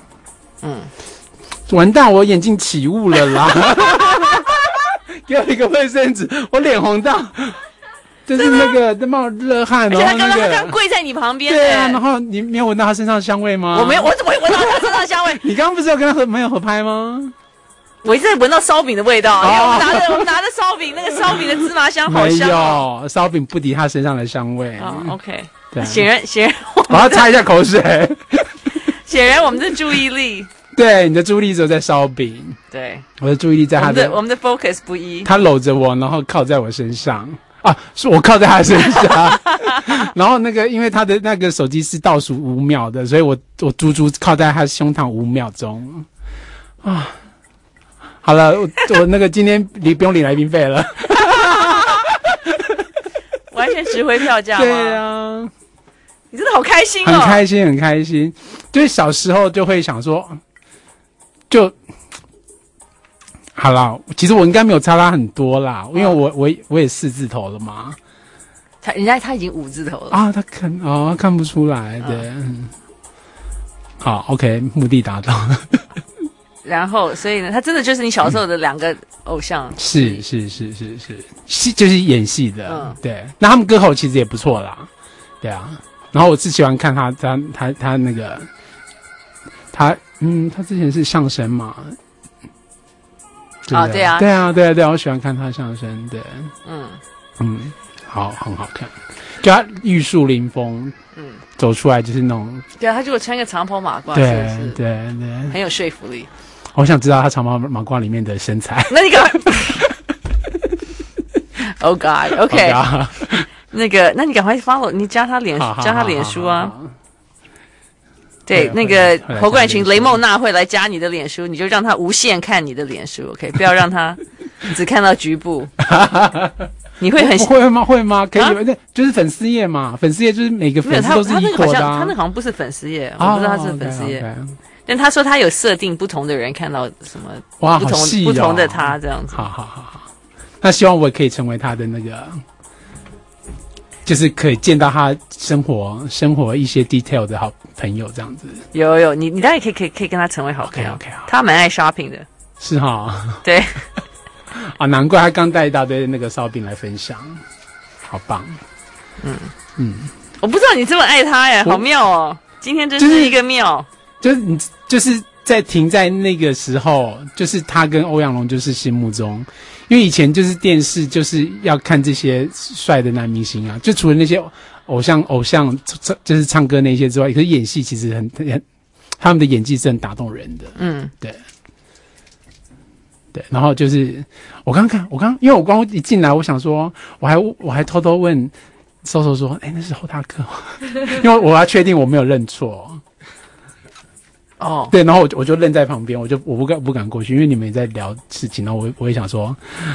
完蛋，我眼睛起雾了啦！给我一个卫生纸，我脸红到。就是那个在冒热汗，然后他刚跪在你旁边， 对啊，然后你没有闻到他身上的香味吗？ 我没有，我怎么会闻到他身上的香味？ 你刚刚不是有跟他没有合拍吗？ 我一直闻到烧饼的味道，我们拿着烧饼，那个烧饼的芝麻香好香哦。 没有，烧饼不敌他身上的香味。 OK， 对， 显然， 我要擦一下口水。 显然我们的注意力， 对，你的注意力只有在烧饼， 对， 我的注意力在他的， 我们的 focus 不一。 他搂着我，然后靠在我身上。啊，是我靠在他身上，然后那个因为他的那个手机是倒数5秒的，所以我足足靠在他胸膛5秒钟啊。好了，我那个今天不用领来宾费了， 完全值回票价吗？ 对啊， 你真的好开心哦， 很开心，很开心。就是小时候就会想说，就。好啦，其实我应该没有差他很多啦，因为我也4字头了嘛。 人家他已经5字头了啊，他看不出来，对。好 ，OK， 目的达到。 然后，所以呢，他真的就是你小时候的2个偶像。 是，就是演戏的，对。那他们歌喉其实也不错啦，对啊。然后我是喜欢看他那个，他之前是相声嘛。 啊，对啊， 我喜欢看他相声，对，好，很好看，就他玉树临风，走出来就是那种， 对啊，他如果穿个长袍马褂， 对， 很有说服力。 我想知道他长袍马褂里面的身材。 那你赶快，Oh God，OK， 那你赶快 follow， 你加他脸书啊。对，那个侯冠群、雷梦娜会来加你的脸书，你就让他无限看你的脸书 ，OK， 不要让他只看到局部。你会很会吗？可以，就是粉丝页嘛，粉丝页就是每个粉丝都是一伙的。 他那好像不是粉丝页，我不知道他是粉丝页。但他说他有设定不同的人看到什么， 哇， 不同的他这样子。 好，那希望我也可以成为他的那个。就是可以见到他生活一些 detail 的好朋友这样子。 有，你当然可以跟他成为好朋友。 OK， 他蛮爱 shopping 的。 是哈。 对。 啊，难怪他刚带一大堆那个烧饼来分享，好棒。我不知道你这么爱他耶，好妙哦！今天真是一个妙。 就是在停在那个时候，就是他跟欧阳龙就是心目中，因为以前就是电视就是要看这些帅的男明星啊，就除了那些偶像就是唱歌那些之外，可是演戏其实很他们的演技是很打动人的。对。对，然后就是我刚因为我刚一进来，我想说，我还偷偷问瘦瘦说，那是侯大哥吗？因为我要确定我没有认错。 哦， 对，然后我就愣在旁边，我不敢过去，因为你们也在聊事情，然后我也想说，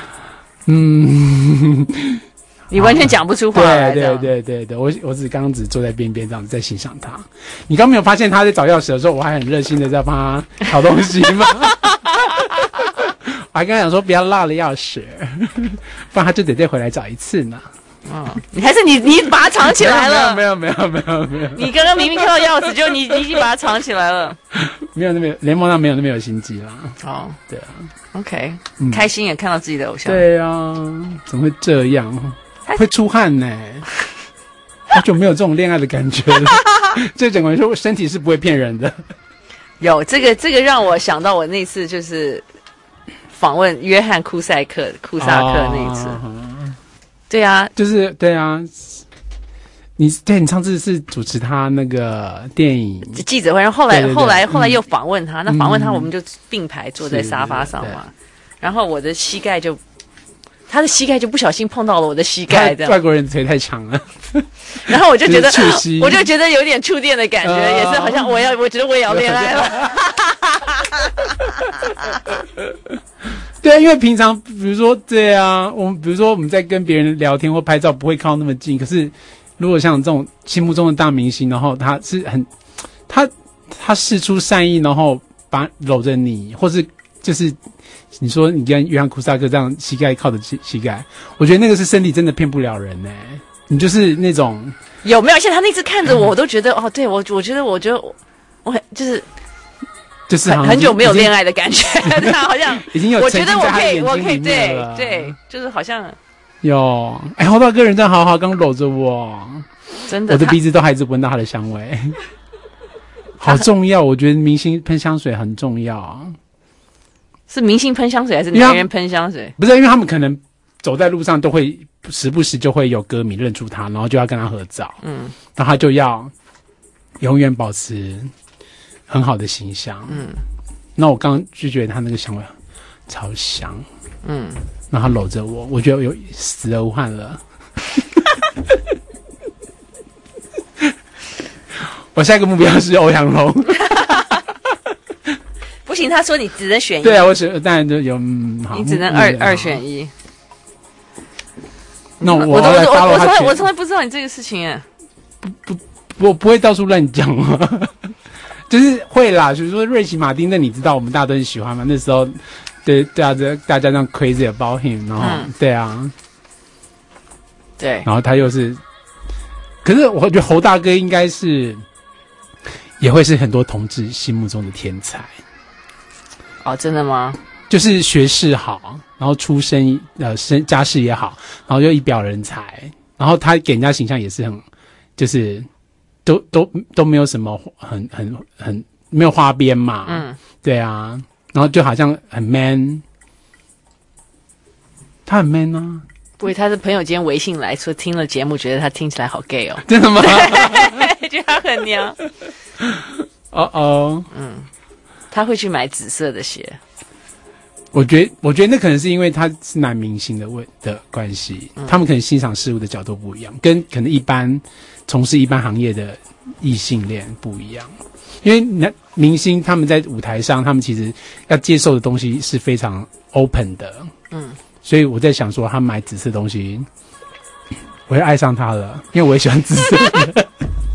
你完全讲不出话来。 对，我刚刚只坐在边边这样子在欣赏他。你刚没有发现他在找钥匙的时候，我还很热心的在帮他找东西吗？我还跟他讲说不要落了钥匙，不然他就得再回来找一次呢。 你还是你把它藏起来了？ 没有。 你刚刚明明看到钥匙，就你已经把它藏起来了。 没有那么联盟上没有那么有心机啦。对啊。 OK，开心也看到自己的偶像。 对啊，怎么会这样？会出汗呢。好久没有这种恋爱的感觉了。这整个人说身体是不会骗人的。 有这个让我想到我那次就是访问约翰库萨克那一次。对啊， 就是对啊。你上次是主持他那个电影记者会，然后后来又访问他，那访问他我们就并排坐在沙发上嘛，然后我的膝盖就。他的膝盖就不小心碰到了我的膝盖，这样。 外国人腿太长了， 然后我就觉得，我就觉得有点触电的感觉，也是好像我觉得我也要恋爱了。 对，因为平常比如说对啊，比如说我们在跟别人聊天或拍照不会靠那么近，可是如果像这种心目中的大明星，然后他是他释出善意，然后搂着你，或是就是。你说你跟约翰库萨克这样膝盖靠着膝盖，我觉得那个是身体真的骗不了人你就是那种有没有？而且他那次看着我，我都觉得对我觉得我就是很久没有恋爱的感觉，好像已经有我觉得我可以对， 就是好像有侯大哥人真好好，刚搂着我， 真的， 我的鼻子都还一直闻到他的香味，好重要。我觉得明星喷香水很重要。 是明星喷香水还是男人喷香水？ 不是，因为他们可能走在路上都会时不时就会有歌迷认出他，然后就要跟他合照。然后他就要永远保持很好的形象。那我刚刚就觉得他那个香味超香。然后他搂着我，我觉得有死而无憾了。我下一个目标是欧阳龙。 不行，他说你只能选一。 对啊，当然就有好， 你只能二选一。 那我从来不知道你这个事情哎。 我不会到处乱讲嘛，就是会啦。比如说瑞奇马丁，那你知道我们大家都很喜欢嘛？那时候对啊，大家这样 crazy about him， 然后对啊， 对， 然后他又是，可是我觉得侯大哥应该是也会是很多同志心目中的天才。 真的吗？ 就是学识好，然后出身家世也好，然后又一表人才，然后他给人家形象也是很，就是都没有什么很没有花边嘛。对啊，然后就好像很 man， 他很 man 啊。 不会，他是朋友间微信来说听了节目，觉得他听起来好 gay 哦。 真的吗？ 觉得他很娘。他会去买紫色的鞋。 我觉得那可能是因为他是男明星的关系，他们可能欣赏事物的角度不一样，跟可能一般从事一般行业的异性恋不一样。因为明星他们在舞台上，他们其实要接受的东西是非常 open 的。所以我在想说，他买紫色的东西，我会爱上他了，因为我也喜欢紫色的。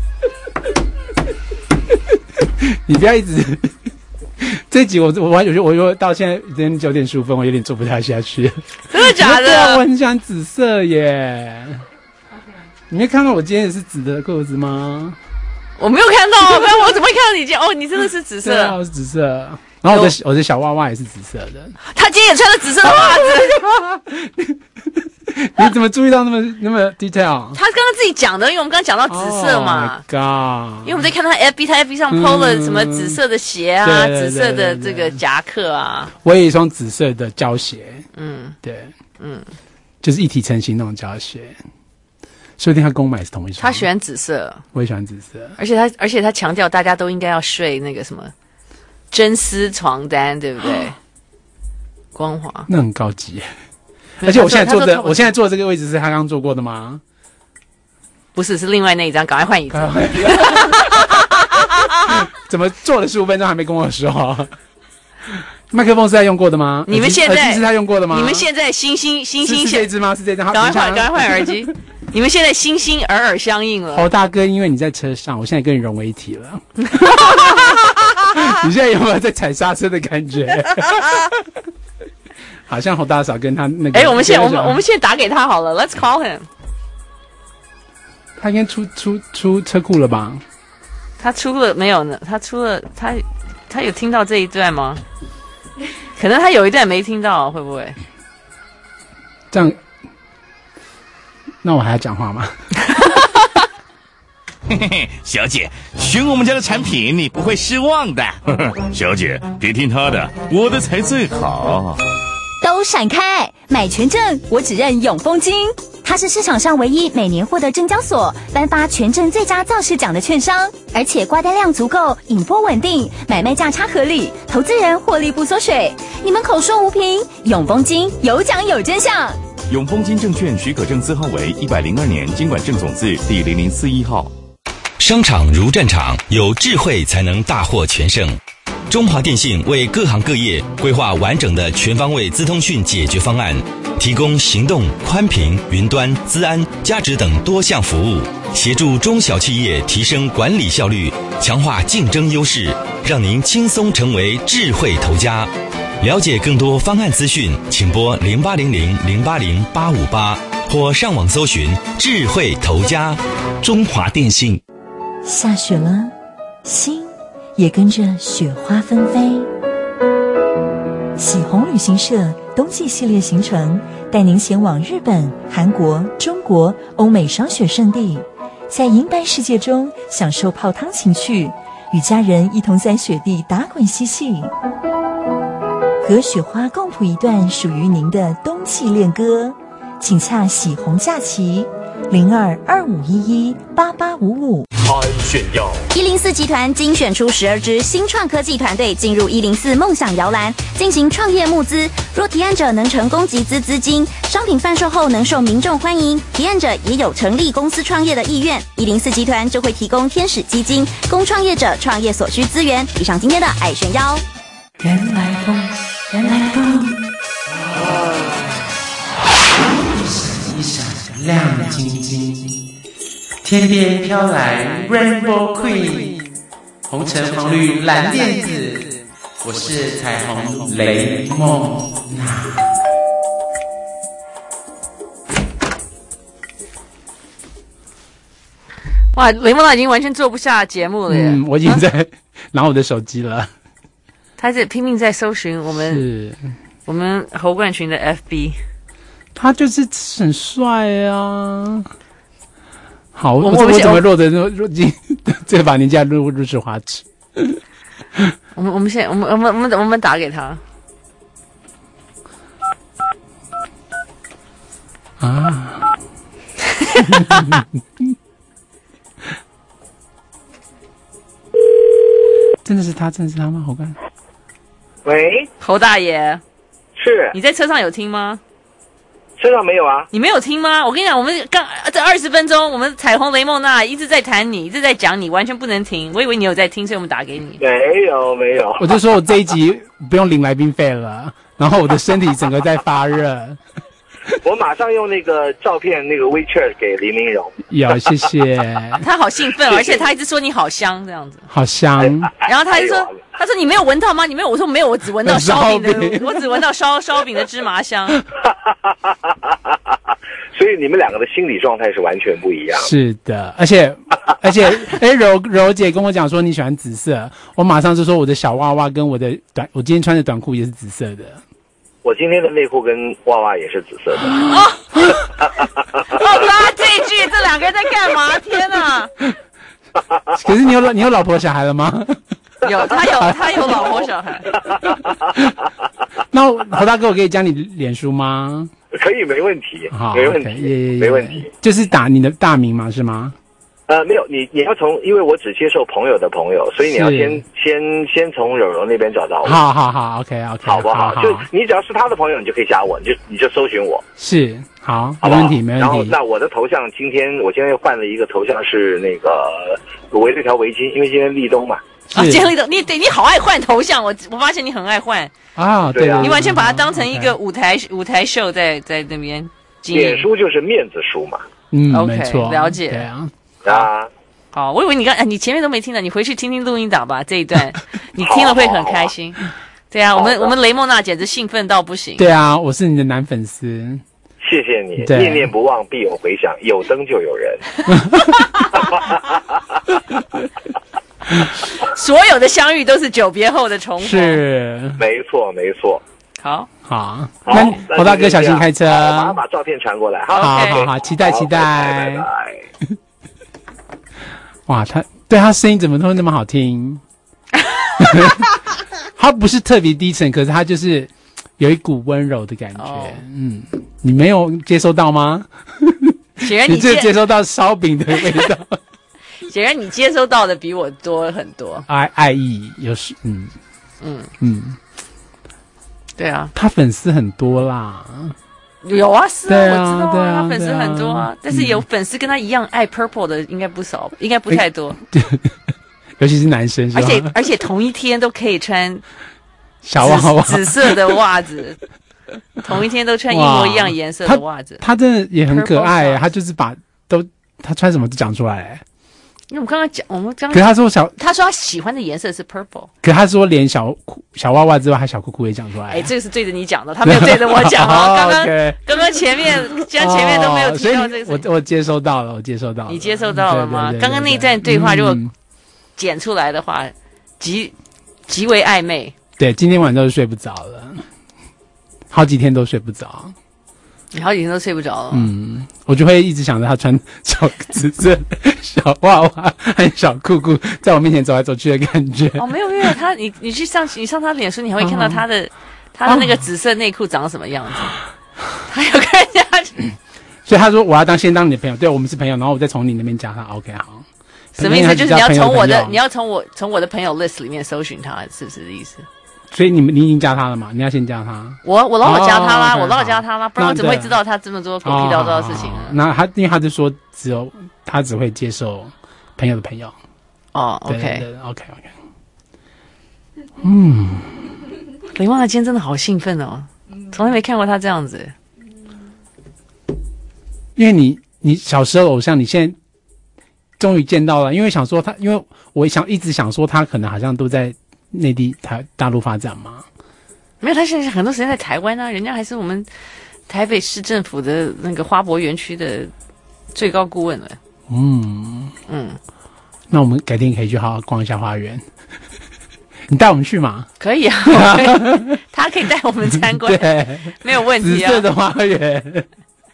你不要一直。这集我到现在已经9点15分，我有点做不太下去。 真的假的？ 对啊，我很喜欢紫色耶。你没看到我今天也是紫的裤子吗？ 我没有看到，不然我怎么会看到你今天？你真的是紫色。 对啊，我是紫色。然后我的小娃娃也是紫色的。 他今天也穿了紫色的袜子。 你怎么注意到那么 detail？ 他刚刚自己讲的，因为我们刚刚讲到紫色嘛。 Oh my god！ 因为我们在看他 FB， 他 FB 上 PO 了什么紫色的鞋啊，紫色的这个夹克啊。 我有一双紫色的胶鞋。对，就是一体成型那种胶鞋。说不定他跟我买是同一双。 他喜欢紫色， 我也喜欢紫色。 而且他强调大家都应该要睡那个什么真丝床单，对不对？光滑， 那很高级。而且我现在坐的这个位置是他刚坐过的吗？ 不是，是另外那一张，赶快换椅子。 怎么坐了15分钟还没跟我说？麦克风是他用过的吗？ 你们现在耳机是他用过的吗？ 你们现在心是这只吗？是这只？ 赶快换耳机。你们现在心耳耳相应了。 侯大哥，因为你在车上，我现在跟你融为一体了。你现在有没有在踩刹车的感觉？好像侯大嫂跟他那个。 我们现在打给他好了 ，Let's call him。 他应该出车库了吧？ 他出了没有呢？他有听到这一段吗？可能他有一段没听到，会不会？ 这样，那我还要讲话吗？ 嘿嘿嘿，小姐，选我们家的产品你不会失望的。小姐，别听他的，我的才最好。 都闪开！买全证，我只认永丰金。它是市场上唯一每年获得证交所颁发全证最佳造势奖的券商，而且挂单量足够，引波稳定，买卖价差合理，投资人获利不缩水。你们口说无凭，永丰金有奖有真相。 永丰金证券许可证字号为102年金管证总字第0041号。 商场如战场，有智慧才能大获全胜。中华电信为各行各业规划完整的全方位资通讯解决方案，提供行动、宽频、云端、资安、价值等多项服务，协助中小企业提升管理效率，强化竞争优势，让您轻松成为智慧头家。了解更多方案资讯，请拨0800080858或上网搜寻智慧头家。中华电信。 下雪了，心也跟着雪花纷飞。喜红旅行社冬季系列行程带您前往日本、韩国、中国、欧美赏雪胜地，在银白世界中享受泡汤情趣，与家人一同在雪地打滚嬉戏，和雪花共谱一段属于您的冬季恋歌。请洽喜红假期0225118855。 炫耀 104集团精选出12支新创科技团队进入104梦想摇篮进行创业募资，若提案者能成功集资资金，商品贩售后能受民众欢迎，提案者也有成立公司创业的意愿，104集团就会提供天使基金，供创业者创业所需资源。以上今天的爱炫耀。 原来风，原来风，一闪一闪亮晶晶，天边飘来 Rainbow Queen， 红橙黄绿蓝靛紫，我是彩虹雷梦娜。 哇，雷梦娜已经完全做不下节目了耶！ 我已经在拿我的手机了。 他是拼命在搜寻我们侯冠群的 FB。 他就是很帅啊！好，我怎么落得这个把人家如此花痴？ 我们打给他啊！真的是他吗？侯冠， 喂， 侯大爷， 是你在车上有听吗？ 车上没有啊？ 你没有听吗？我跟你讲，我们刚这20分钟，我们彩虹雷梦娜一直在谈你，一直在讲你，完全不能停。我以为你有在听，所以我们打给你。 没有。 我就说我这一集不用领来宾费了，然后我的身体整个在发热。 我马上用那个照片那个 WeChat 给黎明荣。 有，谢谢。 他好兴奋，而且他一直说你好香这样子。 好香。 然后他就说，他说你没有闻到吗？你没有？我说没有，我只闻到烧饼的，我只闻到烧饼的芝麻香。 所以你们两个的心理状态是完全不一样。 是的，而且，柔姐跟我讲说你喜欢紫色，我马上就说我的小娃娃跟我今天穿的短裤也是紫色的。 我今天的内裤跟娃娃也是紫色的。 拉这一句，这两个人在干嘛？天哪！ 可是你有老婆小孩了吗？ 有，他有老婆小孩。 那侯大哥，我可以加你脸书吗？ 可以，没问题， 好， 没问题，没问题。 就是打你的大名嘛，是吗？ 没有，你要从，因为我只接受朋友的朋友，所以你要先从柔柔那边找到我。 好 ，OK， 好不好？就你只要是他的朋友，你就可以加我，你就搜寻我。 是，好， 好没问题，没问题。 然后，那我的头像我今天又换了一个头像，是那个围了条围巾，因为今天立冬嘛。 今天立冬，你好爱换头像，我发现你很爱换啊，对啊， 你完全把它当成一个舞台秀在那边。 脸书就是面子书嘛。 OK， 没错， 了解。 对啊。 好，我以为你前面都没听呢，你回去听听录音档吧，这一段你听了会很开心。对啊，我们雷梦娜简直兴奋到不行。 对啊，我是你的男粉丝。 谢谢你，念念不忘必有回响，有灯就有人。 所有的相遇都是久别后的重逢。 是，没错。 好， 那侯大哥小心开车。 马上把照片传过来。 好，期待。 拜。 哇，他声音怎么都那么好听？他不是特别低沉，可是他就是有一股温柔的感觉。你没有接收到吗？ 显然你只接收到烧饼的味道。 显然你接收到的比我多很多。 爱意有时， 对啊， 他粉丝很多啦。 有啊，是啊， 对啊， 我知道对啊， 他粉丝很多啊，但是有粉丝跟他一样爱 Purple 的应该不少，应该不太多。 尤其是男生，是吧？ 而且同一天都可以穿小娃娃紫色的袜子，同一天都穿一模一样颜色的袜子。 他真的也很可爱，他就是他穿什么都讲出来。 因为我们刚刚讲， 可是他说他喜欢的颜色是 purple， 可他说连小娃娃之外，他小裤裤也讲出来。 这个是对着你讲的，他没有对着我讲哦。刚刚前面都没有提到这个。 我接收到了， 你接收到了吗？刚刚那一段对话如果剪出来的话，极为暧昧。 对，今天晚上都睡不着了，好几天都睡不着。 你好几天都睡不着了。 我就会一直想着他穿小紫色小娃娃和小裤裤在我面前走来走去的感觉。 没有他，你上他脸书，你还会看到他的那个紫色内裤长什么样子。他有跟人家， 所以他说我要先当你的朋友，对，我们是朋友，然后我再从你那边加他。OK， 好。 什么意思？就是你要从我的朋友 list 里面搜寻他，是不是的意思？ 所以你已经加他了嘛？你要先加他。 我老加他啦，我老加他啦，不然我怎么会知道他这么多狗屁倒灶的事情呢？ 那因为他就说他只会接受朋友的朋友。 OK。雷梦娜今天真的好兴奋哦，从来没看过他这样子。 因为你小时候偶像，你现在终于见到了，因为想说因为我一直想说他可能好像都在内地大陆发展嘛？ 没有，他现在很多时间在台湾啊，人家还是我们台北市政府的那个花博园区的最高顾问了。 那我们改天可以去好好逛一下花园。你带我们去吗？ 可以啊，他可以带我们参观， 对， 没有问题啊。 紫色的花园。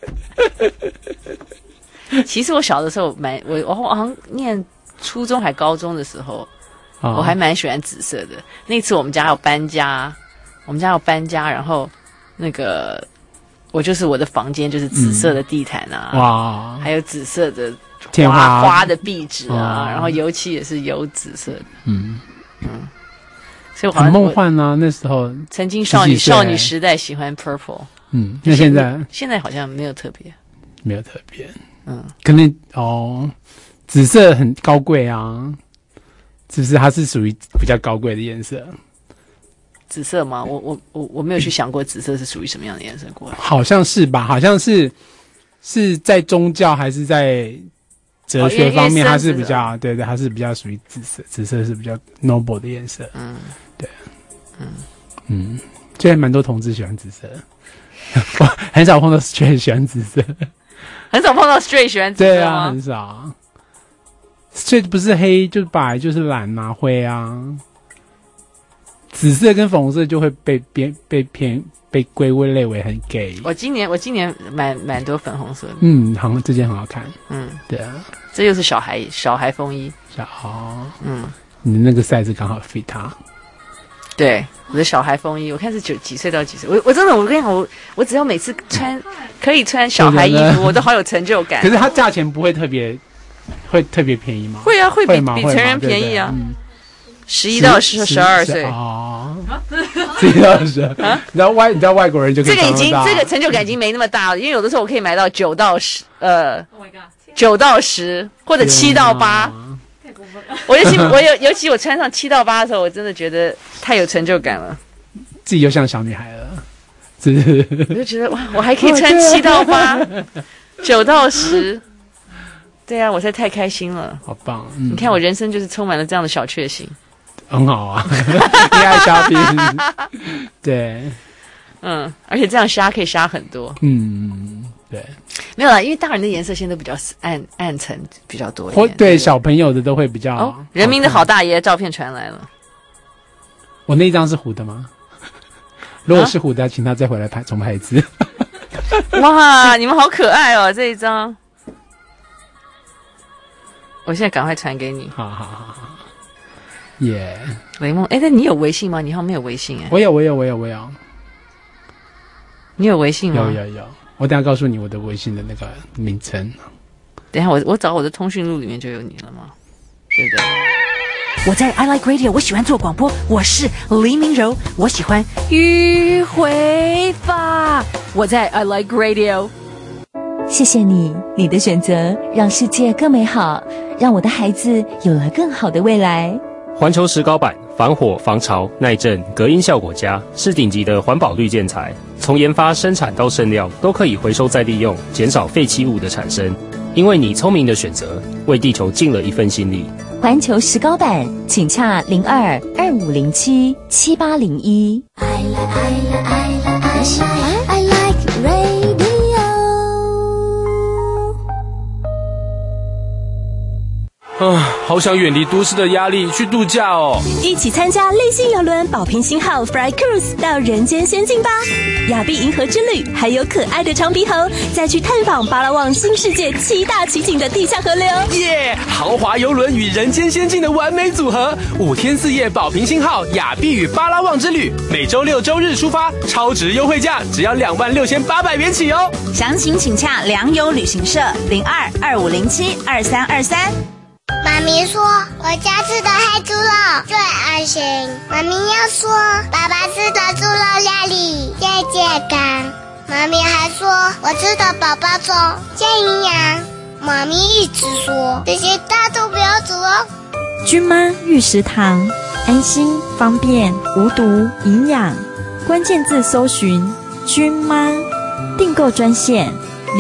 其实我小的时候我好像念初中还高中的时候。我还蛮喜欢紫色的。那次我们家要搬家，然后那个我的房间就是紫色的地毯啊，还有紫色的花的壁纸啊，然后油漆也是油紫色的。所以我好像很梦幻啊，那时候曾经少女时代喜欢 purple。 那现在好像没有特别。 可能紫色很高贵啊。是不是它是属于比较高贵的颜色？ 紫色吗？我没有去想过紫色是属于什么样的颜色过。 好像是吧？好像是在宗教还是在哲学方面，它是比较对，它是比较属于紫色。紫色是比较 noble 的颜色。对，现在蛮多同志喜欢紫色，我很少碰到 straight 喜欢紫色， 很少碰到 straight 喜欢紫色吗？ 对啊，很少。straight 不是黑就是白就是蓝啊灰啊， 紫色跟粉红色就会被归类为很 gay。 我今年蛮多粉红色的。 好像这件很好看。对啊， 这又是小孩风衣。 你的那个 size 刚好 fit 他。 对，我的小孩风衣，我看是几岁到几岁。我真的，我跟你讲，我只要每次可以穿小孩衣服，我都好有成就感。 可是它价钱不会特别便宜吗？ 会啊，会比成人便宜啊。11到12岁哦，11到12啊，你知道外国人就可以这个成就感已经没那么大了，因为有的时候我可以买到9到10，或者7到8。尤其我穿上7到8的时候，我真的觉得太有成就感了， 自己又像小女孩了， 我就觉得哇，我还可以穿7到8、9到10。对啊，我实在太开心了， 好棒！ 你看我人生就是充满了这样的小确幸。 很好啊，你爱shopping，对， 而且这样杀可以杀很多， 对， 没有啦，因为大人的颜色现在都比较暗沉比较多一点， 对，小朋友的都会比较。 人民的好大爷照片传来了， 我那一张是糊的吗？如果是糊的，请他再回来重拍一次。 哇，你们好可爱哦，这一张，我现在赶快传给你。 好。耶， 雷梦，但你有微信吗？你好像没有微信我有。 你有微信吗？ 有，我等一下告诉你我的微信的那个名称。 等一下我找我的通讯录里面就有你了吗？对不对？ 我在 I Like Radio， 我喜欢做广播，我是黎明柔，我喜欢迂回法，我在 I Like Radio。 谢谢你的选择让世界更美好，让我的孩子有了更好的未来。 环球石膏板防火、防潮、耐震、隔音效果佳，是顶级的环保绿建材。从研发、生产到剩料，都可以回收再利用，减少废弃物的产生。因为你聪明的选择，为地球尽了一份心力。 环球石膏板，请洽02-2507-7801。 I like radio。 好想远离都市的压力去度假哦！ 一起参加丽星邮轮宝瓶星号 Fly Cruise 到人间仙境吧！亚庇银河之旅，还有可爱的长鼻猴，再去探访巴拉望新世界7大奇景的地下河流。 耶！豪华邮轮与人间仙境的完美组合，5天4夜宝瓶星号亚庇与巴拉望之旅，每周6周日出发，超值优惠价只要26800元起哦！ 详情请洽良友旅行社02-2507-2323。 妈咪说，我家吃的黑猪肉最安心。妈咪要说，爸爸吃的猪肉料理最健康。妈咪还说，我吃的宝宝粥最营养。妈咪一直说，这些大都不要煮哦。 君妈玉食堂，安心、方便、无毒、营养。关键字搜寻君妈，订购专线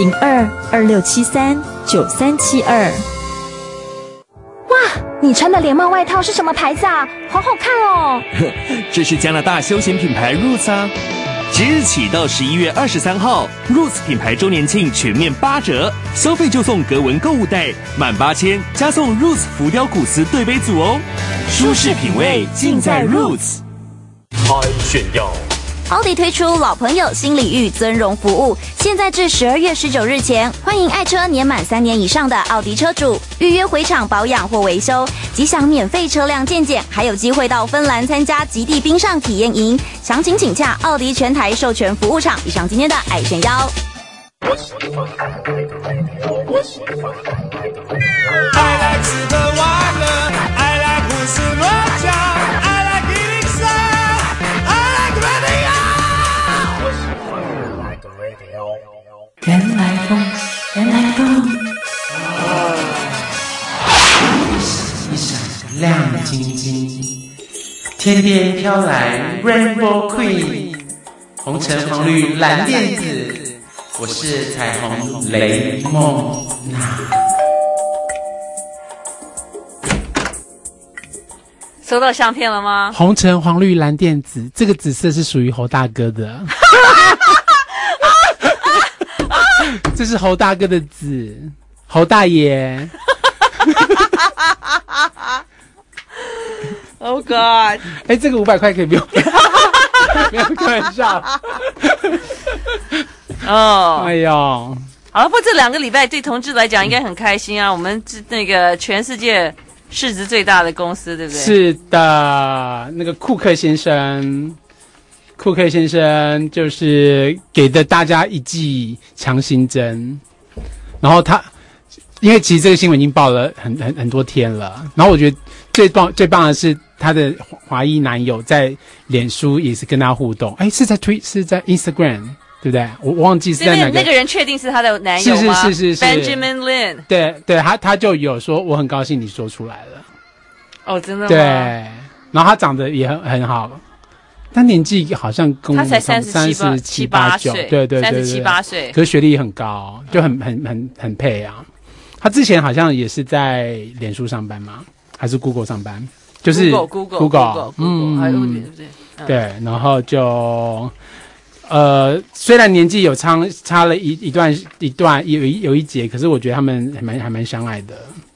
02-2673-9372。 哇，你穿的连帽外套是什么牌子啊？好好看哦！ 这是加拿大休闲品牌 Roots 啊。即日起到11月23号 ，Roots 品牌周年庆全面8折，消费就送格纹购物袋，满8000加送 Roots 浮雕古瓷对杯组哦。舒适品味尽在 Roots。 炫耀。 奥迪推出老朋友新礼遇尊荣服务，现在至12月19日前，欢迎爱车年满3年以上的奥迪车主预约回厂保养或维修，即享免费车辆健检，还有机会到芬兰参加极地冰上体验营。详情请洽奥迪全台授权服务厂。以上今天的爱炫耀。 I like 吃喝玩乐 I like 胡思乱想 I like 103 原来风，原来风，一闪亮晶晶，天边飘来 Rainbow Queen， 红橙黄绿蓝靛紫，我是彩虹雷梦娜。 收到相片了吗？ 红橙黄绿蓝靛紫，这个紫色是属于侯大哥的。这是侯大哥的字，侯大爷。 Oh God！ 这个500块可以不用，没有开玩笑。 哦， 哎呦， 好了，不过这2个礼拜对同志来讲应该很开心啊。我们那个全世界市值最大的公司，对不对？ 是的，那个库克先生就是给的大家一剂强心针，然后他。因为其实这个新闻已经报了很多天了，然后我觉得最棒的是他的华裔男友在脸书也是跟他互动，是在Instagram 对不对？我忘记是在哪个。 那个人确定是他的男友吗？ 是 Benjamin Lin。 对，他就有说我很高兴你说出来了。 哦，真的吗？ 对，然后他长得也很好，但年纪好像跟我他才37、38岁， 对 37、38岁， 可是学历也很高，就很配啊。他之前好像也是在脸书上班吗？还是 Google 上班？就是 Google， 对，然后就虽然年纪有差了一段有一节，可是我觉得他们还蛮相爱的，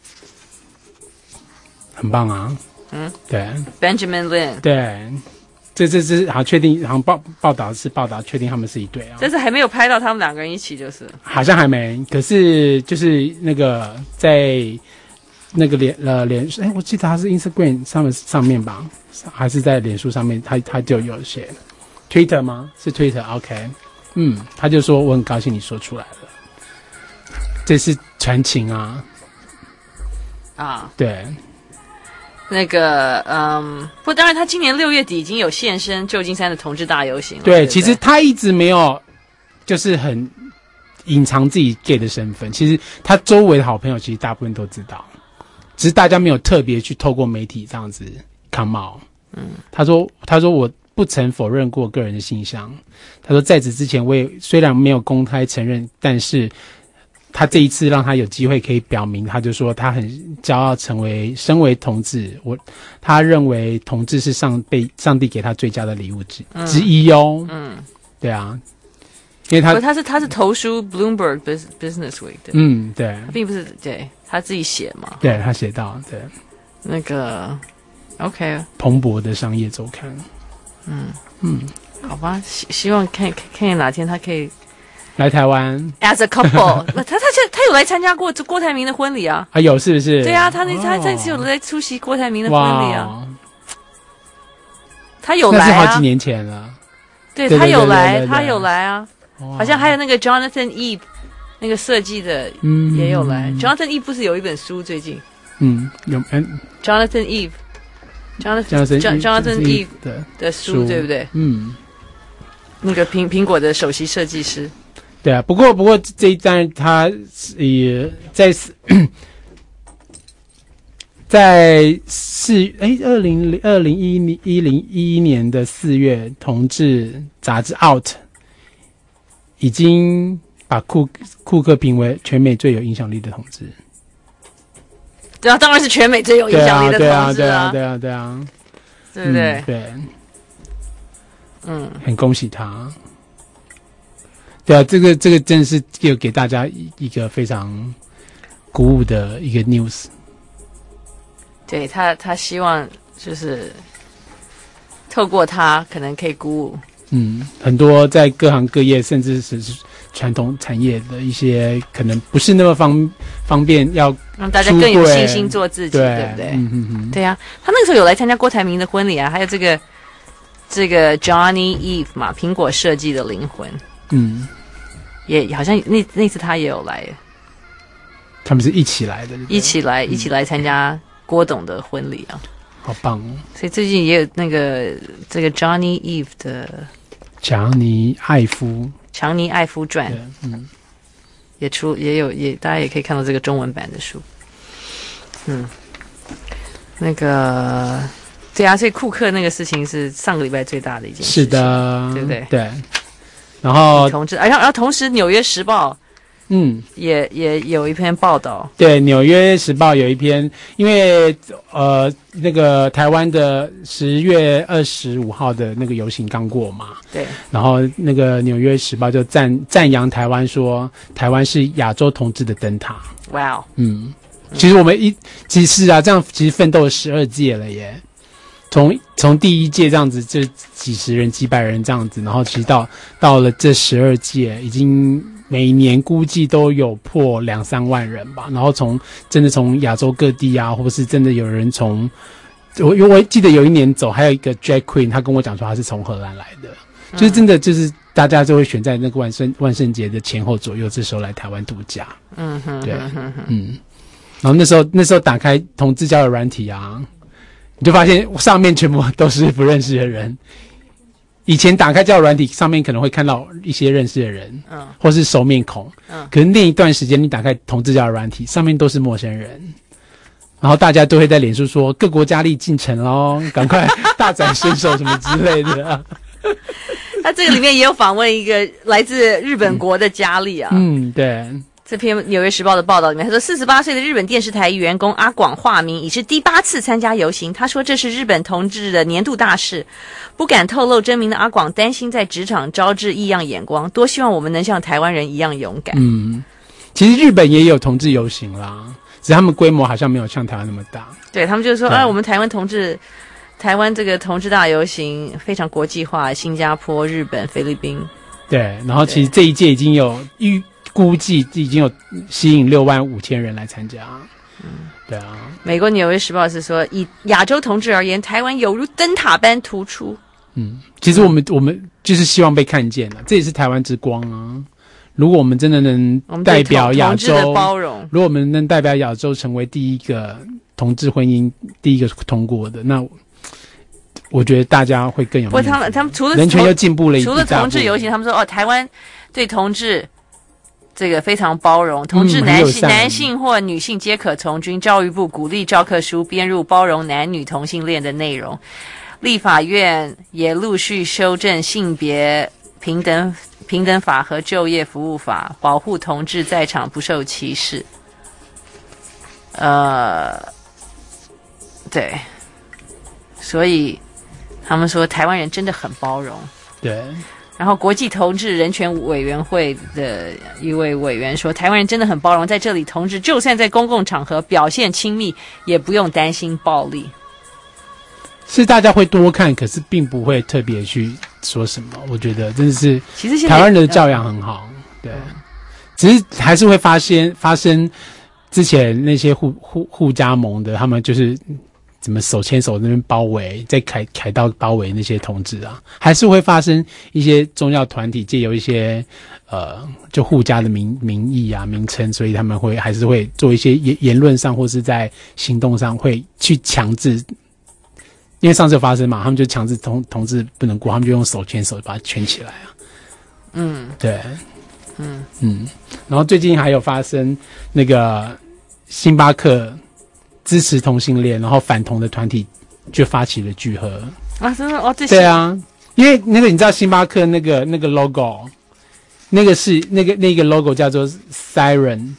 很棒啊。对 ，Benjamin Lin， 对。这好像确定，好像报道确定他们是一对啊， 但是还没有拍到他们2个人一起，就是好像还没。可是就是那个在那个脸我记得他是 Instagram 上面吧，还是在脸书上面，他就有写 Twitter 吗？是 Twitter OK， 他就说我很高兴你说出来了，这是传情啊，对。 那个不，当然，他今年6月底已经有现身旧金山的同志大游行了。 对，其实他一直没有，就是很隐藏自己 gay 的身份。其实他周围的好朋友，其实大部分都知道，只是大家没有特别去透过媒体这样子come out。他说我不曾否认过个人的性向。他说在此之前，我也虽然没有公开承认，但是。他这一次让他有机会可以表明，他就说他很骄傲身为同志，他认为同志是上帝给他最佳的礼物之一哦。对啊，因为他是投书 Bloomberg Business Week 的。 对， 他并不是对他自己写嘛。 对他写到对那个 OK 蓬勃的商业周刊。 好吧，希望看哪天他可以。 来台湾 ，as a couple， 他有来参加过郭台铭的婚礼啊？ 有是不是？ 对啊，他这次有来出席郭台铭的婚礼啊。他有来啊， 那是好几年前了。 对，他有来啊。好像还有那个 Jonathan Eve 那个设计的也有来。Jonathan Eve 不是有一本书最近？ 有 Jonathan Eve 的书对不对？那个苹果的首席设计师。 对啊，不过这一单他也在2011年的4月，同志杂志 Out 已经把库克评为全美最有影响力的同志。 对啊，当然是全美最有影响力的同志啊！ 对啊， 对不对？ 对，很恭喜他。对啊，这个真的是有给大家一个非常鼓舞的一个 news。 对他希望就是透过他可能可以鼓舞。 很多在各行各业，甚至是传统产业的一些可能不是那么方便要让大家更有信心做自己，对不对？对啊，他那个时候有来参加郭台铭的婚礼啊，还有这个 Johnny Eve 嘛，苹果设计的灵魂。也好像那次他也有来， 他们是一起来的， 一起来参加郭董的婚礼啊， 好棒哦！ 所以最近也有那个这个 Johnny Eve 的强尼艾夫传，也大家也可以看到这个中文版的书，那个对啊，所以库克那个事情是上个礼拜最大的一件事情， 是的， 对不对？ 对。然后同志，然后同时《纽约时报》也有一篇报道。 对，《纽约时报》有一篇，因为那个台湾的10月25号的那个游行刚过嘛， 对。 然后那个《纽约时报》就赞扬台湾，说台湾是亚洲同志的灯塔。 哇哦， 其实我们其实这样其实奋斗了12届了耶。 从第一届这样子，就几十人、几百人这样子，然后其实到了这12届，已经每一年估计都有破2-3万人吧。然后真的从亚洲各地啊，或者是真的有人我记得有一年走，还有一个 Drag Queen， 他跟我讲说他是从荷兰来的，就是真的就是大家就会选在那个万圣节的前后左右，这时候来台湾度假。对，然后那时候打开同志交友软体啊。你就发现上面全部都是不认识的人。以前打开交友软体，上面可能会看到一些认识的人，或是熟面孔。可是那一段时间，你打开同志交友软体，上面都是陌生人，然后大家都会在脸书说各国佳丽进城咯，赶快大展身手什么之类的。 他这个里面也有访问一个来自日本国的佳丽啊。 对。 这篇《纽约时报》的报道里面，他说48岁的日本电视台员工阿广化名已是第8次参加游行。他说这是日本同志的年度大事，不敢透露真名的阿广担心在职场招致异样眼光，多希望我们能像台湾人一样勇敢。 其实日本也有同志游行啦，只是他们规模好像没有像台湾那么大。 对，他们就说我们台湾这个同志大游行非常国际化，新加坡、日本、菲律宾。 对，然后其实这一届已经有估计已经有吸引65000人来参加。对啊。 美国《纽约时报》是说，以亚洲同志而言，台湾有如灯塔般突出。 其实我们就是希望被看见了，这也是台湾之光啊。如果我们真的能代表亚洲，如果我们能代表亚洲成为第一个同志婚姻第一个通过的，那我觉得大家会更有面子。 他们除了人权又进步了一大步。 除了同志游行，他们说台湾对同志这个非常包容，同志男性或女性皆可从军。教育部鼓励教科书编入包容男女同性恋的内容。立法院也陆续修正性别平等法和就业服务法，保护同志在场不受歧视。对，所以他们说台湾人真的很包容。 对。 然后国际同志人权委员会的一位委员说，台湾人真的很包容，在这里同志就算在公共场合表现亲密，也不用担心暴力。 是大家会多看，可是并不会特别去说什么。我觉得真的是， 其实台湾人的教养很好，对，只是还是会发生之前那些互加盟的，他们就是怎么手牵手那边包围，在凯道包围那些同志啊，还是会发生一些宗教团体借由一些就互加的名义啊名称，所以他们还是会做一些言论上或是在行动上会去强制，因为上次有发生嘛，他们就强制同志不能过，他们就用手牵手把它圈起来啊。对，然后最近还有发生那个星巴克支持同性恋，然后反同的团体就发起了聚合啊！真的哦， 对啊，因为那个你知道星巴克那个 logo， 那个 logo 叫做 Siren，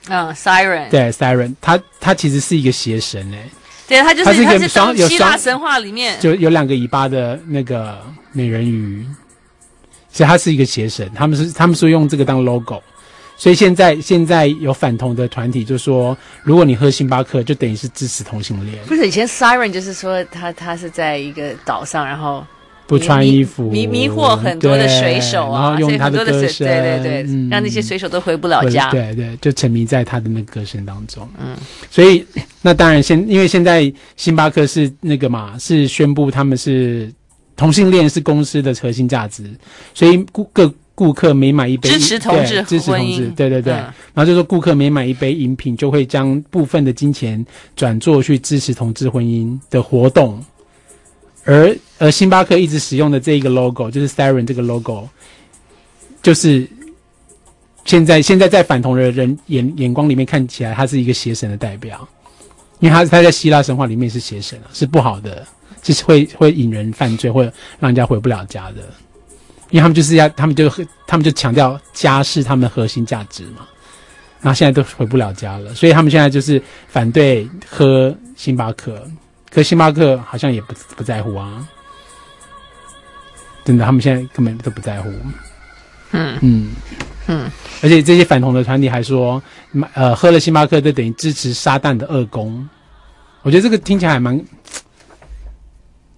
Siren， 对 Siren， 它其实是一个邪神对，它是一个希腊神话里面就有2个尾巴的那个美人鱼，所以它是一个邪神，他们说用这个当 logo。所以现在有反同的团体就说，如果你喝星巴克，就等于是支持同性恋。 不是，以前 Siren 就是说他是在一个岛上，然后不穿衣服， 迷惑很多的水手啊， 然后用他的歌声， 对，让那些水手都回不了家。 对，就沉迷在他的那个歌声当中。所以那当然因为现在星巴克是那个嘛，是宣布他们是同性恋是公司的核心价值，所以顾客每买一杯支持同志婚姻， 对，然后就说顾客每买一杯饮品就会将部分的金钱转做去支持同志婚姻的活动，而星巴克一直使用的这一个 logo 就是 Siren 这个 logo， 就是现在在反同的人眼光里面看起来，它是一个邪神的代表，因为它在希腊神话里面是邪神啊，是不好的，就是会引人犯罪，或者让人家回不了家的。因为他们就强调家是他们的核心价值嘛，然后现在都回不了家了，所以他们现在就是反对喝星巴克，可星巴克好像也不在乎啊，真的，他们现在根本都不在乎。而且这些反同的团体还说，喝了星巴克就等于支持撒旦的恶功，我觉得这个听起来还蛮。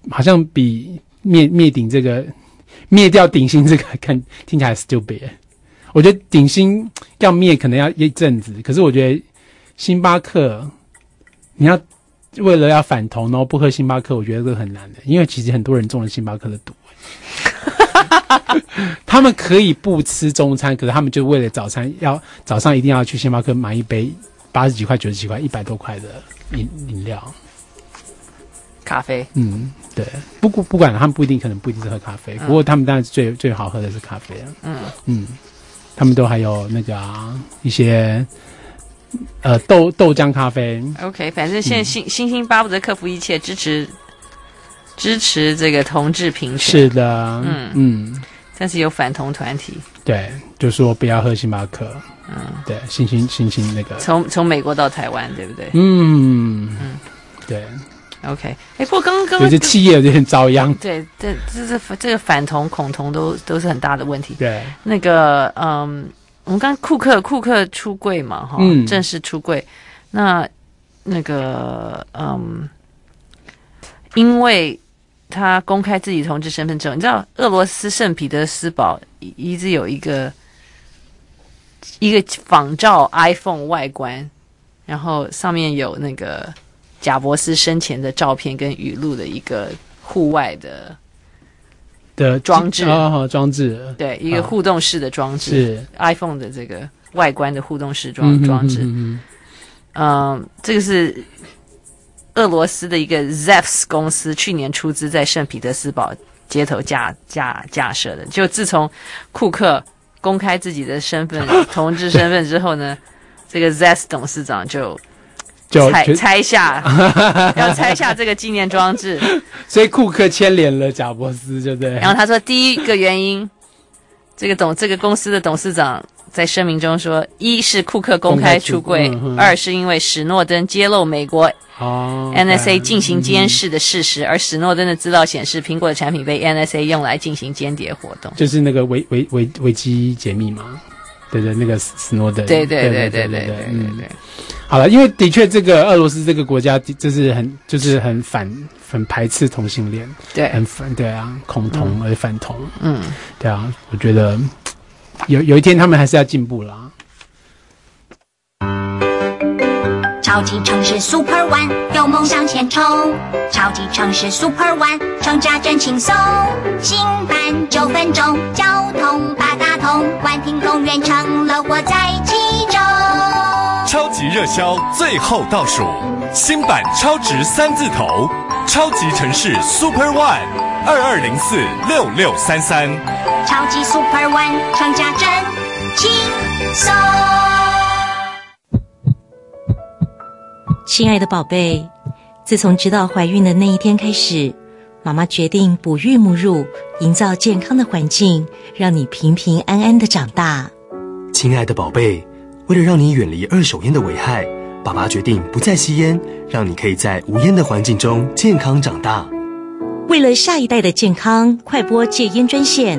好像比灭顶这个灭掉顶新这个听起来 stupid。我觉得顶新要灭可能要一阵子，可是我觉得星巴克你要为了要反同然后不喝星巴克，我觉得这个很难的，因为其实很多人中了星巴克的毒。他们可以不吃中餐，可是他们就为了早上一定要去星巴克买一杯80几块、90几块、100多块的饮料、 咖啡。 对，不管他们可能不一定是喝咖啡，不过他们当然最好喝的是咖啡啊。他们都还有那个一些豆浆咖啡。 OK， 反正现在星巴不得克服一切，支持这个同志平权。 是的， 但是有反同团体， 对，就说不要喝星巴克。对，星星那个从美国到台湾，对不对？ 对。 OK， 不过刚有些企业有点遭殃。 对，这个反同恐同都是很大的问题。 对， 那个我们刚库克出柜嘛，正式出柜。那个因为他公开自己同志身份之后，你知道俄罗斯圣彼得斯堡一直有一个仿照 iPhone 外观，然后上面有那个贾伯斯生前的照片跟语录的一个户外的装置。 装置， 对，一个互动式的装置， 是 iPhone 的这个外观的互动式装置。这个是俄罗斯的一个 Zevs 公司去年出资在圣彼得斯堡街头架设的。就自从库克公开自己的身份同志身份之后呢，这个 Zevs 董事长就拆下这个纪念装置。 所以库克牵连了贾伯斯，对不对？ 然后他说，第一个原因，这个公司的董事长在声明中说，一是库克公开出柜，二是因为史诺登揭露美国NSA 进行监视的事实，而史诺登的资料显示，苹果的产品被 NSA 用来进行间谍活动， 就是那个维基解密嘛，对，那个史诺登， 对。 好了，因为的确这个俄罗斯这个国家就是很排斥同性恋， 对， 很反，对啊，恐同而反同，对啊，我觉得有一天他们还是要进步啦。 超级城市 Super One， 有梦想前冲。超级城市 Super One， 成家真轻松。新版9分钟，交通八达通，万庭公园成了活在其中。 超级热销最后倒数，新版超值3字头，超级城市 Super One，22046633。 超级 Super One， 成家真轻松。 亲爱的宝贝，自从知道怀孕的那一天开始，妈妈决定哺育母乳，营造健康的环境，让你平平安安的长大。 亲爱的宝贝，为了让你远离二手烟的危害，爸爸决定不再吸烟，让你可以在无烟的环境中健康长大。 为了下一代的健康，快拨戒烟专线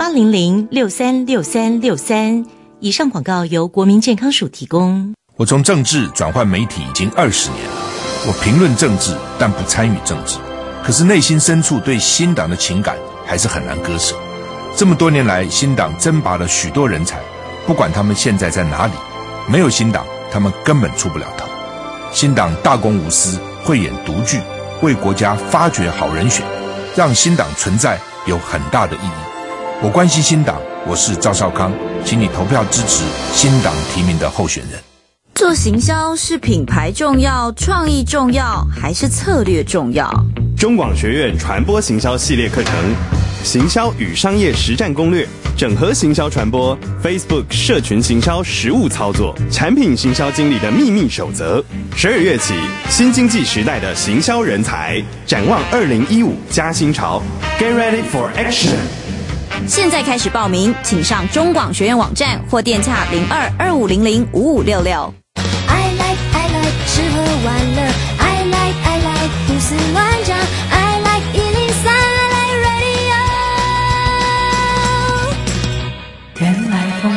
0800636363。以上广告由国民健康署提供。 我从政治转换媒体已经20年了，我评论政治，但不参与政治。可是内心深处对新党的情感还是很难割舍。这么多年来，新党征拔了许多人才，不管他们现在在哪里，没有新党，他们根本出不了头。新党大公无私，慧眼独具，为国家发掘好人选，让新党存在有很大的意义。我关心新党，我是赵少康，请你投票支持新党提名的候选人。 做行销是品牌重要、创意重要，还是策略重要？ 中广学院传播行销系列课程，行销与商业实战攻略，整合行销传播 ，Facebook 社群行销实务操作，产品行销经理的秘密守则。12月起，新经济时代的行销人才，展望2015加新潮 ，Get ready for action！ 现在开始报名，请上中广学院网站或电洽02-2500-5566。 吃喝玩乐 I like 胡思乱想 I like 103 I like radio 原来风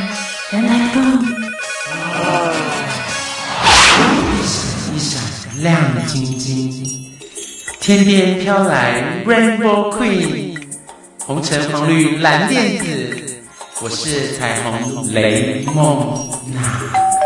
一闪一闪亮晶晶，天天边飘来 Rainbow Queen， 红橙黄绿蓝靛紫，我是彩虹雷梦娜。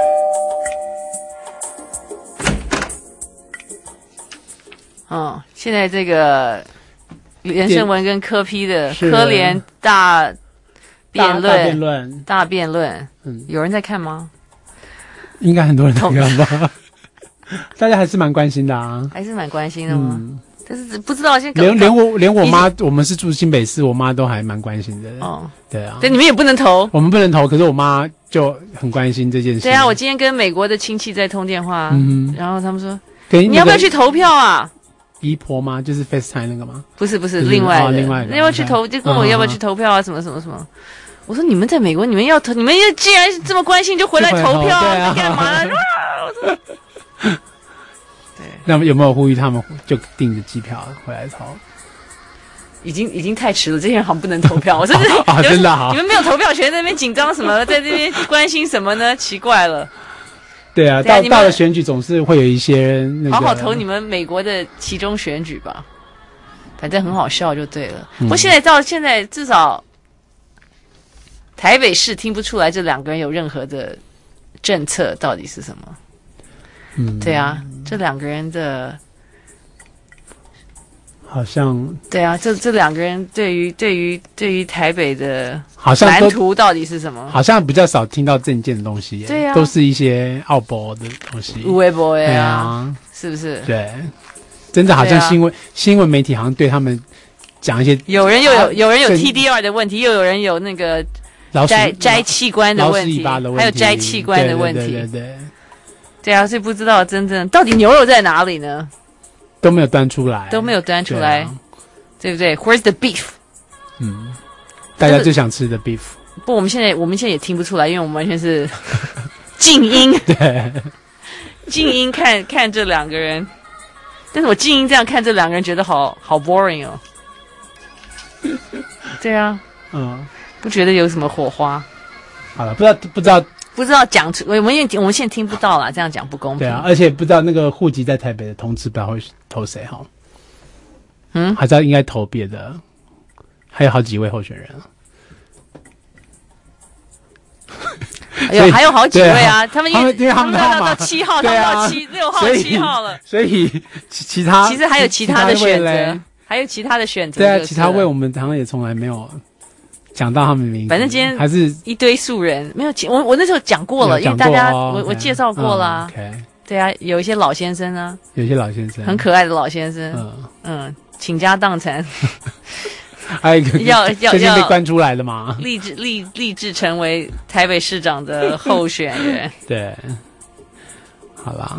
哦，现在这个连胜文跟柯 P 的是科联大辩大辩论， 有人在看吗？ 应该很多人在看吧？大家还是蛮关心的啊， 还是蛮关心的吗？但是不知道现在连我妈，我们是住新北市，我妈都还蛮关心的。哦，对啊， 对，你们也不能投， 我们不能投，可是我妈就很关心这件事。 对啊，我今天跟美国的亲戚在通电话，然后他们说， 你要不要去投票啊？ 姨婆吗？就是 FaceTime 那个吗？ 不是，另外的， 另外的， 要不要去投？就问我要不要去投票啊？什么。我说你们在美国，你们要投，你们既然这么关心，就回来投票啊！干嘛？对， 那么有没有呼吁他们就订着机票回来投？ 已经太迟了，这些人好像不能投票。我说真的好， 你们没有投票权，在那边紧张什么？在这边关心什么呢？奇怪了。 对啊，到了选举总是会有一些好好投你们美国的其中选举吧，反正很好笑就对了。不过到现在至少台北市听不出来这两个人有任何的政策到底是什么。对啊，这两个人的好像对啊，这两个人对于台北的好像蓝图到底是什么？ 好像比较少听到政见的东西， 对啊， 都是一些奥博的东西， 微博对啊， 是不是？ 对，真的好像新闻媒体好像对他们讲一些， 有人有 TDR 的问题，又有人有那个摘器官的问题，还有摘器官的问题，对啊，所以不知道真正到底牛肉在哪里呢？ 都没有端出来， 对不对 ？Where's the beef？ 大家最想吃的 beef。 不，我们现在也听不出来，因为我们完全是静音。 对， 静音看这两个人，但是我静音这样看这两个人，觉得好 boring 哦。对啊，不觉得有什么火花。 好了，不知道讲出我们现在听不到啦，这样讲不公平。 对啊，而且不知道那个户籍在台北的同志不知道会投谁哈。还是应该投别的，还有好几位候选人还有好几位啊，他们因为他们到7号，他们到6号、7号了， 所以其实还有其他的选择，还有其他的选择。 对啊，其他位我们好像也从来没有讲到他们的名字。 反正今天还是一堆素人，没有我那时候讲过了，因为大家我介绍过啦。对啊，有一些老先生啊，很可爱的老先生，倾家荡产。 还有一个最近被关出来的嘛， 立志成为台北市长的候选人。 对，好啦。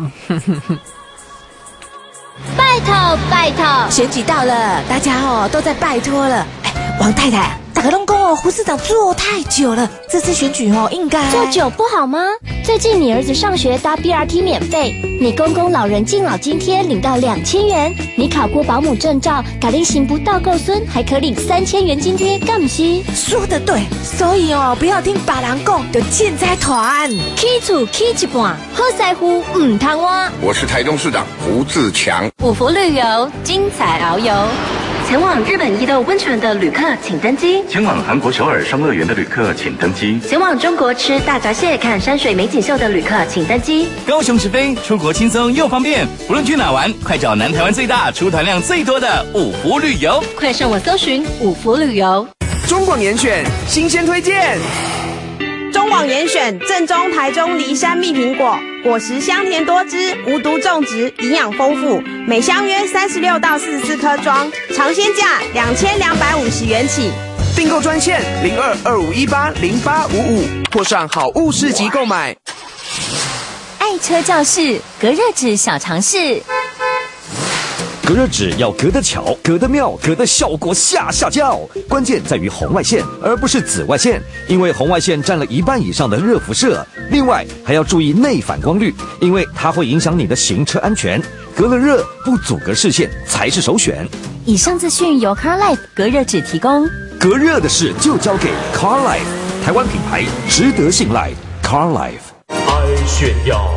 拜托，选举到了，大家都在拜托了。王太太，大家都说胡市长做太久了，这次选举应该做久不好吗？最近你儿子上学搭 BRT 免费，你公公老人敬老津贴领到2000元，你考过保姆证照，改令行不到够孙还可领3000元津贴，干不是？ 说得对，所以不要听别人讲，就凊彩团起厝起一半，好师傅唔贪我。 我是台中市长胡志强。 五福旅游，精彩遨游。前往日本伊豆温泉的旅客请登机， 前往韩国首尔双乐园的旅客请登机， 前往中国吃大闸蟹看山水美景秀的旅客请登机。 高雄直飞，出国轻松又方便，不论去哪玩，快找南台湾最大出团量最多的五福旅游， 快上网搜寻五福旅游。 中广严选新鲜推荐。中广严选正宗台中梨山蜜苹果，果实香甜多汁，无毒种植，营养丰富，每箱约36到44颗装，尝鲜价2250元起。订购专线0225180855，或上好物市集购买。 爱车教室隔热纸小常识。 隔热纸要隔得巧、隔得妙、隔得效果下叫，关键在于红外线，而不是紫外线，因为红外线占了1半以上的热辐射。另外还要注意内反光率，因为它会影响你的行车安全。隔了热不阻隔视线才是首选。 以上资讯由 CarLife 隔热纸提供。 隔热的事就交给 CarLife， 台湾品牌，值得信赖。CarLife。 爱炫耀，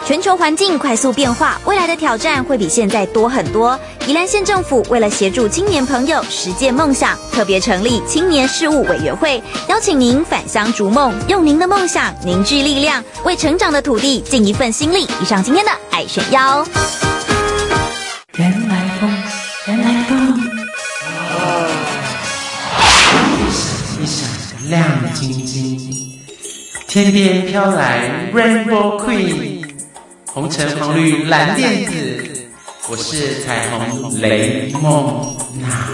全球环境快速变化，未来的挑战会比现在多很多。宜兰县政府为了协助青年朋友实践梦想，特别成立青年事务委员会，邀请您返乡逐梦，用您的梦想凝聚力量，为成长的土地尽一份心力。以上今天的爱选邀。 人来疯，人来疯，一闪一闪亮晶晶，天边飘来 Rainbow Queen， 红橙黄绿蓝靛紫，我是彩虹雷梦娜。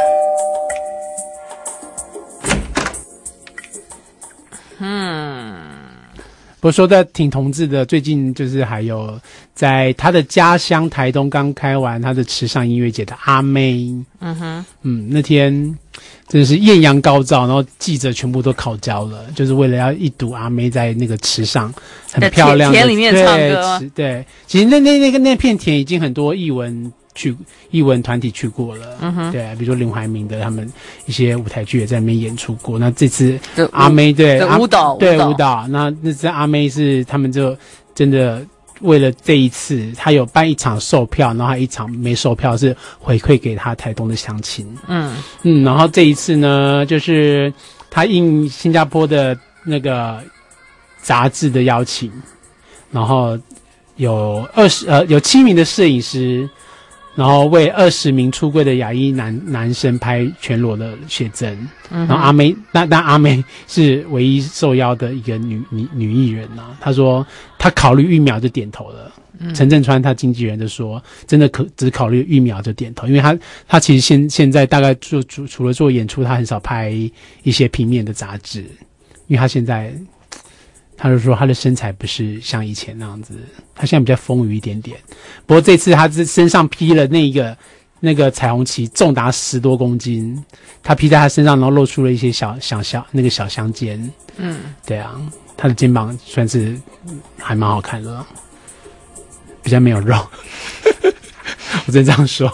不过说的挺同志的，最近就是还有在他的家乡台东刚开完他的池上音乐节的阿妹，那天真的是艳阳高照，然后记者全部都考焦了，就是为了要一睹阿妹在那个池上很漂亮的田里面唱歌。 对，其实那片田已经很多艺文团体去过了，对，比如说林怀民的他们一些舞台剧也在那边演出过。那这次阿妹舞蹈， 那次阿妹是他们就真的为了这一次，他有办一场售票，然后还一场没售票，是回馈给他台东的乡亲。然后这一次呢，就是他应新加坡的那个杂志的邀请，然后有7名的摄影师。然后为20名出柜的亚裔男生拍全裸的写真，然后阿妹阿妹是唯一受邀的一个女艺人啊。她说她考虑1秒就点头了。陈振川他经纪人就说，真的只考虑1秒就点头，因为他其实现在大概除了做演出，他很少拍一些平面的杂志，因为他现在。他就说他的身材不是像以前那样子，他现在比较丰腴一点点。不过这次他身上披了那个彩虹旗，重达10多公斤，他披在他身上，然后露出了一些小香肩。对啊，他的肩膀算是还蛮好看的，比较没有肉。我真这样说。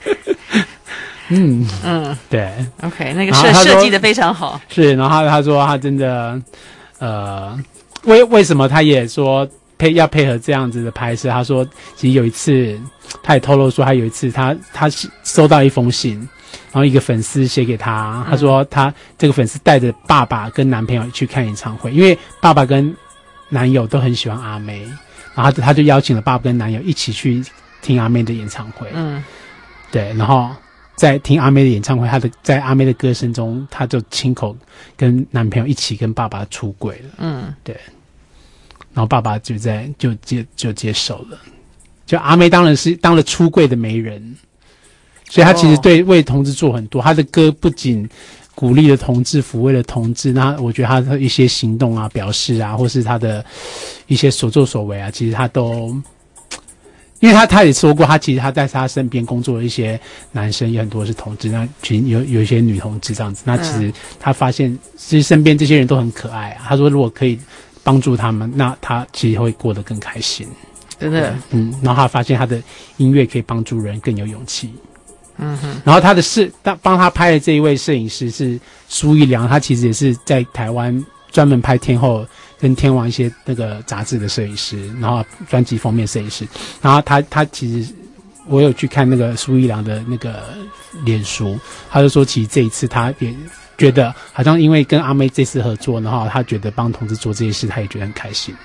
对 ，OK， 那个设计的非常好。 是，然后他说他真的为什么他也说要配合这样子的拍摄？他说，其实有一次，他也透露说，他有一次他收到一封信，然后一个粉丝写给他，他说他这个粉丝带着爸爸跟男朋友去看演唱会，因为爸爸跟男友都很喜欢阿妹，然后他就邀请了爸爸跟男友一起去听阿妹的演唱会。对，然后在听阿妹的演唱会，在阿妹的歌声中，他就亲口跟男朋友一起跟爸爸出轨了。对，然后爸爸就接受了。就阿妹当然是当了出柜的媒人，所以他其实为同志做很多。他的歌不仅鼓励了同志，抚慰了同志，那我觉得他的一些行动啊、表示啊，或是他的一些所作所为啊，其实他都。因为他也说过，其实他在他身边工作的一些男生也很多是同志，那其实有一些女同志这样子。那其实他发现，其实身边这些人都很可爱啊。他说，如果可以帮助他们，那他其实会过得更开心。 真的， 然后他发现他的音乐可以帮助人更有勇气。然后他的帮他拍的这一位摄影师是苏一良，他其实也是在台湾专门拍天后跟天王一些那个杂志的摄影师，然后专辑封面摄影师。然后他其实我有去看那个苏一良的那个脸书，他就说其实这一次他也觉得好像因为跟阿妹这次合作，然后他觉得帮同志做这些事，他也觉得很开心。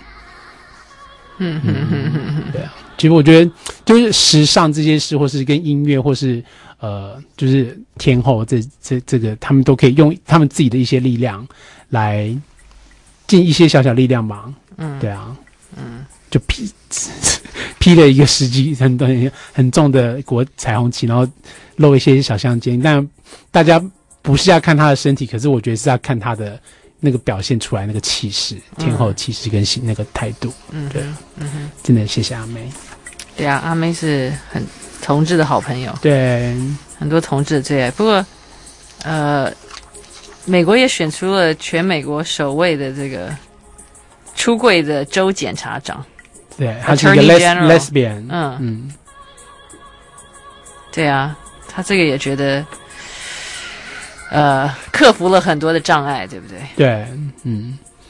对啊，其实我觉得就是时尚这些事，或是跟音乐，或是就是天后这个，他们都可以用他们自己的一些力量来尽一些小小力量吧。对啊，就披了一个很重的彩虹旗，然后露一些小香肩，但大家不是要看他的身体，可是我觉得是要看他的那个表现出来那个气势，天后气势跟那个态度。对，真的谢谢阿妹。 对啊，阿妹是很同志的好朋友， 对， 很多同志的最爱。不过，美国也选出了全美国首位的这个出柜的州检察长， 对，他是一个 lesbian。 对啊，他这个也觉得，克服了很多的障碍，对不对？ 对，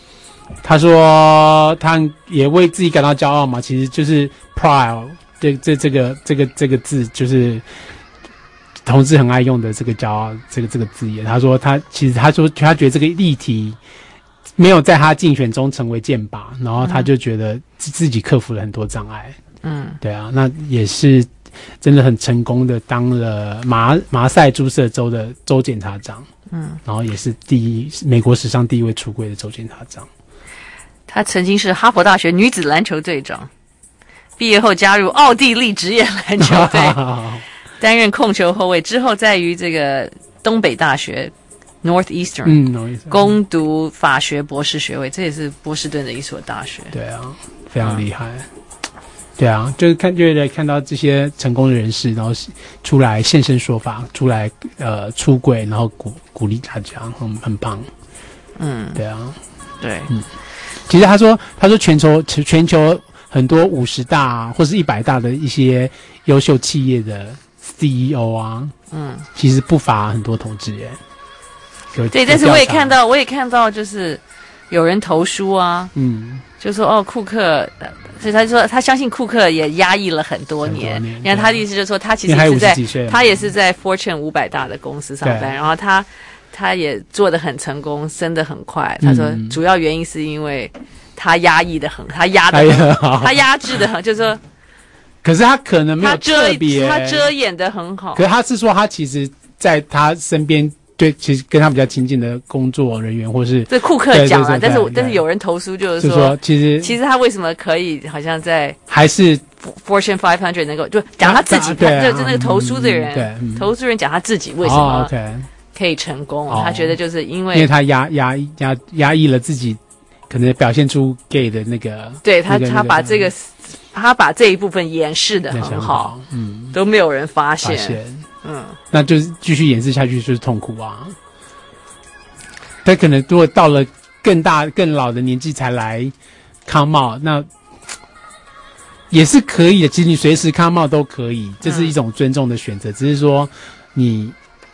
他说他也为自己感到骄傲嘛，其实就是 proud 这个字就是同志很爱用的这个骄傲这个字眼。他说他觉得这个议题没有在他竞选中成为箭靶，然后他就觉得自己克服了很多障碍。对啊，那也是真的很成功的当了麻塞诸塞州的州检察长。然后也是美国史上第一位出柜的州检察长。 他曾经是哈佛大学女子篮球队长，毕业后加入奥地利职业篮球队，担任控球后卫，之后在于这个东北大学 Northeastern 攻读法学博士学位，这也是波士顿的一所大学。 对啊，非常厉害。对啊，就是看到这些成功的人士，然后出来现身说法，出来出柜，然后鼓励大家，很棒。对啊， 对， 其实他说全球很多50大或是100大的一些优秀企业的 CEO 啊，其实不乏很多同志耶。 对，但是我也看到，就是有人投书啊，就说库克。所以他说，他相信库克也压抑了很多年。你看他的意思就是说，他其实他也是在 Fortune 500大的公司上班，然后他也做得很成功，升得很快。他说，主要原因是因为他压抑得很，他压制得很，就是说。 可是他可能没有特别， 他遮掩得很好。 可是他是说，他其实在他身边。对，其实跟他比较亲近的工作人员，或是这库克讲了，但是有人投诉就是说其实他为什么可以好像在还是 Fortune 500能够就讲他自己，就那个投诉的人，投诉人讲他自己为什么可以成功，他觉得就是因为他压抑了自己，可能表现出 gay 的那个， 对他把这个他把这一部分掩饰得很好，都没有人发现。 那就是继续演示下去就是痛苦啊。他可能如果到了更大更老的年纪才来come out，那也是可以的。其实你随时come out都可以，这是一种尊重的选择。只是说你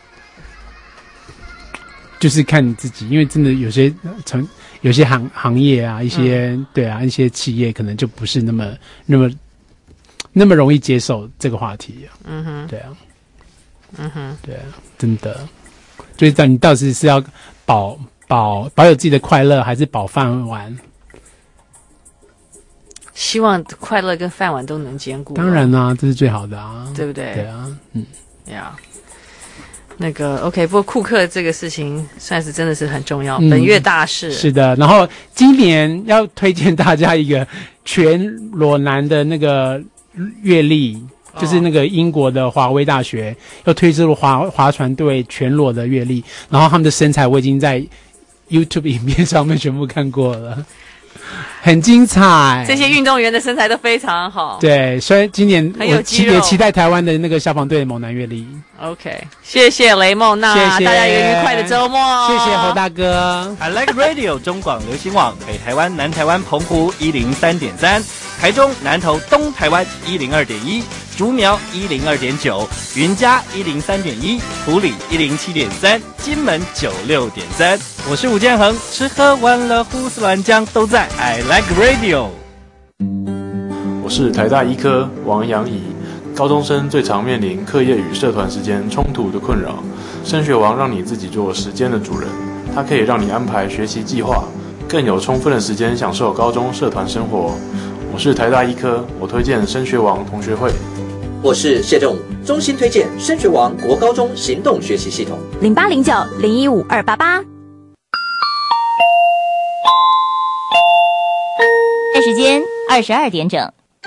就是看你自己，因为真的有些行业啊，一些对啊，一些企业可能就不是那么容易接受这个话题啊。对啊。对啊，真的，就是你到底是要保有自己的快乐，还是保饭碗？ 希望快乐跟饭碗都能兼顾。 当然啊，这是最好的啊， 对不对？ 对啊， 呀，那个 OK， 不过库克这个事情算是真的是很重要，本月大事。是的，然后今年要推荐大家一个全裸男的那个阅历。就是那个英国的华威大学又推出了划船队全裸的阅历，然后他们的身材我已经在 YouTube 影片上面全部看过了，很精彩。 这些运动员的身材都非常好。 对，所以今年很有肌肉， 也期待台湾的那个消防队的猛男阅历。 OK， 谢谢雷梦，那大家有一个愉快的周末。 谢谢侯大哥。 I Like Radio 中广流行网，北台湾、南台湾、澎湖103.3，台中、南投、东台湾102.1，竹苗102.9，云嘉103.1，埔里107.3，金门96.3。我是吴建衡，吃喝玩乐胡思乱讲都在 I Like Radio。 我是台大医科王阳乙。高中生最常面临课业与社团时间冲突的困扰，升学王让你自己做时间的主人，它可以让你安排学习计划，更有充分的时间享受高中社团生活。我是台大医科，我推荐升学王同学会。 我是谢仲，衷心推荐升学王国高中行动学习系统 0809015288。 时间22点整。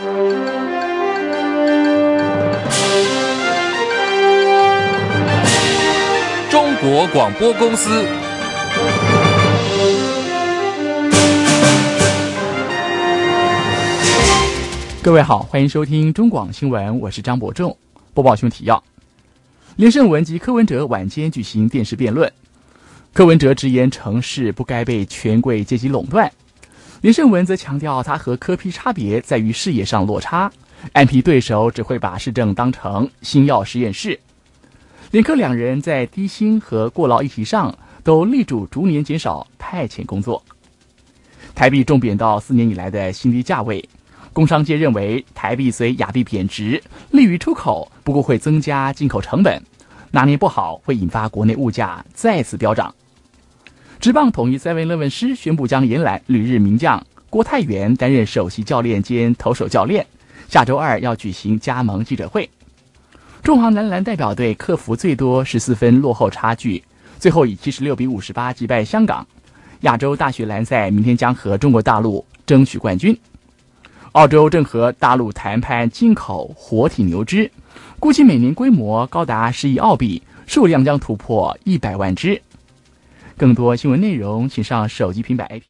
中国广播公司。 各位好，欢迎收听中广新闻，我是张伯仲。播报新闻提要：连胜文及柯文哲晚间举行电视辩论，柯文哲直言城市不该被权贵阶级垄断，连胜文则强调他和柯 P 差别在于视野上落差，安批对手只会把市政当成新药实验室。连柯两人在低薪和过劳议题上都力主逐年减少派遣工作。 台币重贬到4年以来的新低价位。工商界认为，台币随亚币贬值，利于出口，不过会增加进口成本，拿捏不好会引发国内物价再次飙涨。职棒统一 7-Eleven 师宣布将延揽旅日名将郭泰源担任首席教练兼投手教练，下周2要举行加盟记者会。中华男篮代表队克服最多14分落后差距，最后以76-58击败香港。亚洲大学篮赛明天将和中国大陆争取冠军。澳洲正和大陆谈判进口活体牛只，估计每年规模高达10亿澳币，数量将突破100万只。更多新闻内容，请上手机平板 APP。